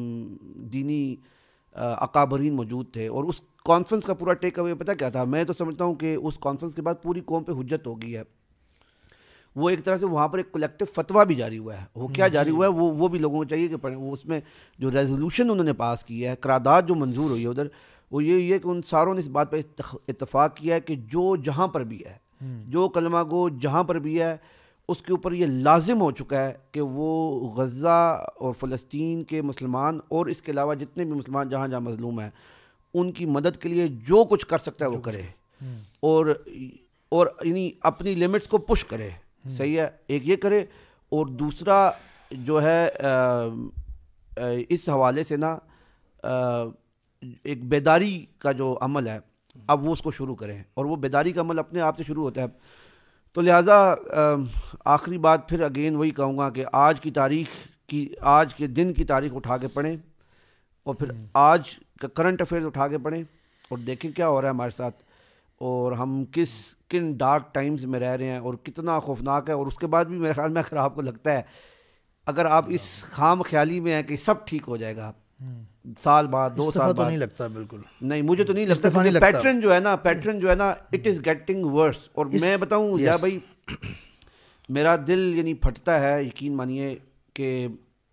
دینی اکابرین موجود تھے, اور اس کانفرنس کا پورا ٹیک اوے پتہ کیا تھا, میں تو سمجھتا ہوں کہ اس کانفرنس کے بعد پوری قوم پہ حجت ہو گئی ہے. وہ ایک طرح سے وہاں پر ایک کلیکٹیو فتویٰ بھی جاری ہوا ہے, وہ کیا جاری ہوا ہے وہ وہ بھی لوگوں کو چاہیے کہ پڑھیں. وہ اس میں جو ریزولوشن انہوں نے پاس کی ہے, قرارداد جو منظور ہوئی ہے ادھر, وہ یہ ہے کہ ان ساروں نے اس بات پہ اتفاق کیا ہے کہ جو جہاں پر بھی ہے, جو کلمہ گو جہاں پر بھی ہے, اس کے اوپر یہ لازم ہو چکا ہے کہ وہ غزہ اور فلسطین کے مسلمان, اور اس کے علاوہ جتنے بھی مسلمان جہاں جہاں مظلوم ہیں, ان کی مدد کے لیے جو کچھ کر سکتا ہے وہ کرے, اور اور یعنی اپنی لیمٹس کو پش کرے, صحیح ہے. ایک یہ کرے, اور دوسرا جو ہے اس حوالے سے نا ایک بیداری کا جو عمل ہے, اب وہ اس کو شروع کریں, اور وہ بیداری کا عمل اپنے آپ سے شروع ہوتا ہے. تو لہٰذا آخری بات پھر اگین وہی کہوں گا کہ آج کی تاریخ کی, آج کے دن کی تاریخ اٹھا کے پڑھیں, اور پھر آج کا کرنٹ افیئرز اٹھا کے پڑھیں, اور دیکھیں کیا ہو رہا ہے ہمارے ساتھ. اور ہم کس کن ڈارک ٹائمز میں رہ رہے ہیں اور کتنا خوفناک ہے. اور اس کے بعد بھی میرے خیال میں اگر آپ کو لگتا ہے, اگر آپ اس خام خیالی میں ہیں کہ سب ٹھیک ہو جائے گا سال بعد دو سال بعد, نہیں لگتا بالکل نہیں, مجھے تو نہیں لگتا. پیٹرن جو ہے نا پیٹرن جو ہے نا اٹ از گیٹنگ ورس. اور میں بتاؤں یا بھائی میرا دل یعنی پھٹتا ہے, یقین مانیے کہ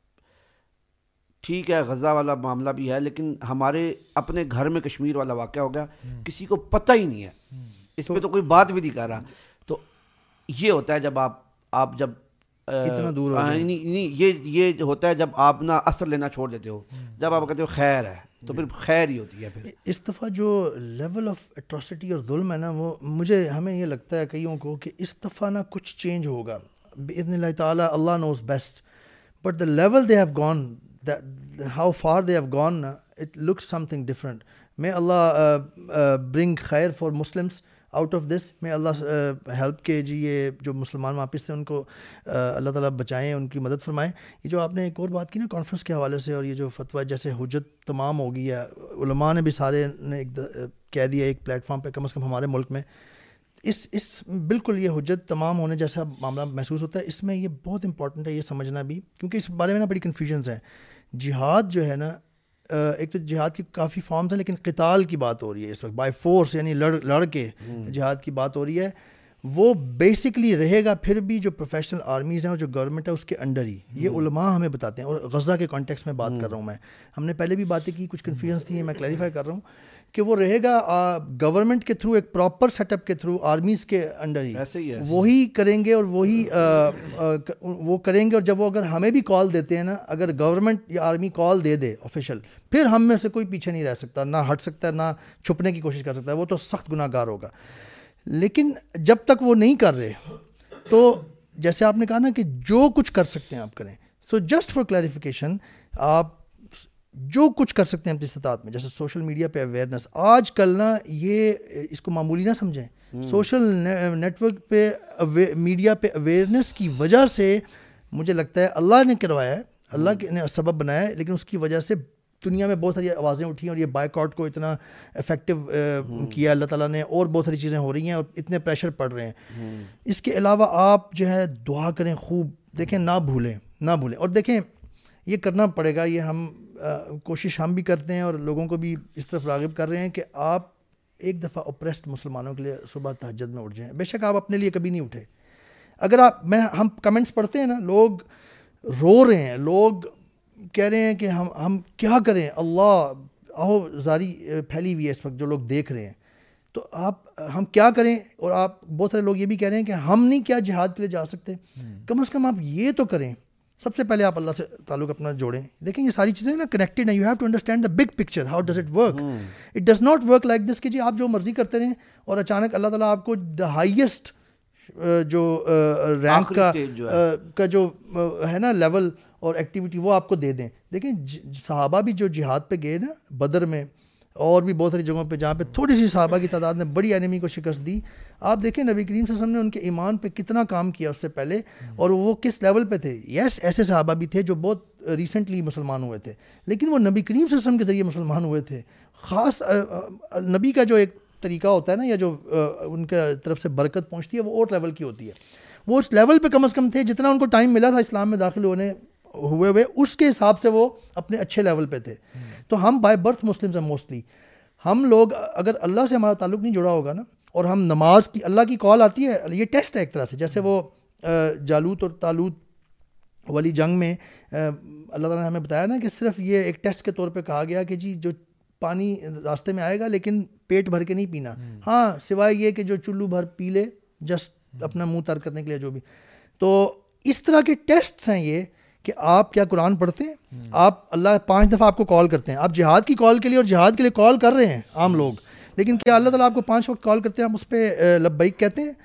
ٹھیک ہے غزہ والا معاملہ بھی ہے, لیکن ہمارے اپنے گھر میں کشمیر والا واقعہ ہو گیا, کسی کو پتہ ہی نہیں ہے, اس میں تو کوئی بات بھی نہیں کر رہا. تو یہ ہوتا ہے جب آپ آپ جب اتنا دور ہو جائیں, نہیں یہ یہ ہوتا ہے جب آپ نا اثر لینا چھوڑ دیتے ہو, جب آپ کہتے ہو خیر ہے تو پھر خیر ہی ہوتی ہے. پھر اس دفعہ جو لیول آف اٹراسٹی اور ظلم ہے نا, وہ مجھے ہمیں یہ لگتا ہے کئیوں کو کہ اس دفعہ نا کچھ چینج ہوگا باذن اللہ تعالیٰ. Allah knows best, but the level they have gone, how far they have gone, it looks something different. may Allah bring خیر for Muslims out of this, میں اللہ ہیلپ کے جی یہ جو مسلمان واپس تھے ان کو اللہ تعالیٰ بچائیں, ان کی مدد فرمائیں. یہ جو آپ نے ایک اور بات کی نا کانفرنس کے حوالے سے, اور یہ جو فتویٰ جیسے حجت تمام ہو گئی ہے, علماء نے بھی سارے نے ایک کہہ دیا ایک پلیٹ فارم پہ, کم از کم ہمارے ملک میں اس اس بالکل یہ حجت تمام ہونے جیسا معاملہ محسوس ہوتا ہے. اس میں یہ بہت امپورٹنٹ ہے یہ سمجھنا بھی, کیونکہ اس بارے میں نا بڑی کنفیوژنس ہیں. جہاد جو ہے نا, ایک تو جہاد کی کافی فارمز ہیں, لیکن قتال کی بات ہو رہی ہے اس وقت, بائی فورس یعنی لڑ لڑ کے جہاد کی بات ہو رہی ہے. وہ بیسکلی رہے گا پھر بھی جو پروفیشنل آرمیز ہیں اور جو گورنمنٹ ہے اس کے انڈر ہی. یہ علماء ہمیں بتاتے ہیں, اور غزہ کے کانٹیکس میں بات کر رہا ہوں میں. ہم نے پہلے بھی باتیں کی, کچھ کنفیوژنس تھی, میں کلیریفائی کر رہا ہوں کہ وہ رہے گا گورنمنٹ کے تھرو, ایک پراپر سیٹ اپ کے تھرو, آرمیز کے انڈر ہی وہی کریں گے, اور وہی وہ کریں گے. اور جب وہ اگر ہمیں بھی کال دیتے ہیں نا, اگر گورنمنٹ یا آرمی کال دے دے آفیشیل, پھر ہم میں سے کوئی پیچھے نہیں رہ سکتا, نہ ہٹ سکتا ہے, نہ چھپنے کی کوشش کر سکتا ہے, وہ تو سخت گناہ گار ہوگا. لیکن جب تک وہ نہیں کر رہے, تو جیسے آپ نے کہا نا کہ جو کچھ کر سکتے ہیں آپ کریں. سو جسٹ فار کلیریفیکیشن, آپ جو کچھ کر سکتے ہیں اپنی استطاعت میں, جیسے سوشل میڈیا پہ اویئرنیس, آج کل نا یہ اس کو معمولی نہ سمجھیں, سوشل نیٹ ورک پہ میڈیا پہ اویئرنیس کی وجہ سے مجھے لگتا ہے اللہ نے کروایا ہے, اللہ نے سبب بنایا ہے, لیکن اس کی وجہ سے دنیا میں بہت ساری آوازیں اٹھی ہیں, اور یہ بائیکاٹ کو اتنا افیکٹو کیا اللہ تعالیٰ نے, اور بہت ساری چیزیں ہو رہی ہیں, اور اتنے پریشر پڑ رہے ہیں. اس کے علاوہ آپ جو ہے دعا کریں خوب, دیکھیں نہ بھولیں نہ بھولیں اور دیکھیں یہ کرنا پڑے گا. یہ ہم کوشش ہم بھی کرتے ہیں, اور لوگوں کو بھی اس طرف راغب کر رہے ہیں کہ آپ ایک دفعہ اوپریسڈ مسلمانوں کے لیے صبح تہجد میں اٹھ جائیں. بے شک آپ اپنے لیے کبھی نہیں اٹھے. اگر آپ میں ہم کمنٹس پڑھتے ہیں نا, لوگ رو رہے ہیں, لوگ کہہ رہے ہیں کہ ہم ہم کیا کریں, اللہ آہو زاری پھیلی ہوئی ہے اس وقت جو لوگ دیکھ رہے ہیں, تو آپ ہم کیا کریں. اور آپ بہت سارے لوگ یہ بھی کہہ رہے ہیں کہ ہم نہیں کیا جہاد کے لیے جا سکتے, کم از کم آپ یہ تو کریں. سب سے پہلے آپ اللہ سے تعلق اپنا جوڑیں. دیکھیں یہ ساری چیزیں نا کنیکٹڈ ہیں, you have to understand the big picture, how does it work. It does not work like this کہ جی آپ جو مرضی کرتے رہیں اور اچانک اللہ تعالیٰ آپ کو دا ہائیسٹ جو رینک کا کا جو ہے نا لیول اور ایکٹیویٹی وہ آپ کو دے دیں. دیکھیں صحابہ بھی جو جہاد پہ گئے نا بدر میں, اور بھی بہت ساری جگہوں پہ جہاں پہ تھوڑی سی صحابہ کی تعداد نے بڑی اینیمی کو شکست دی, آپ دیکھیں نبی کریم صلی اللہ علیہ وسلم نے ان کے ایمان پہ کتنا کام کیا اس سے پہلے, اور وہ کس لیول پہ تھے. یس ایسے صحابہ بھی تھے جو بہت ریسنٹلی مسلمان ہوئے تھے, لیکن وہ نبی کریم صلی اللہ علیہ وسلم کے ذریعے مسلمان ہوئے تھے. خاص نبی کا جو ایک طریقہ ہوتا ہے نا, یا جو ان کے طرف سے برکت پہنچتی ہے وہ اور لیول کی ہوتی ہے. وہ اس لیول پہ کم از کم تھے, جتنا ان کو ٹائم ملا تھا اسلام میں داخل ہونے ہوئے ہوئے, اس کے حساب سے وہ اپنے اچھے لیول پہ تھے. تو ہم بائی برتھ مسلمز ہیں موسٹلی. ہم لوگ اگر اللہ سے ہمارا تعلق نہیں جڑا ہوگا نا, اور ہم نماز کی, اللہ کی کال آتی ہے, یہ ٹیسٹ ہے ایک طرح سے, جیسے وہ جالوت اور تالوت والی جنگ میں اللہ تعالیٰ نے ہمیں بتایا نا کہ صرف یہ ایک ٹیسٹ کے طور پہ کہا گیا کہ جی جو پانی راستے میں آئے گا لیکن پیٹ بھر کے نہیں پینا, ہاں سوائے یہ کہ جو چلو بھر پی لے جسٹ اپنا منہ تر کرنے کے لیے جو بھی. تو اس طرح کے ٹیسٹس ہیں یہ کہ آپ کیا قرآن پڑھتے ہیں, آپ اللہ پانچ دفعہ آپ کو کال کرتے ہیں, آپ جہاد کی کال کے لیے اور جہاد کے لیے کال کر رہے ہیں عام لوگ, لیکن کیا اللہ تعالیٰ آپ کو پانچ وقت کال کرتے ہیں آپ اس پہ لبیک کہتے ہیں,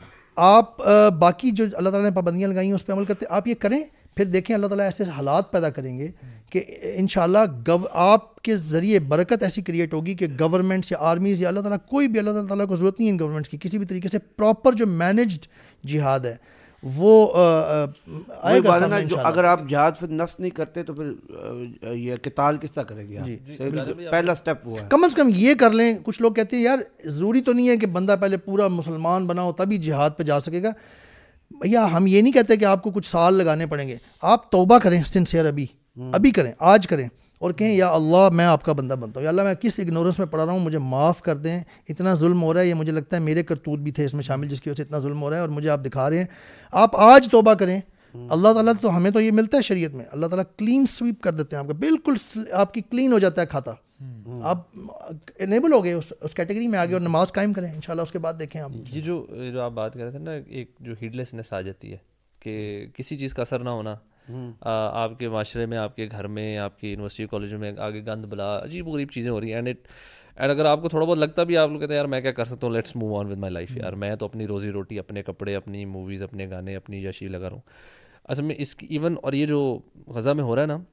آپ باقی جو اللہ تعالیٰ نے پابندیاں لگائی ہیں اس پہ عمل کرتے ہیں, آپ یہ کریں, پھر دیکھیں اللہ تعالیٰ ایسے حالات پیدا کریں گے کہ انشاءاللہ گو آپ کے ذریعے برکت ایسی کریٹ ہوگی کہ گورنمنٹس یا آرمیز یا اللہ تعالیٰ کوئی بھی, اللہ تعالیٰ کو ضرورت نہیں ہے ان گورنمنٹس کی, کسی بھی طریقے سے پراپر جو مینجڈ جہاد ہے وہ آئے گا سامنے انشاءاللہ. اگر آپ جہاد فی النفس نہیں کرتے تو پھر یہ قتال کس طرح کریں گے آپ؟ پہلا سٹیپ وہ ہے. کم از کم یہ کر لیں. کچھ لوگ کہتے ہیں یار ضروری تو نہیں ہے کہ بندہ پہلے پورا مسلمان بنا ہو تبھی جہاد پہ جا سکے گا. بھیا ہم یہ نہیں کہتے کہ آپ کو کچھ سال لگانے پڑیں گے. آپ توبہ کریں سنسیئر, ابھی ابھی کریں, آج کریں, اور کہیں یا اللہ میں آپ کا بندہ بنتا ہوں, یا اللہ میں کس اگنورنس میں پڑا رہا ہوں, مجھے معاف کر دیں, اتنا ظلم ہو رہا ہے, یہ مجھے لگتا ہے میرے کرتوت بھی تھے اس میں شامل جس کی وجہ سے اتنا ظلم ہو رہا ہے اور مجھے آپ دکھا رہے ہیں. آپ آج توبہ کریں. اللہ تعالیٰ تو ہمیں تو یہ ملتا ہے شریعت میں, اللہ تعالیٰ کلین سویپ کر دیتے ہیں آپ کا, بالکل آپ کی کلین ہو جاتا ہے کھاتا. آپ انیبل ہو گئے, اس کیٹیگری میں آگے, اور نماز قائم کریں انشاءاللہ. اس کے بعد دیکھیں آپ یہ جو جو آپ بات کر رہے تھے نا, ایک جو ہیڈلیسنس آ جاتی ہے کہ کسی چیز کا اثر نہ ہونا آپ کے معاشرے میں, آپ کے گھر میں, آپ کی یونیورسٹی کالجوں میں, آگے گند بلا عجیب و غریب چیزیں ہو رہی ہیں. اینڈ اٹ اینڈ اگر آپ کو تھوڑا بہت لگتا بھی, آپ لوگ کہتے ہیں یار میں کیا کر سکتا ہوں, let's move on with my life, یار میں تو اپنی روزی روٹی, اپنے کپڑے, اپنی موویز, اپنے گانے, اپنی یشی لگا رہا ہوں. اصل میں اس کی ایون, اور یہ جو غزہ میں ہو رہا ہے نا,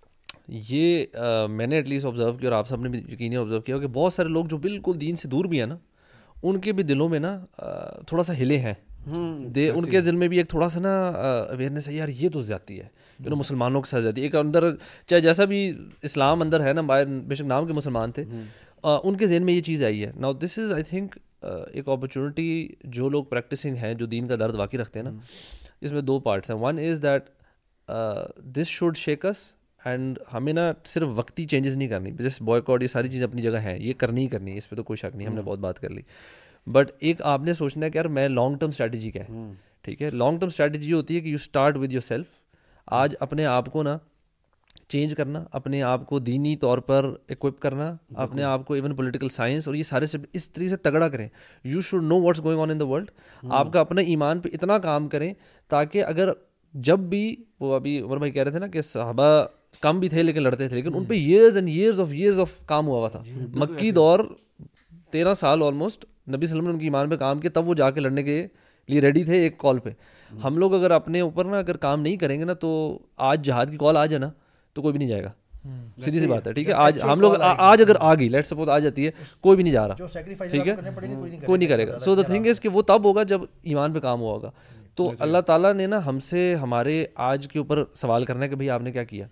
یہ میں نے ایٹ لیسٹ آبزرو کیا, اور آپ سب نے بھی یقینی آبزرو کیا کہ بہت سارے لوگ جو بالکل دین سے دور بھی ہیں نا, ان کے بھی دلوں میں نا تھوڑا سا ہلے ہیں. دے ان کے دل میں بھی ایک تھوڑا سا نا اویئرنیس ہے, یار یہ تو زیادتی ہے, یو نو مسلمانوں کے ساتھ زیادتی ہے. ایک اندر چاہے جیسا بھی اسلام اندر ہے نا, باہر بے شک نام کے مسلمان تھے, ان کے ذہن میں یہ چیز آئی ہے. Now this is I think ایک اپرچونیٹی, جو لوگ پریکٹسنگ ہیں, جو دین کا درد واقعی رکھتے ہیں نا, اس میں دو پارٹس ہیں. One is that this should shake us, and ہمیں نا صرف وقتی چینجز نہیں کرنی, جیسے بوائکاٹ, یہ ساری چیزیں اپنی جگہ ہیں, یہ کرنی ہی کرنی ہے, اس پہ تو کوئی شک نہیں, ہم نے بہت بات کر لی. بٹ ایک آپ نے سوچنا ہے کہ یار میں لانگ ٹرم اسٹریٹجی کیا ہے. ٹھیک ہے, لانگ ٹرم اسٹریٹجی یہ ہوتی ہے کہ you start with yourself. آج اپنے آپ کو نا چینج کرنا, اپنے آپ کو دینی طور پر اکوپ کرنا, اپنے آپ کو ایون پولیٹیکل سائنس اور یہ سارے سے اس طریقے سے تگڑا کریں. You should know what's going on in the world. آپ کا اپنا ایمان پہ اتنا کام کریں تاکہ اگر جب بھی, وہ ابھی عمر بھائی کہہ رہے تھے نا کہ صحابہ کم بھی تھے لیکن لڑتے تھے, لیکن ان پہ years and years of years of کام ہوا ہوا تھا. مکی دور تیرہ سال آلموسٹ نبی صلی اللہ علیہ وسلم نے ان کی ایمان پہ کام کیا, تب وہ جا کے لڑنے کے لیے ریڈی تھے ایک کال پہ. ہم لوگ اگر اپنے اوپر نا اگر کام نہیں کریں گے نا, تو آج جہاد کی کال آ جائے نا تو کوئی بھی نہیں جائے گا. سیدھی سی بات ہے. ٹھیک ہے, آج ہم لوگ آج اگر آ گئی, لیٹ سپوز آ جاتی ہے, کوئی بھی نہیں جا رہا. ٹھیک ہے, کوئی نہیں کرے گا. سو دا تھنگ از کہ وہ تب ہوگا جب ایمان پہ کام ہوا ہوگا. تو اللہ تعالیٰ نے نا ہم سے ہمارے آج کے اوپر سوال کرنا ہے کہ بھائی آپ نے کیا کیا.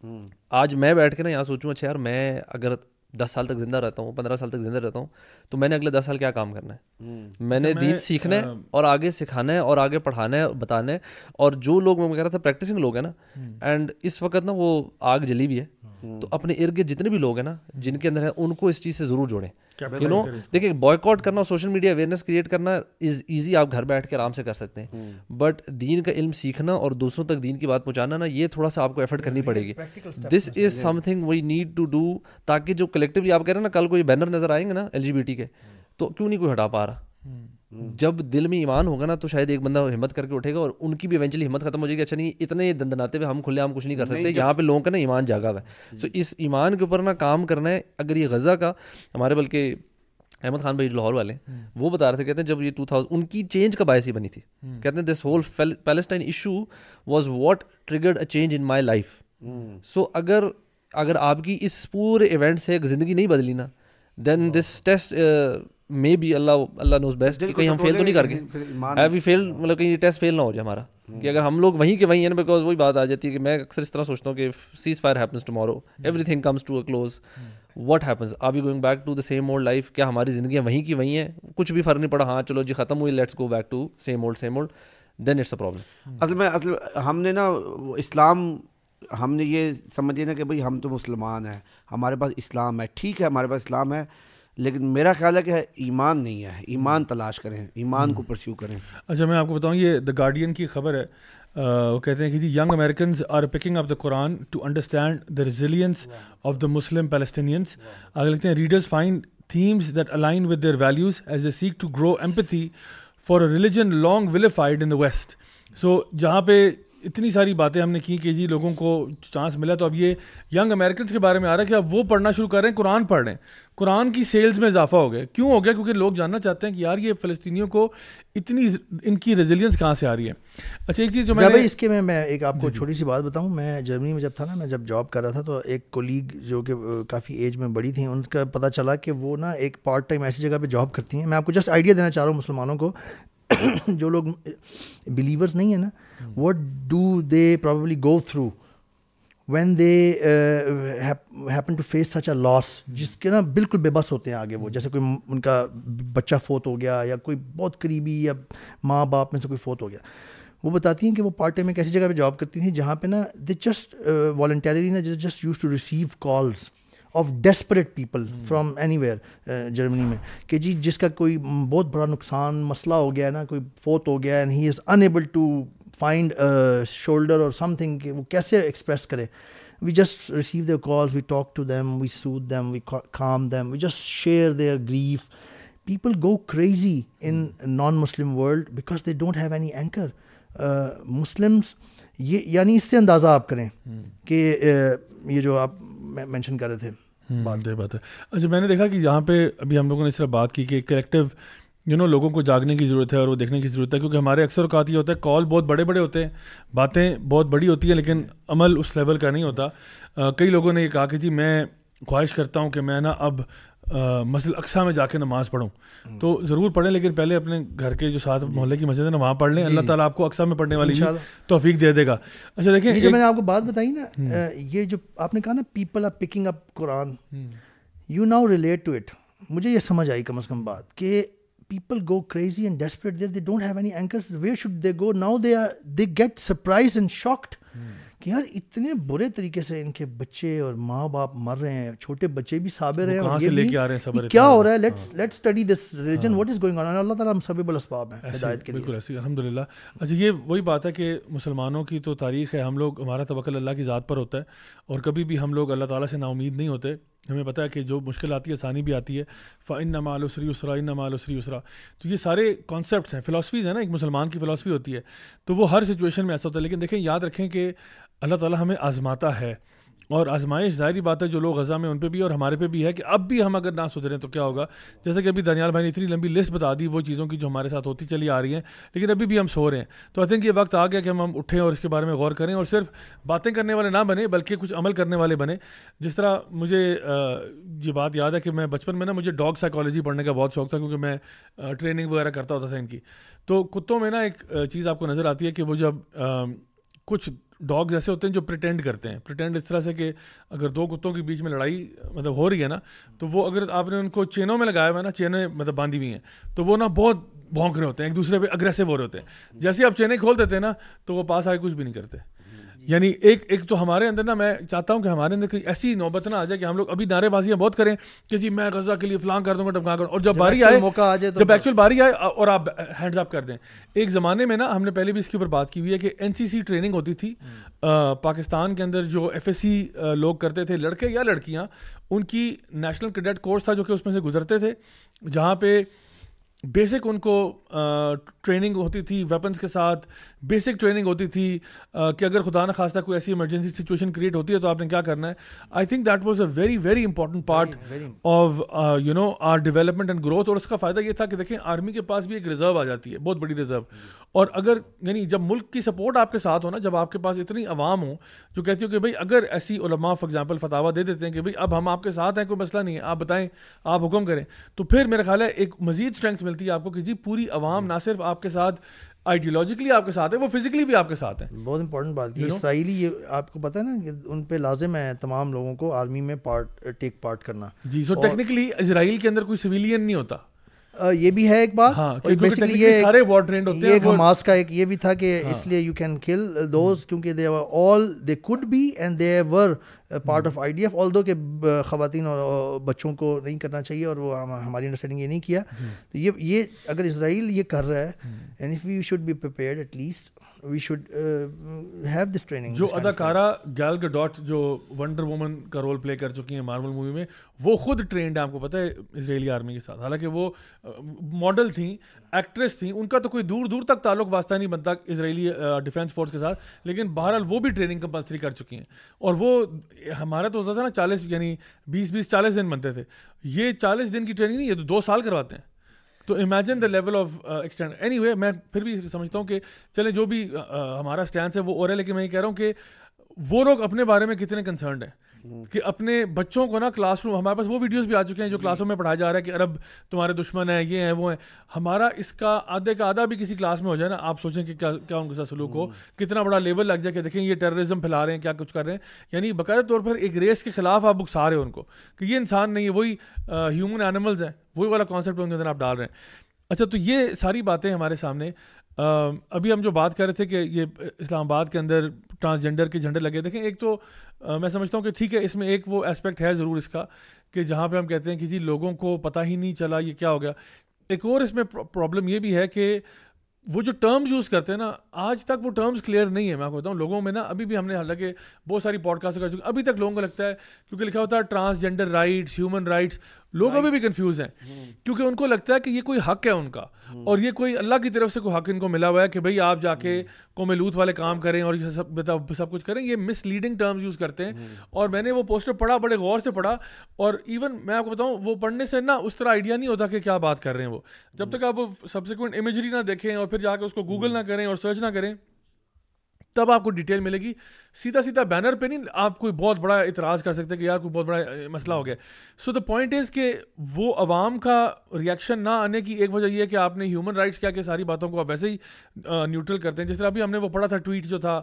آج میں بیٹھ کے نا یہاں سوچوں, اچھا یار میں اگر دس سال تک زندہ رہتا ہوں, پندرہ سال تک زندہ رہتا ہوں, تو میں نے اگلے دس سال کیا کام کرنا ہے. میں نے دین سیکھنا ہے اور آگے سکھانا ہے اور آگے پڑھانا ہے, بتانا ہے. اور جو لوگ میں کہہ رہا تھا پریکٹسنگ لوگ ہیں نا, اینڈ اس وقت نا وہ آگ جلی بھی ہے, تو اپنے ارد گرد جتنے بھی لوگ ہیں نا جن کے اندر ہے, ان کو اس چیز سے ضرور جوڑیں. یو نو دیکھیں, بوائکاٹ کرنا, سوشل میڈیا اویئرنیس کریٹ کرنا از ایزی, آپ گھر بیٹھ کے آرام سے کر سکتے ہیں. بٹ دین کا علم سیکھنا اور دوسروں تک دین کی بات پہنچانا نا, یہ تھوڑا سا آپ کو ایفرٹ کرنی پڑے گی. This is something we need to do, تاکہ جو کلیکٹیولی آپ کہہ رہے ہیں نا, کل کوئی بینر نظر آئیں گے نا ایل جی بی ٹی کے, تو کیوں نہیں کوئی ہٹا پا رہا. جب دل میں ایمان ہوگا نا, تو شاید ایک بندہ ہمت کر کے اٹھے گا, اور ان کی بھی ایونچولی ہمت ختم ہو جائے گی. اچھا نہیں, اتنے دندناتے ہوئے ہم کھلے عام کچھ نہیں کر سکتے, یہاں پہ لوگوں کا نا ایمان جاگا ہوا ہے. سو اس ایمان کے اوپر نا کام کرنا ہے. اگر یہ غزہ کا, ہمارے بلکہ احمد خان بھائی لاہور والے, وہ بتا رہے تھے, کہتے ہیں جب یہ ٹو تھاؤزینڈ ان کی چینج کا باعث ہی بنی تھی. کہتے ہیں this whole Palestine issue was what triggered a change in my life. So اگر اگر آپ کی اس پورے ایونٹ سے زندگی نہیں بدلی نا, then this test may be, Allah Allah knows best, کہ کہیں ہم فیل تو نہیں کر گئے, وی فیل, مطلب کہیں یہ ٹیسٹ فیل نہ ہو جائے ہمارا, کہ اگر ہم لوگ وہیں کے وہیں ہیں نا. بیکاز وہی بات آ جاتی ہے کہ میں اکثر اس طرح سوچتا ہوں کہ ceasefire happens tomorrow, everything comes to a close, what happens, are we going back to the same old life. کیا ہماری زندگیاں وہیں کی وہیں ہیں, کچھ بھی فرق نہیں پڑا, ہاں چلو جی ختم ہوئی, let's go back to same old same old, then it's a problem. اصل میں اصل ہم نے نا اسلام, ہم نے یہ سمجھے نا کہ بھائی ہم تو مسلمان ہیں, ہمارے پاس اسلام ہے. ٹھیک ہے, ہمارے پاس اسلام ہے, لیکن میرا خیال ہے کہ ایمان نہیں ہے. ایمان تلاش کریں, ایمان کو پرسیو کریں. اچھا میں آپ کو بتاؤں, یہ دا گارڈین کی خبر ہے, وہ کہتے ہیں کہ جی young Americans are picking up the Quran to understand the resilience of the Muslim Palestinians. آگے لکھتے ہیں, readers find themes that align with their values as they seek to grow empathy for a religion long vilified in the west. So جہاں پہ اتنی ساری باتیں ہم نے کی کہ جی لوگوں کو چانس ملا, تو اب یہ ینگ امیریکنس کے بارے میں آ رہا ہے کہ اب وہ پڑھنا شروع کر رہے ہیں, قرآن پڑھ رہے ہیں. قرآن کی سیلز میں اضافہ ہو گیا. کیوں ہو گیا؟ کیونکہ لوگ جاننا چاہتے ہیں کہ یار یہ فلسطینیوں کو اتنی ان کی ریزیلینس کہاں سے آ رہی ہے. اچھا ایک چیز جو میں اس کے میں میں ایک آپ کو چھوٹی سی بات بتاؤں, میں جرمنی میں جب تھا نا, میں جب جاب کر رہا تھا, تو ایک کولیگ جو کہ کافی ایج میں بڑی تھیں, ان کا پتہ چلا کہ وہ نا ایک پارٹ ٹائم ایسی جگہ پہ جاب کرتی ہیں. میں آپ کو جسٹ آئیڈیا دینا چاہ رہا ہوں مسلمانوں کو, جو لوگ بلیورز نہیں ہیں نا, what do they probably go through when they uh, happen to face such a loss, جس کے نا بالکل بے بس ہوتے ہیں آگے وہ, جیسے کوئی ان کا بچہ فوت ہو گیا یا کوئی بہت قریبی یا ماں باپ میں سے کوئی فوت ہو گیا. وہ بتاتی ہیں کہ وہ پارٹ ٹائم ایک ایسی جگہ پہ جاب کرتی تھیں جہاں پہ نا دے جسٹ والنٹیرلی نا just used to receive calls of desperate people from anywhere Germany میں, کہ جی جس کا کوئی بہت بڑا نقصان مسئلہ ہو گیا ہے نا, کوئی فوت ہو گیا and he is unable to find shoulder or something, کہ وہ کیسے ایکسپریس کرے. We just receive their calls, we talk to them, we soothe them, we calm them, we just share their grief. People go crazy in non Muslim world because they don't have any anchor. Muslims یہ یعنی اس سے اندازہ آپ کریں کہ یہ جو آپ مینشن کر رہے تھے بات بات ہے. اچھا, میں نے دیکھا کہ یہاں پہ ابھی ہم لوگوں نے اس طرح بات کی کہ کلیکٹیو یو نو لوگوں کو جاگنے کی ضرورت ہے اور وہ دیکھنے کی ضرورت ہے, کیونکہ ہمارے اکثر اوقات یہ ہوتا ہے کال بہت بڑے بڑے ہوتے ہیں, باتیں بہت بڑی ہوتی ہیں, لیکن عمل اس لیول کا نہیں ہوتا. کئی لوگوں نے یہ کہا کہ جی میں خواہش کرتا ہوں کہ میں نا اب مسجد اقصیٰ میں جا کے نماز پڑھوں, تو ضرور پڑھیں, لیکن پہلے اپنے گھر کے جو ساتھ محلے کی مسجد ہے نا وہاں پڑھ لیں, اللہ تعالیٰ آپ کو اقصیٰ میں پڑھنے والی توفیق دے دے گا. اچھا دیکھیں, یہ جو میں نے آپ کو بات بتائی نا, یہ جو آپ نے کہا نا people are picking up Quran, you now relate to it. مجھے یہ سمجھ آئی کم از کم بات کہ people go crazy and desperate there, they don't have any anchors, where should they go now? They are they get surprised and shocked کہ یار اتنے برے طریقے سے ان کے بچے اور ماں باپ مر رہے ہیں, چھوٹے بچے بھی صابر ہیں, کہاں سے لے کے آ رہے ہیں صبر, کیا ہو رہا ہے, let's let's study this religion, what is going on. اللہ تعالیٰ ہم سبب الاسباب ہیں ہدایت کے لیے. بالکل ایسی الحمد للہ. اچھا, یہ وہی بات ہے کہ مسلمانوں کی تو تاریخ ہے, ہم لوگ ہمارا توکل اللہ کی ذات پر ہوتا ہے اور کبھی بھی ہم لوگ اللہ تعالیٰ سے نا امید نہیں ہوتے. ہمیں پتہ ہے کہ جو مشکل آتی ہے آسانی بھی آتی ہے. فَإِنَّ مَعَ الْعُسْرِ يُسْرًا إِنَّ مَعَ الْعُسْرِ يُسْرًا. تو یہ سارے کانسیپٹس ہیں, فلاسفیز ہیں نا, ایک مسلمان کی فلاسفی ہوتی ہے, تو وہ ہر سچویشن میں ایسا ہوتا ہے. لیکن دیکھیں, یاد رکھیں کہ اللہ تعالیٰ ہمیں آزماتا ہے, اور آزمائش ظاہری بات ہے جو لوگ غزہ میں ان پہ بھی اور ہمارے پہ بھی ہے کہ اب بھی ہم اگر نہ سدھریں تو کیا ہوگا. جیسے کہ ابھی دانیال بھائی نے اتنی لمبی لسٹ بتا دی وہ چیزوں کی جو ہمارے ساتھ ہوتی چلی آ رہی ہیں, لیکن ابھی بھی ہم سو رہے ہیں. تو آئی تھنک یہ وقت آ گیا کہ ہم ہم اٹھیں اور اس کے بارے میں غور کریں, اور صرف باتیں کرنے والے نہ بنے بلکہ کچھ عمل کرنے والے بنے. جس طرح مجھے یہ بات یاد ہے کہ میں بچپن میں نا مجھے ڈاگ سائیکالوجی پڑھنے کا بہت شوق تھا, کیونکہ میں ٹریننگ وغیرہ کرتا ہوتا تھا ان کی. تو کتوں میں نا ایک چیز آپ کو نظر آتی ہے کہ وہ جب کچھ ڈاگز ایسے ہوتے ہیں جو پریٹینڈ کرتے ہیں. پریٹینڈ اس طرح سے کہ اگر دو کتوں کے بیچ میں لڑائی مطلب ہو رہی ہے نا, تو وہ اگر آپ نے ان کو چینوں میں لگایا ہوا ہے نا, چینیں مطلب باندھی ہوئی ہیں, تو وہ نا بہت بھونک رہے ہوتے ہیں, ایک دوسرے پہ اگریسو ہو رہے ہوتے ہیں. جیسے آپ چینیں کھول دیتے ہیں نا تو وہ پاس آگے کچھ بھی نہیں کرتے. یعنی ایک ایک تو ہمارے اندر نا, میں چاہتا ہوں کہ ہمارے اندر کوئی ایسی نوبت نہ آ جائے کہ ہم لوگ ابھی نعرے بازیاں بہت کریں کہ جی میں غزہ کے لیے فلاں کر دوں گا ٹپکا کر, اور جب باری آئے جب ایکچوئل باری آئے اور آپ ہینڈز اپ کر دیں. ایک زمانے میں نا ہم نے پہلے بھی اس کے اوپر بات کی ہوئی ہے کہ این سی سی ٹریننگ ہوتی تھی پاکستان کے اندر, جو ایف ایس سی لوگ کرتے تھے, لڑکے یا لڑکیاں, ان کی نیشنل کیڈٹ کورس تھا جو کہ اس میں سے گزرتے تھے, جہاں پہ بیسک ان کو ٹریننگ ہوتی تھی ویپنس کے ساتھ, بیسک ٹریننگ ہوتی تھی کہ اگر خدا نہ خواستہ کوئی ایسی ایمرجنسی سچویشن کریٹ ہوتی ہے تو آپ نے کیا کرنا ہے. I think that was a very very important part of you know our development and growth. اور اس کا فائدہ یہ تھا کہ دیکھیں آرمی کے پاس بھی ایک ریزرو آ جاتی ہے, بہت بڑی ریزرو, اور اگر یعنی جب ملک کی سپورٹ آپ کے ساتھ ہو نا, جب آپ کے پاس اتنی عوام ہو جو کہتی ہو کہ بھائی اگر ایسی علماء فار ایگزامپل فتاویٰ دے دیتے ہیں کہ بھائی اب ہم آپ کے ساتھ ہیں, کوئی مسئلہ نہیں ہے, آپ بتائیں, آپ حکم کریں, تو پھر میرا خیال ہے ایک مزید اسٹرینتھ ملتی ہے آپ کو کہ جی پوری عوام نہ صرف آپ کے ساتھ آئیڈیولوجیکلی آپ کے ساتھ ہے, وہ فزیکلی بھی آپ کے ساتھ ہیں. بہت امپورٹنٹ بات کی. اسرائیلی یہ آپ کو پتہ ہے نا کہ ان پہ لازم ہے تمام لوگوں کو آرمی میں پارٹ ٹیک پارٹ کرنا. جی, سو ٹیکنیکلی اسرائیل کے اندر کوئی سویلین نہیں ہوتا. یہ بھی ہے ایک بات, بیسیکلی یہ سارے وار ٹرینڈ ہوتے ہیں. ایک حماس کا ایک یہ بھی تھا کہ اس لیے یو کین کل دوز, کیونکہ they were all they could be and they were part of I D F, although کہ خواتین اور بچوں کو نہیں کرنا چاہیے, اور وہ ہماری انڈرسٹینڈنگ یہ نہیں کیا. تو یہ یہ اگر اسرائیل یہ کر رہا ہے, and if we should be prepared at least we should have this training. جو اداکارہ گیل گڈوٹ جو ونڈر وومن کا رول پلے کر چکی ہیں مارول مووی میں, وہ خود ٹرینڈ ہے, آپ کو پتہ ہے, اسرائیلی آرمی کے ساتھ. حالانکہ وہ ماڈل تھیں, ایکٹریس تھیں, ان کا تو کوئی دور دور تک تعلق واسطہ نہیں بنتا اسرائیلی ڈیفینس فورس کے ساتھ, لیکن بہرحال وہ بھی ٹریننگ کمپلسری کر چکی ہیں. اور وہ ہمارا تو ہوتا تھا نا چالیس یعنی بیس بیس چالیس دن بنتے تھے, یہ چالیس دن کی ٹریننگ نہیں, یہ تو دو سال کرواتے ہیں. تو imagine the level of extent. Anyway میں پھر بھی سمجھتا ہوں کہ چلیں جو بھی ہمارا اسٹینس ہے وہ اور ہے, لیکن میں یہ کہہ رہا ہوں کہ وہ لوگ اپنے بارے میں کتنے کنسرنڈ ہیں کہ اپنے بچوں کو نا کلاس روم, ہمارے پاس وہ ویڈیوز بھی آ چکے ہیں جو کلاسوں میں پڑھایا جا رہا ہے کہ عرب تمہارے دشمن ہیں, یہ ہیں وہ ہیں. ہمارا اس کا آدھے کا آدھا بھی کسی کلاس میں ہو جائے نا, آپ سوچیں کہ کیا کیا ان کے ساتھ سلوک ہو, کتنا بڑا لیبل لگ جائے کہ دیکھیں یہ ٹیررزم پھیلا رہے ہیں, کیا کچھ کر رہے ہیں. یعنی باقاعدہ طور پر ایک ریس کے خلاف آپ اکسا رہے ہو ان کو کہ یہ انسان نہیں ہے, وہی ہیومن اینیملز ہیں, وہی والا کانسیپٹ ان کے اندر آپ ڈال رہے ہیں. اچھا, تو یہ ساری باتیں ہمارے سامنے. ابھی ہم جو بات کر رہے تھے کہ یہ اسلام آباد کے اندر ٹرانسجنڈر کے جھنڈے لگے, دیکھیں ایک تو میں سمجھتا ہوں کہ ٹھیک ہے اس میں ایک وہ اسپیکٹ ہے ضرور اس کا کہ جہاں پہ ہم کہتے ہیں کہ جی لوگوں کو پتہ ہی نہیں چلا یہ کیا ہو گیا. ایک اور اس میں پرابلم یہ بھی ہے کہ وہ جو ٹرمز یوز کرتے ہیں نا, آج تک وہ ٹرمز کلیئر نہیں ہے. میں آپ کو بتاؤں لوگوں میں نا ابھی بھی ہم نے حالانکہ بہت ساری پوڈ کاسٹ کر چکے, ابھی تک لوگوں کو لگتا ہے کیونکہ لکھا ہوتا ہے ٹرانسجنڈر رائٹس, ہیومن رائٹس, لوگ ابھی بھی کنفیوز ہیں کیونکہ ان کو لگتا ہے کہ یہ کوئی حق ہے ان کا, اور یہ کوئی اللہ کی طرف سے کوئی حق ان کو ملا ہوا ہے کہ بھئی آپ جا کے قوم لوط والے کام کریں اور یہ سب سب کچھ کریں. یہ مس لیڈنگ ٹرمز یوز کرتے ہیں. اور میں نے وہ پوسٹر پڑھا, بڑے غور سے پڑھا, اور ایون میں آپ کو بتاؤں وہ پڑھنے سے نا اس طرح آئیڈیا نہیں ہوتا کہ کیا بات کر رہے ہیں وہ, جب تک آپ وہ سبسیکوینٹ امیجری نہ دیکھیں اور پھر جا کے اس کو گوگل نہ کریں اور سرچ نہ کریں تب آپ کو ڈیٹیل ملے گی. سیدھا سیدھا بینر پہ نہیں آپ کوئی بہت بڑا اعتراض کر سکتے کہ یار کوئی بہت بڑا مسئلہ ہو گیا. سو دا پوائنٹ از کہ وہ عوام کا ریئیکشن نہ آنے کی ایک وجہ یہ ہے کہ آپ نے ہیومن رائٹس کیا کہ ساری باتوں کو آپ ویسے ہی نیوٹرل کرتے ہیں. جس طرح ابھی ہم نے وہ پڑھا تھا ٹویٹ جو تھا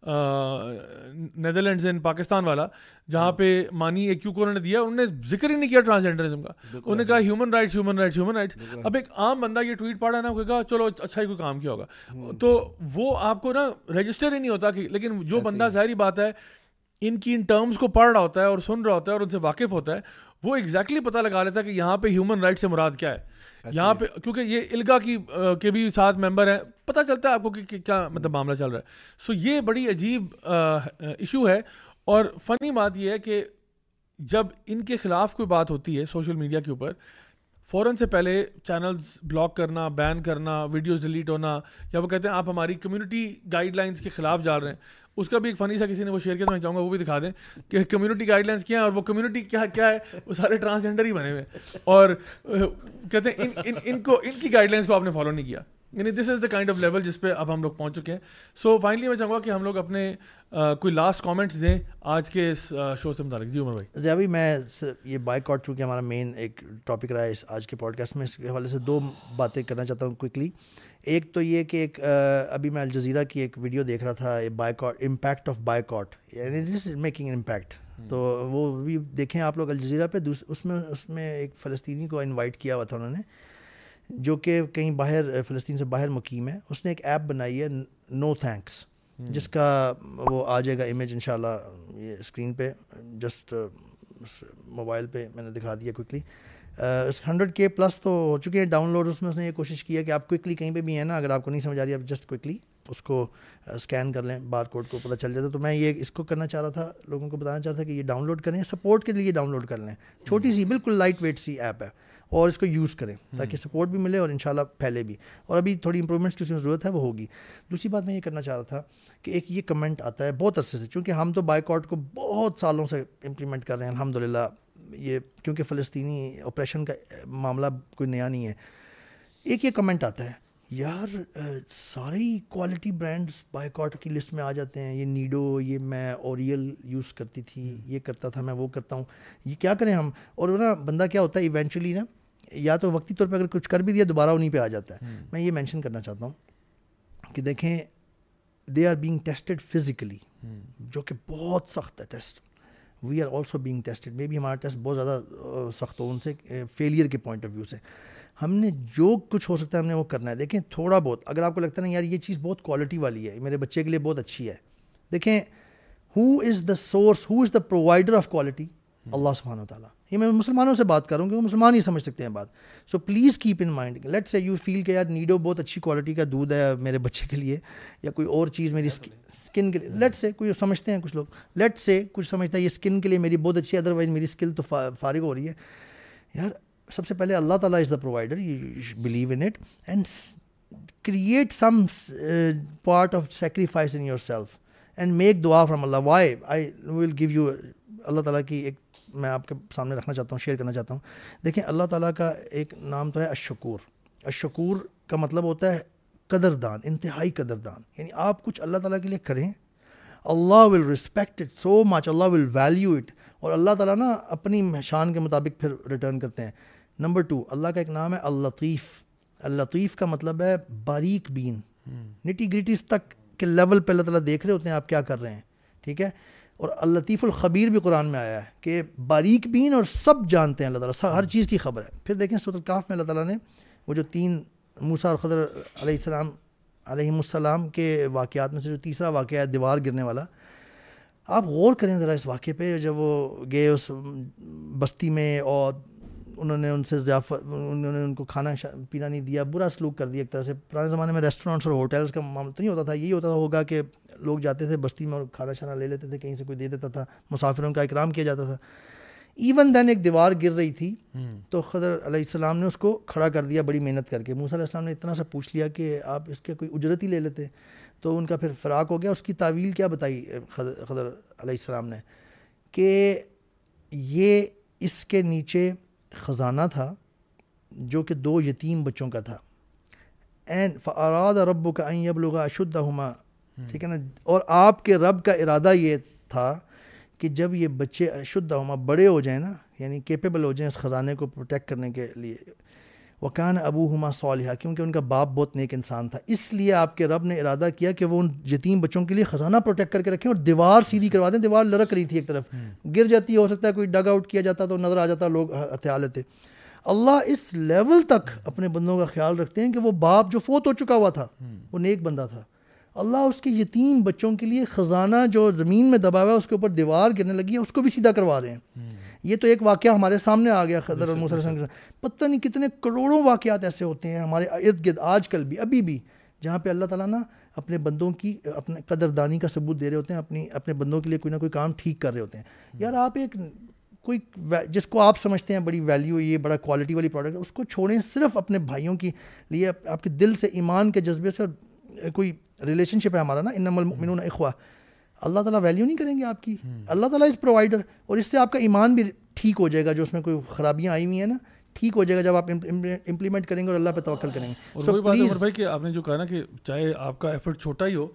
نیدرلینڈز ان پاکستان والا, جہاں پہ مانی ایک کیو کو انہوں نے دیا, انہوں نے ذکر ہی نہیں کیا ٹرانسجنڈرزم کا, انہوں نے کہا human rights human rights human rights. اب ایک عام بندہ یہ ٹویٹ پڑھا نا, وہ کہا چلو اچھا ہی کوئی کام کیا ہوگا, تو وہ آپ کو نا رجسٹر ہی نہیں ہوتا کہ, لیکن جو بندہ ظاہری بات ہے ان کی ان ٹرمز کو پڑھ رہا ہوتا ہے اور سن رہا ہوتا ہے اور ان سے واقف ہوتا ہے, وہ ایگزیکٹلی پتہ لگا لیتا ہے کہ یہاں پہ ہیومن رائٹ سے مراد کیا ہے. یہاں پہ کیونکہ یہ الگا کی کے بھی ساتھ ممبر ہیں, پتہ چلتا ہے آپ کو کہ کیا مطلب معاملہ چل رہا ہے. سو یہ بڑی عجیب ایشو ہے. اور فنی بات یہ ہے کہ جب ان کے خلاف کوئی بات ہوتی ہے سوشل میڈیا کے اوپر, فوراً سے پہلے چینلز بلاک کرنا, بین کرنا, ویڈیوز ڈیلیٹ ہونا, یا وہ کہتے ہیں آپ ہماری کمیونٹی گائیڈ لائنس کے خلاف جا رہے ہیں. اس کا بھی ایک فنی سا کسی نے وہ شیئر کیا, تو میں چاہوں گا وہ بھی دکھا دیں کہ کمیونٹی گائیڈ لائنس کیا ہیں, اور وہ کمیونٹی کیا کیا ہے, وہ سارے ٹرانسجنڈر ہی بنے ہوئے ہیں, اور کہتے ہیں ان ان ان کو ان کی گائیڈ لائنس کو آپ نے فالو نہیں کیا. یعنی this is the kind of level جس پہ اب ہم لوگ پہنچ چکے ہیں. سو فائنلی میں چاہوں گا کہ ہم لوگ اپنے کوئی لاسٹ کامنٹس دیں آج کے اس شو سے متعلق. جی عمر بھائی. ضیابی میں یہ بائک آؤٹ چونکہ ہمارا مین ایک ٹاپک رہا ہے اس آج کے پوڈ کاسٹ میں, اس کے حوالے سے دو باتیں کرنا چاہتا ہوں کوئکلی. ایک تو یہ کہ ایک ابھی میں الجزیرہ کی ایک ویڈیو دیکھ رہا تھا, boycott, impact of boycott, یعنی this is making an impact. تو وہ بھی دیکھیں آپ لوگ الجزیرہ پہ. اس میں اس میں ایک فلسطینی کو انوائٹ کیا ہوا تھا انہوں نے, جو کہ کہیں باہر فلسطین سے باہر مقیم ہے. اس نے ایک ایپ بنائی ہے نو تھینکس, جس کا وہ آ جائے گا امیج انشاءاللہ یہ اسکرین پہ, جسٹ موبائل پہ میں نے دکھا دیا کوئکلی. ہنڈریڈ کے پلس تو ہو چکے ہیں ڈاؤن لوڈ. اس میں اس نے یہ کوشش کی ہے کہ آپ کوئکلی کہیں پہ بھی ہیں نا, اگر آپ کو نہیں سمجھ آ رہی, آپ جسٹ کوئکلی اس کو اسکین کر لیں, بار کوڈ کو پتہ چل جاتا. تو میں یہ اس کو کرنا چاہ رہا تھا, لوگوں کو بتانا چاہ رہا تھا کہ یہ ڈاؤن لوڈ کریں, سپورٹ کے لیے ڈاؤن لوڈ کر لیں. چھوٹی سی بالکل لائٹ ویٹ سی ایپ ہے, اور اس کو یوز کریں تاکہ سپورٹ بھی ملے اور انشاءاللہ پھیلے بھی. اور ابھی تھوڑی امپرومنٹس کی اس میں ضرورت ہے, وہ ہوگی. دوسری بات میں یہ کرنا چاہ رہا تھا کہ ایک یہ کمنٹ آتا ہے بہت عرصے سے, چونکہ ہم تو بائک آؤٹ کو بہت سالوں سے امپلیمنٹ کر رہے ہیں الحمدللہ, یہ کیونکہ فلسطینی آپریشن کا معاملہ کوئی نیا نہیں ہے. ایک یہ کمنٹ آتا ہے, یار سارے ہی کوالٹی برانڈس بائک آؤٹ کی لسٹ میں آ جاتے ہیں, یہ نیڈو, یہ میں اوریل یوز کرتی تھی, یہ کرتا تھا, میں وہ کرتا ہوں, یہ کیا کریں ہم. اور نا بندہ کیا ہوتا ہے ایونچولی نا, یا تو وقتی طور پہ اگر کچھ کر بھی دیا دوبارہ انہیں پہ آ جاتا ہے. میں یہ مینشن کرنا چاہتا ہوں کہ دیکھیں they are being tested physically, جو کہ بہت سخت ہے test. We are also being tested, maybe ہمارا ٹیسٹ بہت زیادہ سخت ہو ان سے فیلئر کے پوائنٹ آف ویو سے. ہم نے جو کچھ ہو سکتا ہے ہم نے وہ کرنا ہے. دیکھیں تھوڑا بہت اگر آپ کو لگتا ہے نا یار یہ چیز بہت کوالٹی والی ہے, میرے بچے کے لیے بہت اچھی ہے, دیکھیں who is the source, who is the provider of quality, اللہ سبحانہ و تعالیٰ. یہ میں مسلمانوں سے بات کروں کہ وہ مسلمان ہی سمجھ سکتے ہیں بات. So please keep in mind, let say you feel کہ یار نیڈو بہت اچھی کوالٹی کا دودھ ہے میرے بچے کے لیے, یا کوئی اور چیز میری اسکن کے لیے, لیٹ سے کوئی سمجھتے ہیں کچھ لوگ, لیٹ سے کچھ سمجھتا ہے یہ اسکن کے لیے میری بہت اچھی ہے, ادروائز میری اسکل تو فارغ ہو رہی ہے. یار سب سے پہلے اللہ تعالیٰ is the provider, you believe in it and create some part of sacrifice in yourself and make dua from Allah. Why I will give you, Allah تعالیٰ کی ایک میں آپ کے سامنے رکھنا چاہتا ہوں, شیئر کرنا چاہتا ہوں. دیکھیں اللہ تعالیٰ کا ایک نام تو ہے الشکور. الشکور کا مطلب ہوتا ہے قدردان, انتہائی قدردان. یعنی آپ کچھ اللہ تعالیٰ کے لیے کریں, Allah will respect it so much, Allah will value it. اور اللہ تعالیٰ نا اپنی شان کے مطابق پھر ریٹرن کرتے ہیں. نمبر ٹو, اللہ کا ایک نام ہے اللطیف. اللطیف کا مطلب ہے باریک بین, نٹی گریٹیز تک کے لیول پہ اللہ تعالیٰ دیکھ رہے ہوتے ہیں آپ کیا کر رہے ہیں, ٹھیک ہے. اور اللطیف الخبیر بھی قرآن میں آیا ہے کہ باریک بین اور سب جانتے ہیں اللہ تعالیٰ, ہر چیز کی خبر ہے. پھر دیکھیں سورۃ الکہف میں اللہ تعالیٰ نے وہ جو تین موسیٰ اور خضر علیہ السلام علیہ السلام کے واقعات میں سے جو تیسرا واقعہ ہے دیوار گرنے والا, آپ غور کریں ذرا اس واقعے پہ. جب وہ گئے اس بستی میں اور انہوں نے ان سے ضیافت انہوں نے ان کو کھانا پینا نہیں دیا, برا سلوک کر دیا ایک طرح سے. پرانے زمانے میں ریسٹورینٹس اور ہوٹلس کا معاملہ تو نہیں ہوتا تھا, یہی ہوتا ہوگا کہ لوگ جاتے تھے بستی میں اور کھانا شانا لے لیتے تھے, کہیں سے کوئی دے دیتا تھا, مسافروں کا اکرام کیا جاتا تھا. ایون دین ایک دیوار گر رہی تھی تو خضر علیہ السلام نے اس کو کھڑا کر دیا بڑی محنت کر کے. موسیٰ علیہ السلام نے اتنا سا پوچھ لیا کہ آپ اس کے کوئی اجرت ہی لے لیتے, تو ان کا پھر فراق ہو گیا. اس کی تعویل کیا بتائی خضر علیہ السلام نے کہ یہ اس کے نیچے خزانہ تھا جو کہ دو یتیم بچوں کا تھا. این فاراد ربک ان یبلغ اشدہما, ٹھیک ہے نا, اور آپ کے رب کا ارادہ یہ تھا کہ جب یہ بچے اشدہما بڑے ہو جائیں نا, یعنی کیپیبل ہو جائیں اس خزانے کو پروٹیکٹ کرنے کے لیے, وکان ابوہما صالحا, کیونکہ ان کا باپ بہت نیک انسان تھا, اس لیے آپ کے رب نے ارادہ کیا کہ وہ ان یتیم بچوں کے لیے خزانہ پروٹیکٹ کر کے رکھیں اور دیوار سیدھی کروا دیں. دیوار لڑک رہی تھی ایک طرف, گر جاتی, ہو سکتا ہے کوئی ڈگ آؤٹ کیا جاتا تو نظر آ جاتا, لوگ ہتھیار لیتے. اللہ اس لیول تک اپنے بندوں کا خیال رکھتے ہیں کہ وہ باپ جو فوت ہو چکا ہوا تھا وہ نیک بندہ تھا, اللہ اس کے یتیم بچوں کے لیے خزانہ جو زمین میں دبا ہوا ہے اس کے اوپر دیوار گرنے لگی ہے اس کو بھی سیدھا کروا رہے ہیں. یہ تو ایک واقعہ ہمارے سامنے آ گیا خضر اور موسیٰ علیہ السلام. پتہ نہیں کتنے کروڑوں واقعات ایسے ہوتے ہیں ہمارے ارد گرد آج کل بھی, ابھی بھی, جہاں پہ اللہ تعالیٰ نا اپنے بندوں کی اپنے قدردانی کا ثبوت دے رہے ہوتے ہیں, اپنی اپنے بندوں کے لیے کوئی نہ کوئی کام ٹھیک کر رہے ہوتے ہیں. یار آپ ایک کوئی جس کو آپ سمجھتے ہیں بڑی ویلیو, یہ بڑا کوالٹی والی پروڈکٹ ہے, اس کو چھوڑیں صرف اپنے بھائیوں کی لیے, آپ کے دل سے ایمان کے جذبے سے. کوئی ریلیشن شپ ہے ہمارا نا, انما المؤمنون اخوہ, اللہ تعالیٰ ویلیو نہیں کریں گے آپ کی. اللہ تعالیٰ از پرووائڈر, اور اس سے آپ کا ایمان بھی ٹھیک ہو جائے گا, جو اس میں کوئی خرابیاں آئی ہوئی ہیں نا ٹھیک ہو جائے گا جب آپ امپلیمنٹ کریں گے اور اللہ پہ توکل کریں گے. اور وہی بات ہے عمر بھائی کہ آپ نے جو کہا نا کہ چاہے آپ کا ایفرٹ چھوٹا ہی ہو,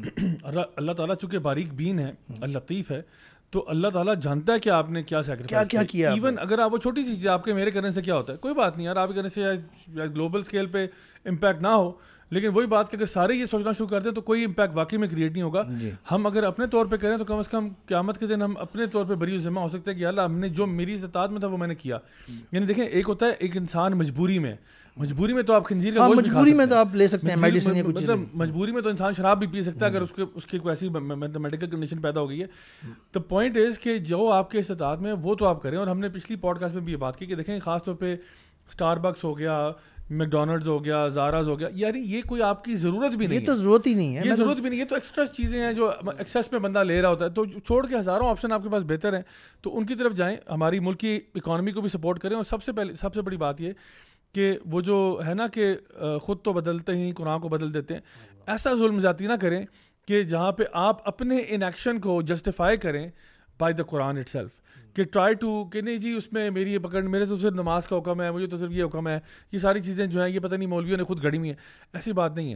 اللہ تعالیٰ چونکہ باریک بین ہے, اللطیف ہے, تو اللہ تعالیٰ جانتا ہے کہ آپ نے کیا سیکریفائس کیا کیا. ایون اگر آپ وہ چھوٹی سی چیز آپ کے میرے کرنے سے کیا ہوتا ہے, کوئی بات نہیں یار, آپ کے کرنے سے گلوبل اسکیل پہ امپیکٹ نہ ہو, لیکن وہی بات کہ اگر سارے یہ سوچنا شروع کر دیں تو کوئی امپیکٹ واقعی میں کریٹ نہیں ہوگا. ہم اگر اپنے طور پہ کریں تو کم از کم قیامت کے دن ہم اپنے طور پہ بری ذمہ ہو سکتے ہیں کہ اللہ ہم نے جو میری استطاعت میں تھا وہ میں نے کیا. یعنی دیکھیں ایک ہوتا ہے ایک انسان مجبوری میں, مجبوری میں تو آپ خنزیر کا گوشت مجبوری میں تو آپ لے سکتے ہیں میڈیسن یا کچھ, مطلب مجبوری میں تو انسان شراب بھی پی سکتا ہے اگر اس کے اس کی کوئی ایسی میڈیکل کنڈیشن پیدا ہو گئی ہے. تو پوائنٹ از کہ جو آپ کے استطاعت میں وہ تو آپ کریں. اور ہم نے پچھلی پوڈ کاسٹ میں بھی یہ بات کی کہ دیکھیں خاص طور پہ اسٹار بکس ہو گیا, میک ڈونلڈز ہو گیا, زاراز ہو گیا, یعنی یہ کوئی آپ کی ضرورت بھی نہیں ہے, یہ تو ضرورت ہی نہیں ہے, یہ ضرورت بھی نہیں ہے, تو ایکسٹرا چیزیں ہیں جو ایکسیس میں بندہ لے رہا ہوتا ہے. تو چھوڑ کے ہزاروں آپشن آپ کے پاس بہتر ہیں, تو ان کی طرف جائیں, ہماری ملک کی اکانومی کو بھی سپورٹ کریں. اور سب سے پہلے سب سے بڑی بات یہ کہ وہ جو ہے نا کہ خود تو بدلتے ہی قرآن کو بدل دیتے ہیں, ایسا ظلم زیادتی نہ کریں کہ جہاں پہ آپ اپنے ان ایکشن کو جسٹیفائی کریں by the Quran itself, کہ ٹرائی ٹو کہ نہیں جی اس میں میری یہ پکڑ, میرے تو صرف نماز کا حکم ہے, مجھے تو صرف یہ حکم ہے, یہ ساری چیزیں جو ہیں یہ پتہ نہیں مولویوں نے خود گھڑی ہوئی ہیں. ایسی بات نہیں ہے,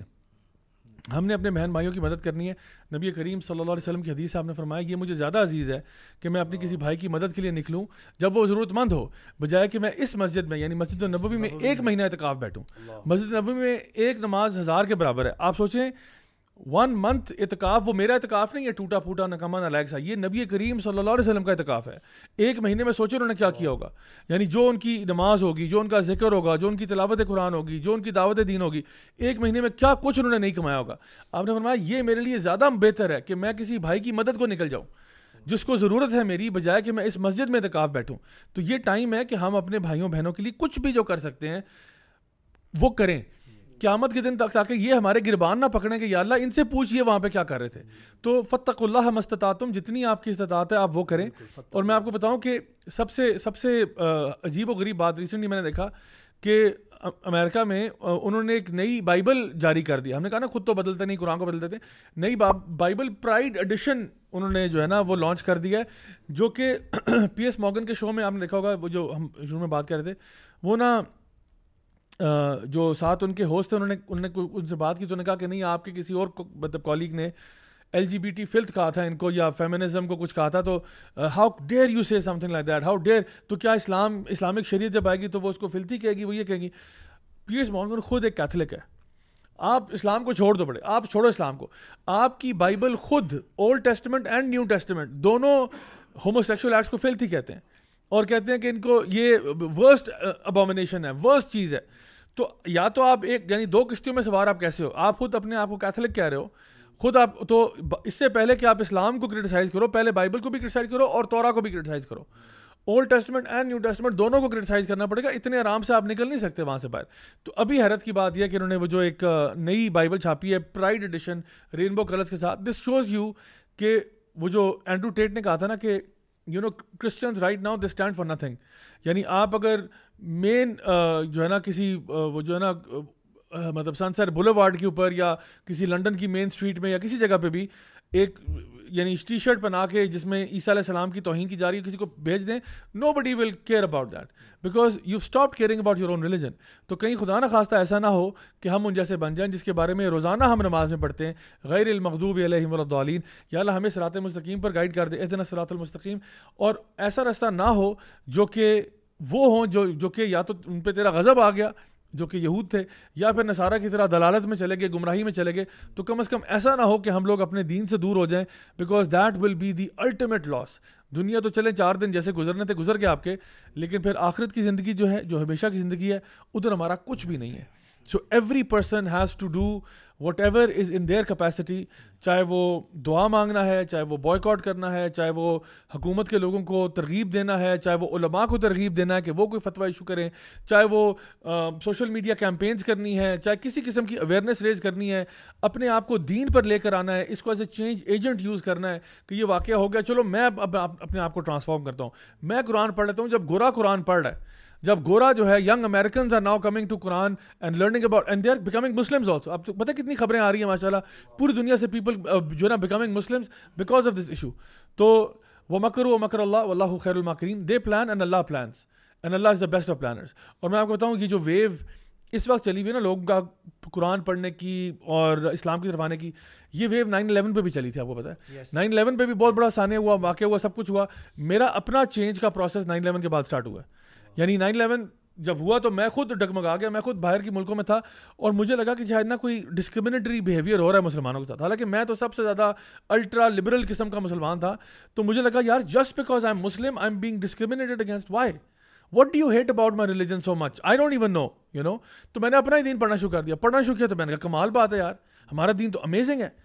ہم نے اپنے بہن بھائیوں کی مدد کرنی ہے. نبی کریم صلی اللہ علیہ وسلم کی حدیث آپ نے فرمایا یہ مجھے زیادہ عزیز ہے کہ میں اپنی کسی بھائی کی مدد کے لیے نکلوں جب وہ ضرورت مند ہو, بجائے کہ میں اس مسجد میں یعنی مسجد النبوی میں ایک مہینہ اعتکاف بیٹھوں. مسجد النبوی میں ایک نماز ہزار کے برابر ہے. آپ سوچیں ون منتھ اعتکاف, وہ میرا اعتکاف نہیں ہے ٹوٹا پھوٹا نکما نالائق سا, یہ نبی کریم صلی اللہ علیہ وسلم کا اعتکاف ہے. ایک مہینے میں سوچیں انہوں نے کیا کیا ہوگا, یعنی جو ان کی نماز ہوگی, جو ان کا ذکر ہوگا, جو ان کی تلاوت قرآن ہوگی, جو ان کی دعوت دین ہوگی, ایک مہینے میں کیا کچھ انہوں نے نہیں کمایا ہوگا. آپ نے فرمایا یہ میرے لیے زیادہ بہتر ہے کہ میں کسی بھائی کی مدد کو نکل جاؤں جس کو ضرورت ہے میری, بجائے کہ میں اس مسجد میں اعتکاف بیٹھوں. تو یہ ٹائم ہے کہ ہم اپنے بھائیوں بہنوں کے لیے کچھ بھی جو کر سکتے ہیں وہ کریں قیامت کے دن تک, تاکہ یہ ہمارے گربان نہ پکڑیں کہ یا اللہ ان سے پوچھئے وہاں پہ کیا کر رہے تھے. تو فاتقوا اللہ ما استطعتم, جتنی آپ کی استطاعت ہے آپ وہ کریں. اور میں آپ کو بتاؤں کہ سب سے سب سے عجیب و غریب بات ریسنٹلی میں نے دیکھا کہ امریکہ میں انہوں نے ایک نئی بائبل جاری کر دی. ہم نے کہا نا خود تو بدلتے نہیں قرآن کو بدل دیتے, نئی بائبل پرائڈ ایڈیشن انہوں نے جو ہے نا وہ لانچ کر دیا ہے, جو کہ پی ایس مورگن کے شو میں آپ نے دیکھا ہوگا, وہ جو ہم شروع میں بات کر رہے تھے, وہ نا جو ساتھ ان کے ہوسٹ تھے انہوں نے انہوں نے ان سے بات کی تو انہوں نے کہا کہ نہیں آپ کے کسی اور مطلب کالیگ نے L G B T filth کہا تھا ان کو, یا فیمنزم کو کچھ کہا تھا, تو how dare you say something like that, how dare. تو کیا اسلام اسلامک شریعت جب آئے گی تو وہ اس کو فلتھی کہے گی, وہ یہ کہے گی. پیئرس مورگن خود ایک کیتھولک ہے, آپ اسلام کو چھوڑ دو بڑے, آپ چھوڑو اسلام کو, آپ کی بائبل خود Old Testament and New Testament دونوں ہومو سیکشول ایکٹس کو فلتھی کہتے ہیں, اور کہتے ہیں کہ ان کو یہ ورسٹ ابومینیشن ہے, ورسٹ چیز ہے. تو یا تو آپ ایک یعنی دو کشتیوں میں سوار آپ کیسے ہو, آپ خود اپنے آپ کو کیتھولک کہہ رہے ہو خود آپ, تو اس سے پہلے کہ آپ اسلام کو کرٹیسائز کرو, پہلے بائبل کو بھی کرٹیسائز کرو اور تورا کو بھی کرٹیسائز کرو. Old Testament and New Testament دونوں کو کرٹیسائز کرنا پڑے گا, اتنے آرام سے آپ نکل نہیں سکتے وہاں سے باہر. تو ابھی حیرت کی بات یہ ہے کہ انہوں نے وہ جو ایک نئی بائبل چھاپی ہے پرائڈ ایڈیشن رینبو کلرز کے ساتھ. دس شوز یو کہ وہ جو اینڈرو ٹیٹ نے کہا تھا نا کہ you know Christians right now they stand for nothing. یعنی آپ اگر مین جو ہے نا کسی وہ جو ہے نا مطلب سن سیٹ بولیوارڈ کے اوپر یا کسی لنڈن کی مین اسٹریٹ میں یا کسی جگہ پہ بھی ایک یعنی ٹی شرٹ پہنا کے جس میں عیسیٰ علیہ السلام کی توہین کی جا رہی ہے کسی کو بھیج دیں, nobody will care about that because you stop caring about your own religion. تو کہیں خدا نہ خواستہ ایسا نہ ہو کہ ہم ان جیسے بن جائیں جس کے بارے میں روزانہ ہم نماز میں پڑھتے ہیں, غیر المغضوب علیہم ولا الضالین, یا اللہ ہمیں صراط مستقیم پر گائیڈ کر دے, اہدنا الصراط المستقیم. اور ایسا راستہ نہ ہو جو کہ وہ ہوں جو جو کہ یا تو ان پہ تیرا غضب آ گیا جو کہ یہود تھے, یا پھر نصارہ کی طرح دلالت میں چلے گئے, گمراہی میں چلے گئے. تو کم از کم ایسا نہ ہو کہ ہم لوگ اپنے دین سے دور ہو جائیں, because that will be the ultimate loss. دنیا تو چلے چار دن جیسے گزرنے تھے گزر گئے آپ کے, لیکن پھر آخرت کی زندگی جو ہے جو ہمیشہ کی زندگی ہے ادھر ہمارا کچھ بھی نہیں ہے. So every person has to do whatever is in their capacity, چاہے وہ دعا مانگنا ہے, چاہے وہ بوائے کرنا ہے, چاہے وہ حکومت کے لوگوں کو ترغیب دینا ہے, چاہے وہ علماء کو ترغیب دینا ہے کہ وہ کوئی فتویٰ ایشو کریں, چاہے وہ سوشل میڈیا کیمپینز کرنی ہے, چاہے کسی قسم کی اویئرنیس ریز کرنی ہے, اپنے آپ کو دین پر لے کر آنا ہے, اس کو as a change agent use کرنا ہے کہ یہ واقعہ ہو گیا, چلو میں اب اپنے آپ کو ٹرانسفارم کرتا ہوں. میں قرآن پڑھ لیتا ہوں, جب گورا قرآن پڑھ رہا ہے, جب گورا جو ہے young Americans are now coming to Quran and learning about and they are becoming Muslims also. اب تو پتہ کتنی خبریں آ رہی ہیں ماشاء اللہ پوری دنیا سے, پیپل جو ہے نا becoming Muslims because of this issue. تو وَمَكَرُوا وَمَكَرَ اللَّهُ وَاللَّهُ خَيْرُ الْمَاكِرِينَ, they plan and Allah plans and Allah is the best of planners. اور میں آپ کو بتاؤں یہ جو ویو اس وقت چلی ہوئی ہے نا لوگوں کا قرآن پڑھنے کی اور اسلام کی طرف آنے کی, یہ ویو نائن الیون پہ بھی چلی تھی, آپ کو پتہ ہے نائن الیون پہ بھی بہت بڑا سانحہ ہوا, واقعہ ہوا, سب کچھ ہوا. میرا اپنا چینج کا پروسیس نائن الیون کے بعد اسٹارٹ ہوا ہے. یعنی نائن الیون جب ہوا تو میں خود ڈگمگا گیا, میں خود باہر کی ملکوں میں تھا اور مجھے لگا کہ شاید نہ کوئی ڈسکرمنیٹری بیہیویئر ہو رہا ہے مسلمانوں کے ساتھ, حالانکہ میں تو سب سے زیادہ الٹرا لبرل قسم کا مسلمان تھا. تو مجھے لگا یار just because I am Muslim I am being discriminated against, why what do you hate about my religion so much, I don't even know you know. تو میں نے اپنا ہی دین پڑھنا شروع کر دیا, پڑھنا شروع کیا تو میں نے کہا کمال بات ہے یار, ہمارا دین تو امیزنگ ہے,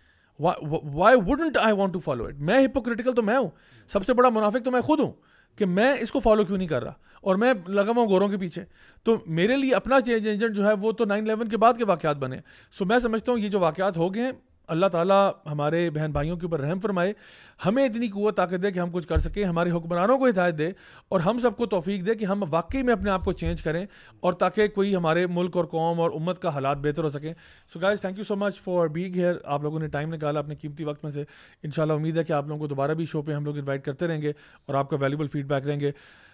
why wouldn't I want to follow it. میں ہپوکریٹیکل تو میں ہوں, سب سے بڑا منافق تو میں خود ہوں کہ میں اس کو فالو کیوں نہیں کر رہا, اور میں لگا ہوا ہوں گوروں کے پیچھے. تو میرے لیے اپنا چینج ایجنٹ جو ہے وہ تو نائن الیون کے بعد کے واقعات بنے. سو میں سمجھتا ہوں یہ جو واقعات ہو گئے ہیں, اللہ تعالیٰ ہمارے بہن بھائیوں کے اوپر رحم فرمائے, ہمیں اتنی قوت طاقت دے کہ ہم کچھ کر سکیں, ہمارے حکمرانوں کو ہدایت دے اور ہم سب کو توفیق دے کہ ہم واقعی میں اپنے آپ کو چینج کریں, اور تاکہ کوئی ہمارے ملک اور قوم اور امت کا حالات بہتر ہو سکیں. So guys thank you so much for being here. آپ لوگوں نے ٹائم نکالا اپنے قیمتی وقت میں سے. انشاءاللہ امید ہے کہ آپ لوگوں کو دوبارہ بھی شو پہ ہم لوگ انوائٹ کرتے رہیں گے اور آپ کا ویلیبل فیڈ بیک رہیں گے.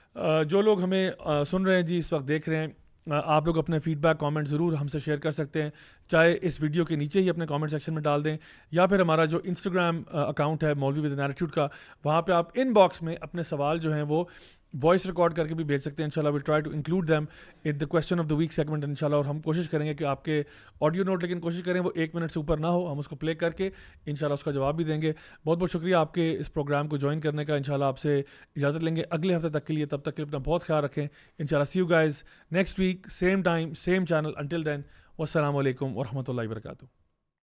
جو لوگ ہمیں سن رہے ہیں جی اس وقت دیکھ رہے ہیں, آپ لوگ اپنے فیڈ بیک کامنٹ ضرور ہم سے شیئر کر سکتے ہیں, چاہے اس ویڈیو کے نیچے ہی اپنے کامنٹ سیکشن میں ڈال دیں, یا پھر ہمارا جو انسٹاگرام اکاؤنٹ ہے مولوی ود این ایٹیٹیوڈ کا, وہاں پہ آپ ان باکس میں اپنے سوال جو ہیں وہ وائس ریکارڈ کر کے بھی بھیج سکتے ہیں. انشاءاللہ we'll try to include them in the question of the week segment انشاءاللہ. اور ہم کوشش کریں گے کہ آپ کے آڈیو نوٹ, لیکن کوشش کریں وہ ایک منٹ سے اوپر نہ ہو, ہم اس کو پلے کر کے انشاءاللہ اس کا جواب بھی دیں گے. بہت بہت شکریہ آپ کے اس پروگرام کو جوائن کرنے کا. انشاءاللہ آپ سے اجازت لیں گے اگلے ہفتے تک کے لیے, تب تک کے لیے اپنا بہت خیال رکھیں. انشاءاللہ see you guys next week, same time same channel. Until then والسلام علیکم ورحمۃ اللہ وبرکاتہ.